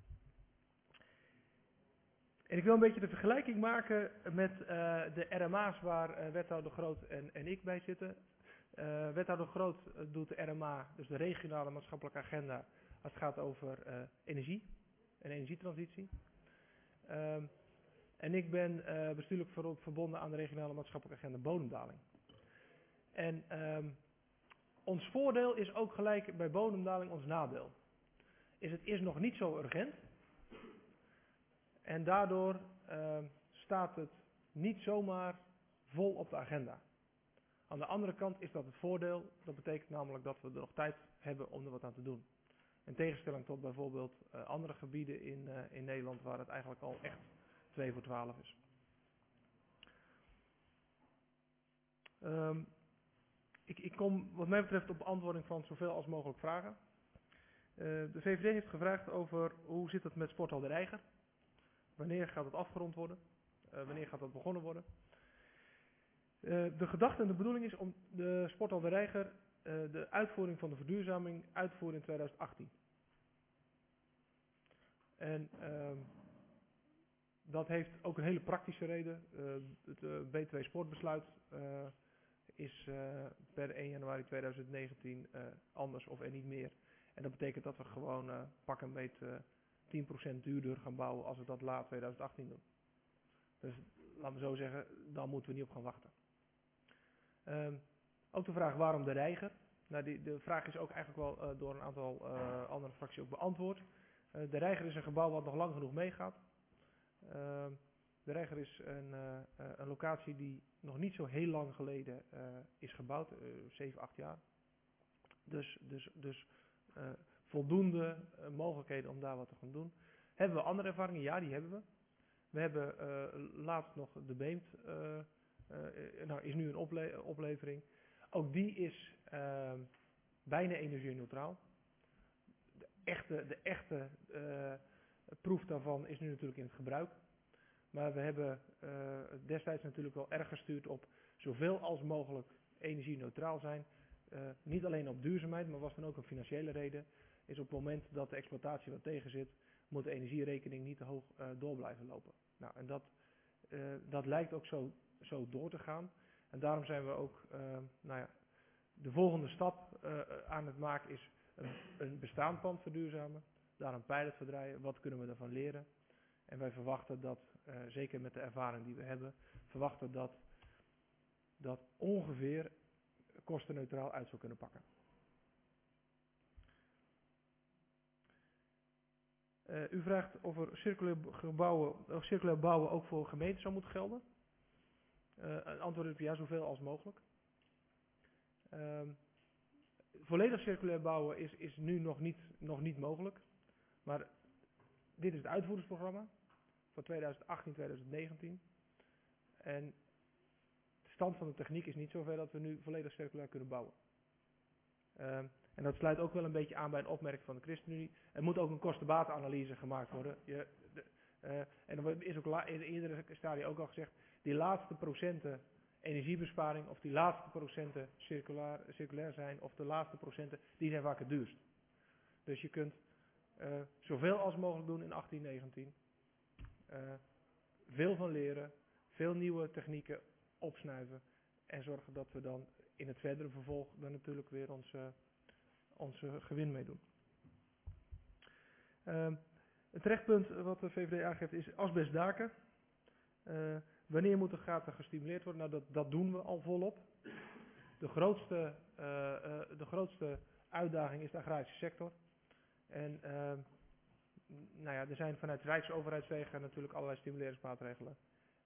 En ik wil een beetje de vergelijking maken met uh, de R M A's waar uh, wethouder Groot en, en ik bij zitten. Uh, wethouder Groot uh, doet de R M A, dus de regionale maatschappelijke agenda, als het gaat over uh, energie en energietransitie. Um, en ik ben uh, bestuurlijk ver verbonden aan de regionale maatschappelijke agenda bodemdaling. En um, ons voordeel is ook gelijk bij bodemdaling ons nadeel. Is het is nog niet zo urgent. En daardoor uh, staat het niet zomaar vol op de agenda. Aan de andere kant is dat het voordeel. Dat betekent namelijk dat we er nog tijd hebben om er wat aan te doen. In tegenstelling tot bijvoorbeeld uh, andere gebieden in, uh, in Nederland waar het eigenlijk al echt twee voor twaalf is. Um, ik, ik kom wat mij betreft op beantwoording van zoveel als mogelijk vragen. Uh, de V V D heeft gevraagd over hoe zit het met Sporthal de Reiger. Wanneer gaat het afgerond worden? Uh, wanneer gaat dat begonnen worden? Uh, de gedachte en de bedoeling is om de Sporthal de Reiger uh, de uitvoering van de verduurzaming uitvoeren in tweeduizend achttien. En uh, dat heeft ook een hele praktische reden. Uh, het uh, B twee sportbesluit uh, is uh, per één januari tweeduizend negentien uh, anders of er niet meer. En dat betekent dat we gewoon uh, pak en beet uh, tien procent duurder gaan bouwen als we dat laat tweeduizend achttien doen. Dus laten we zo zeggen, dan moeten we niet op gaan wachten. Uh, ook de vraag waarom de Reiger. Nou, die, de vraag is ook eigenlijk wel uh, door een aantal uh, andere fracties ook beantwoord. Uh, de Reiger is een gebouw wat nog lang genoeg meegaat. Uh, de Reiger is een, uh, uh, een locatie die nog niet zo heel lang geleden uh, is gebouwd, uh, zeven, acht jaar. Dus, dus, dus uh, voldoende uh, mogelijkheden om daar wat te gaan doen. Hebben we andere ervaringen? Ja, die hebben we. We hebben uh, laatst nog de Beemt, uh, uh, nou is nu een ople oplevering. Ook die is uh, bijna energie-neutraal. De echte, de echte uh, proef daarvan is nu natuurlijk in het gebruik. Maar we hebben uh, destijds natuurlijk wel erg gestuurd op zoveel als mogelijk energie-neutraal zijn. Uh, niet alleen op duurzaamheid, maar was dan ook een financiële reden. Is op het moment dat de exploitatie wat tegen zit, moet de energierekening niet te hoog uh, door blijven lopen. Nou, en dat, uh, dat lijkt ook zo, zo door te gaan. En daarom zijn we ook, uh, nou ja, de volgende stap uh, aan het maken is een, een bestaand pand verduurzamen. Daar een pilot voor draaien. Wat kunnen we daarvan leren? En wij verwachten dat, uh, zeker met de ervaring die we hebben, verwachten dat dat ongeveer kostenneutraal uit zou kunnen pakken. Uh, u vraagt of er circulair, gebouwen, of circulair bouwen ook voor gemeenten zou moeten gelden. Uh, een antwoord is ja, zoveel als mogelijk. Uh, volledig circulair bouwen is, is nu nog niet, nog niet mogelijk. Maar dit is het uitvoeringsprogramma van tweeduizend achttien tweeduizend negentien. En de stand van de techniek is niet zover dat we nu volledig circulair kunnen bouwen. Uh, en dat sluit ook wel een beetje aan bij een opmerking van de ChristenUnie. Er moet ook een kosten-batenanalyse gemaakt worden. Je, de, uh, en er is ook la, in eerdere stadia ook al gezegd, die laatste procenten energiebesparing of die laatste procenten circulair, circulair zijn of de laatste procenten, die zijn vaak het duurst. Dus je kunt uh, zoveel als mogelijk doen in achttien negentien. Uh, veel van leren, veel nieuwe technieken opsnuiven en zorgen dat we dan in het verdere vervolg dan natuurlijk weer ons, uh, ons uh, gewin mee doen. Uh, het terechtpunt wat de V V D aangeeft is asbestdaken. Uh, wanneer moet de gaten gestimuleerd worden? Nou, dat, dat doen we al volop. De grootste, uh, uh, de grootste uitdaging is de agrarische sector. En uh, nou ja, er zijn vanuit rijksoverheidswegen natuurlijk allerlei stimuleringsmaatregelen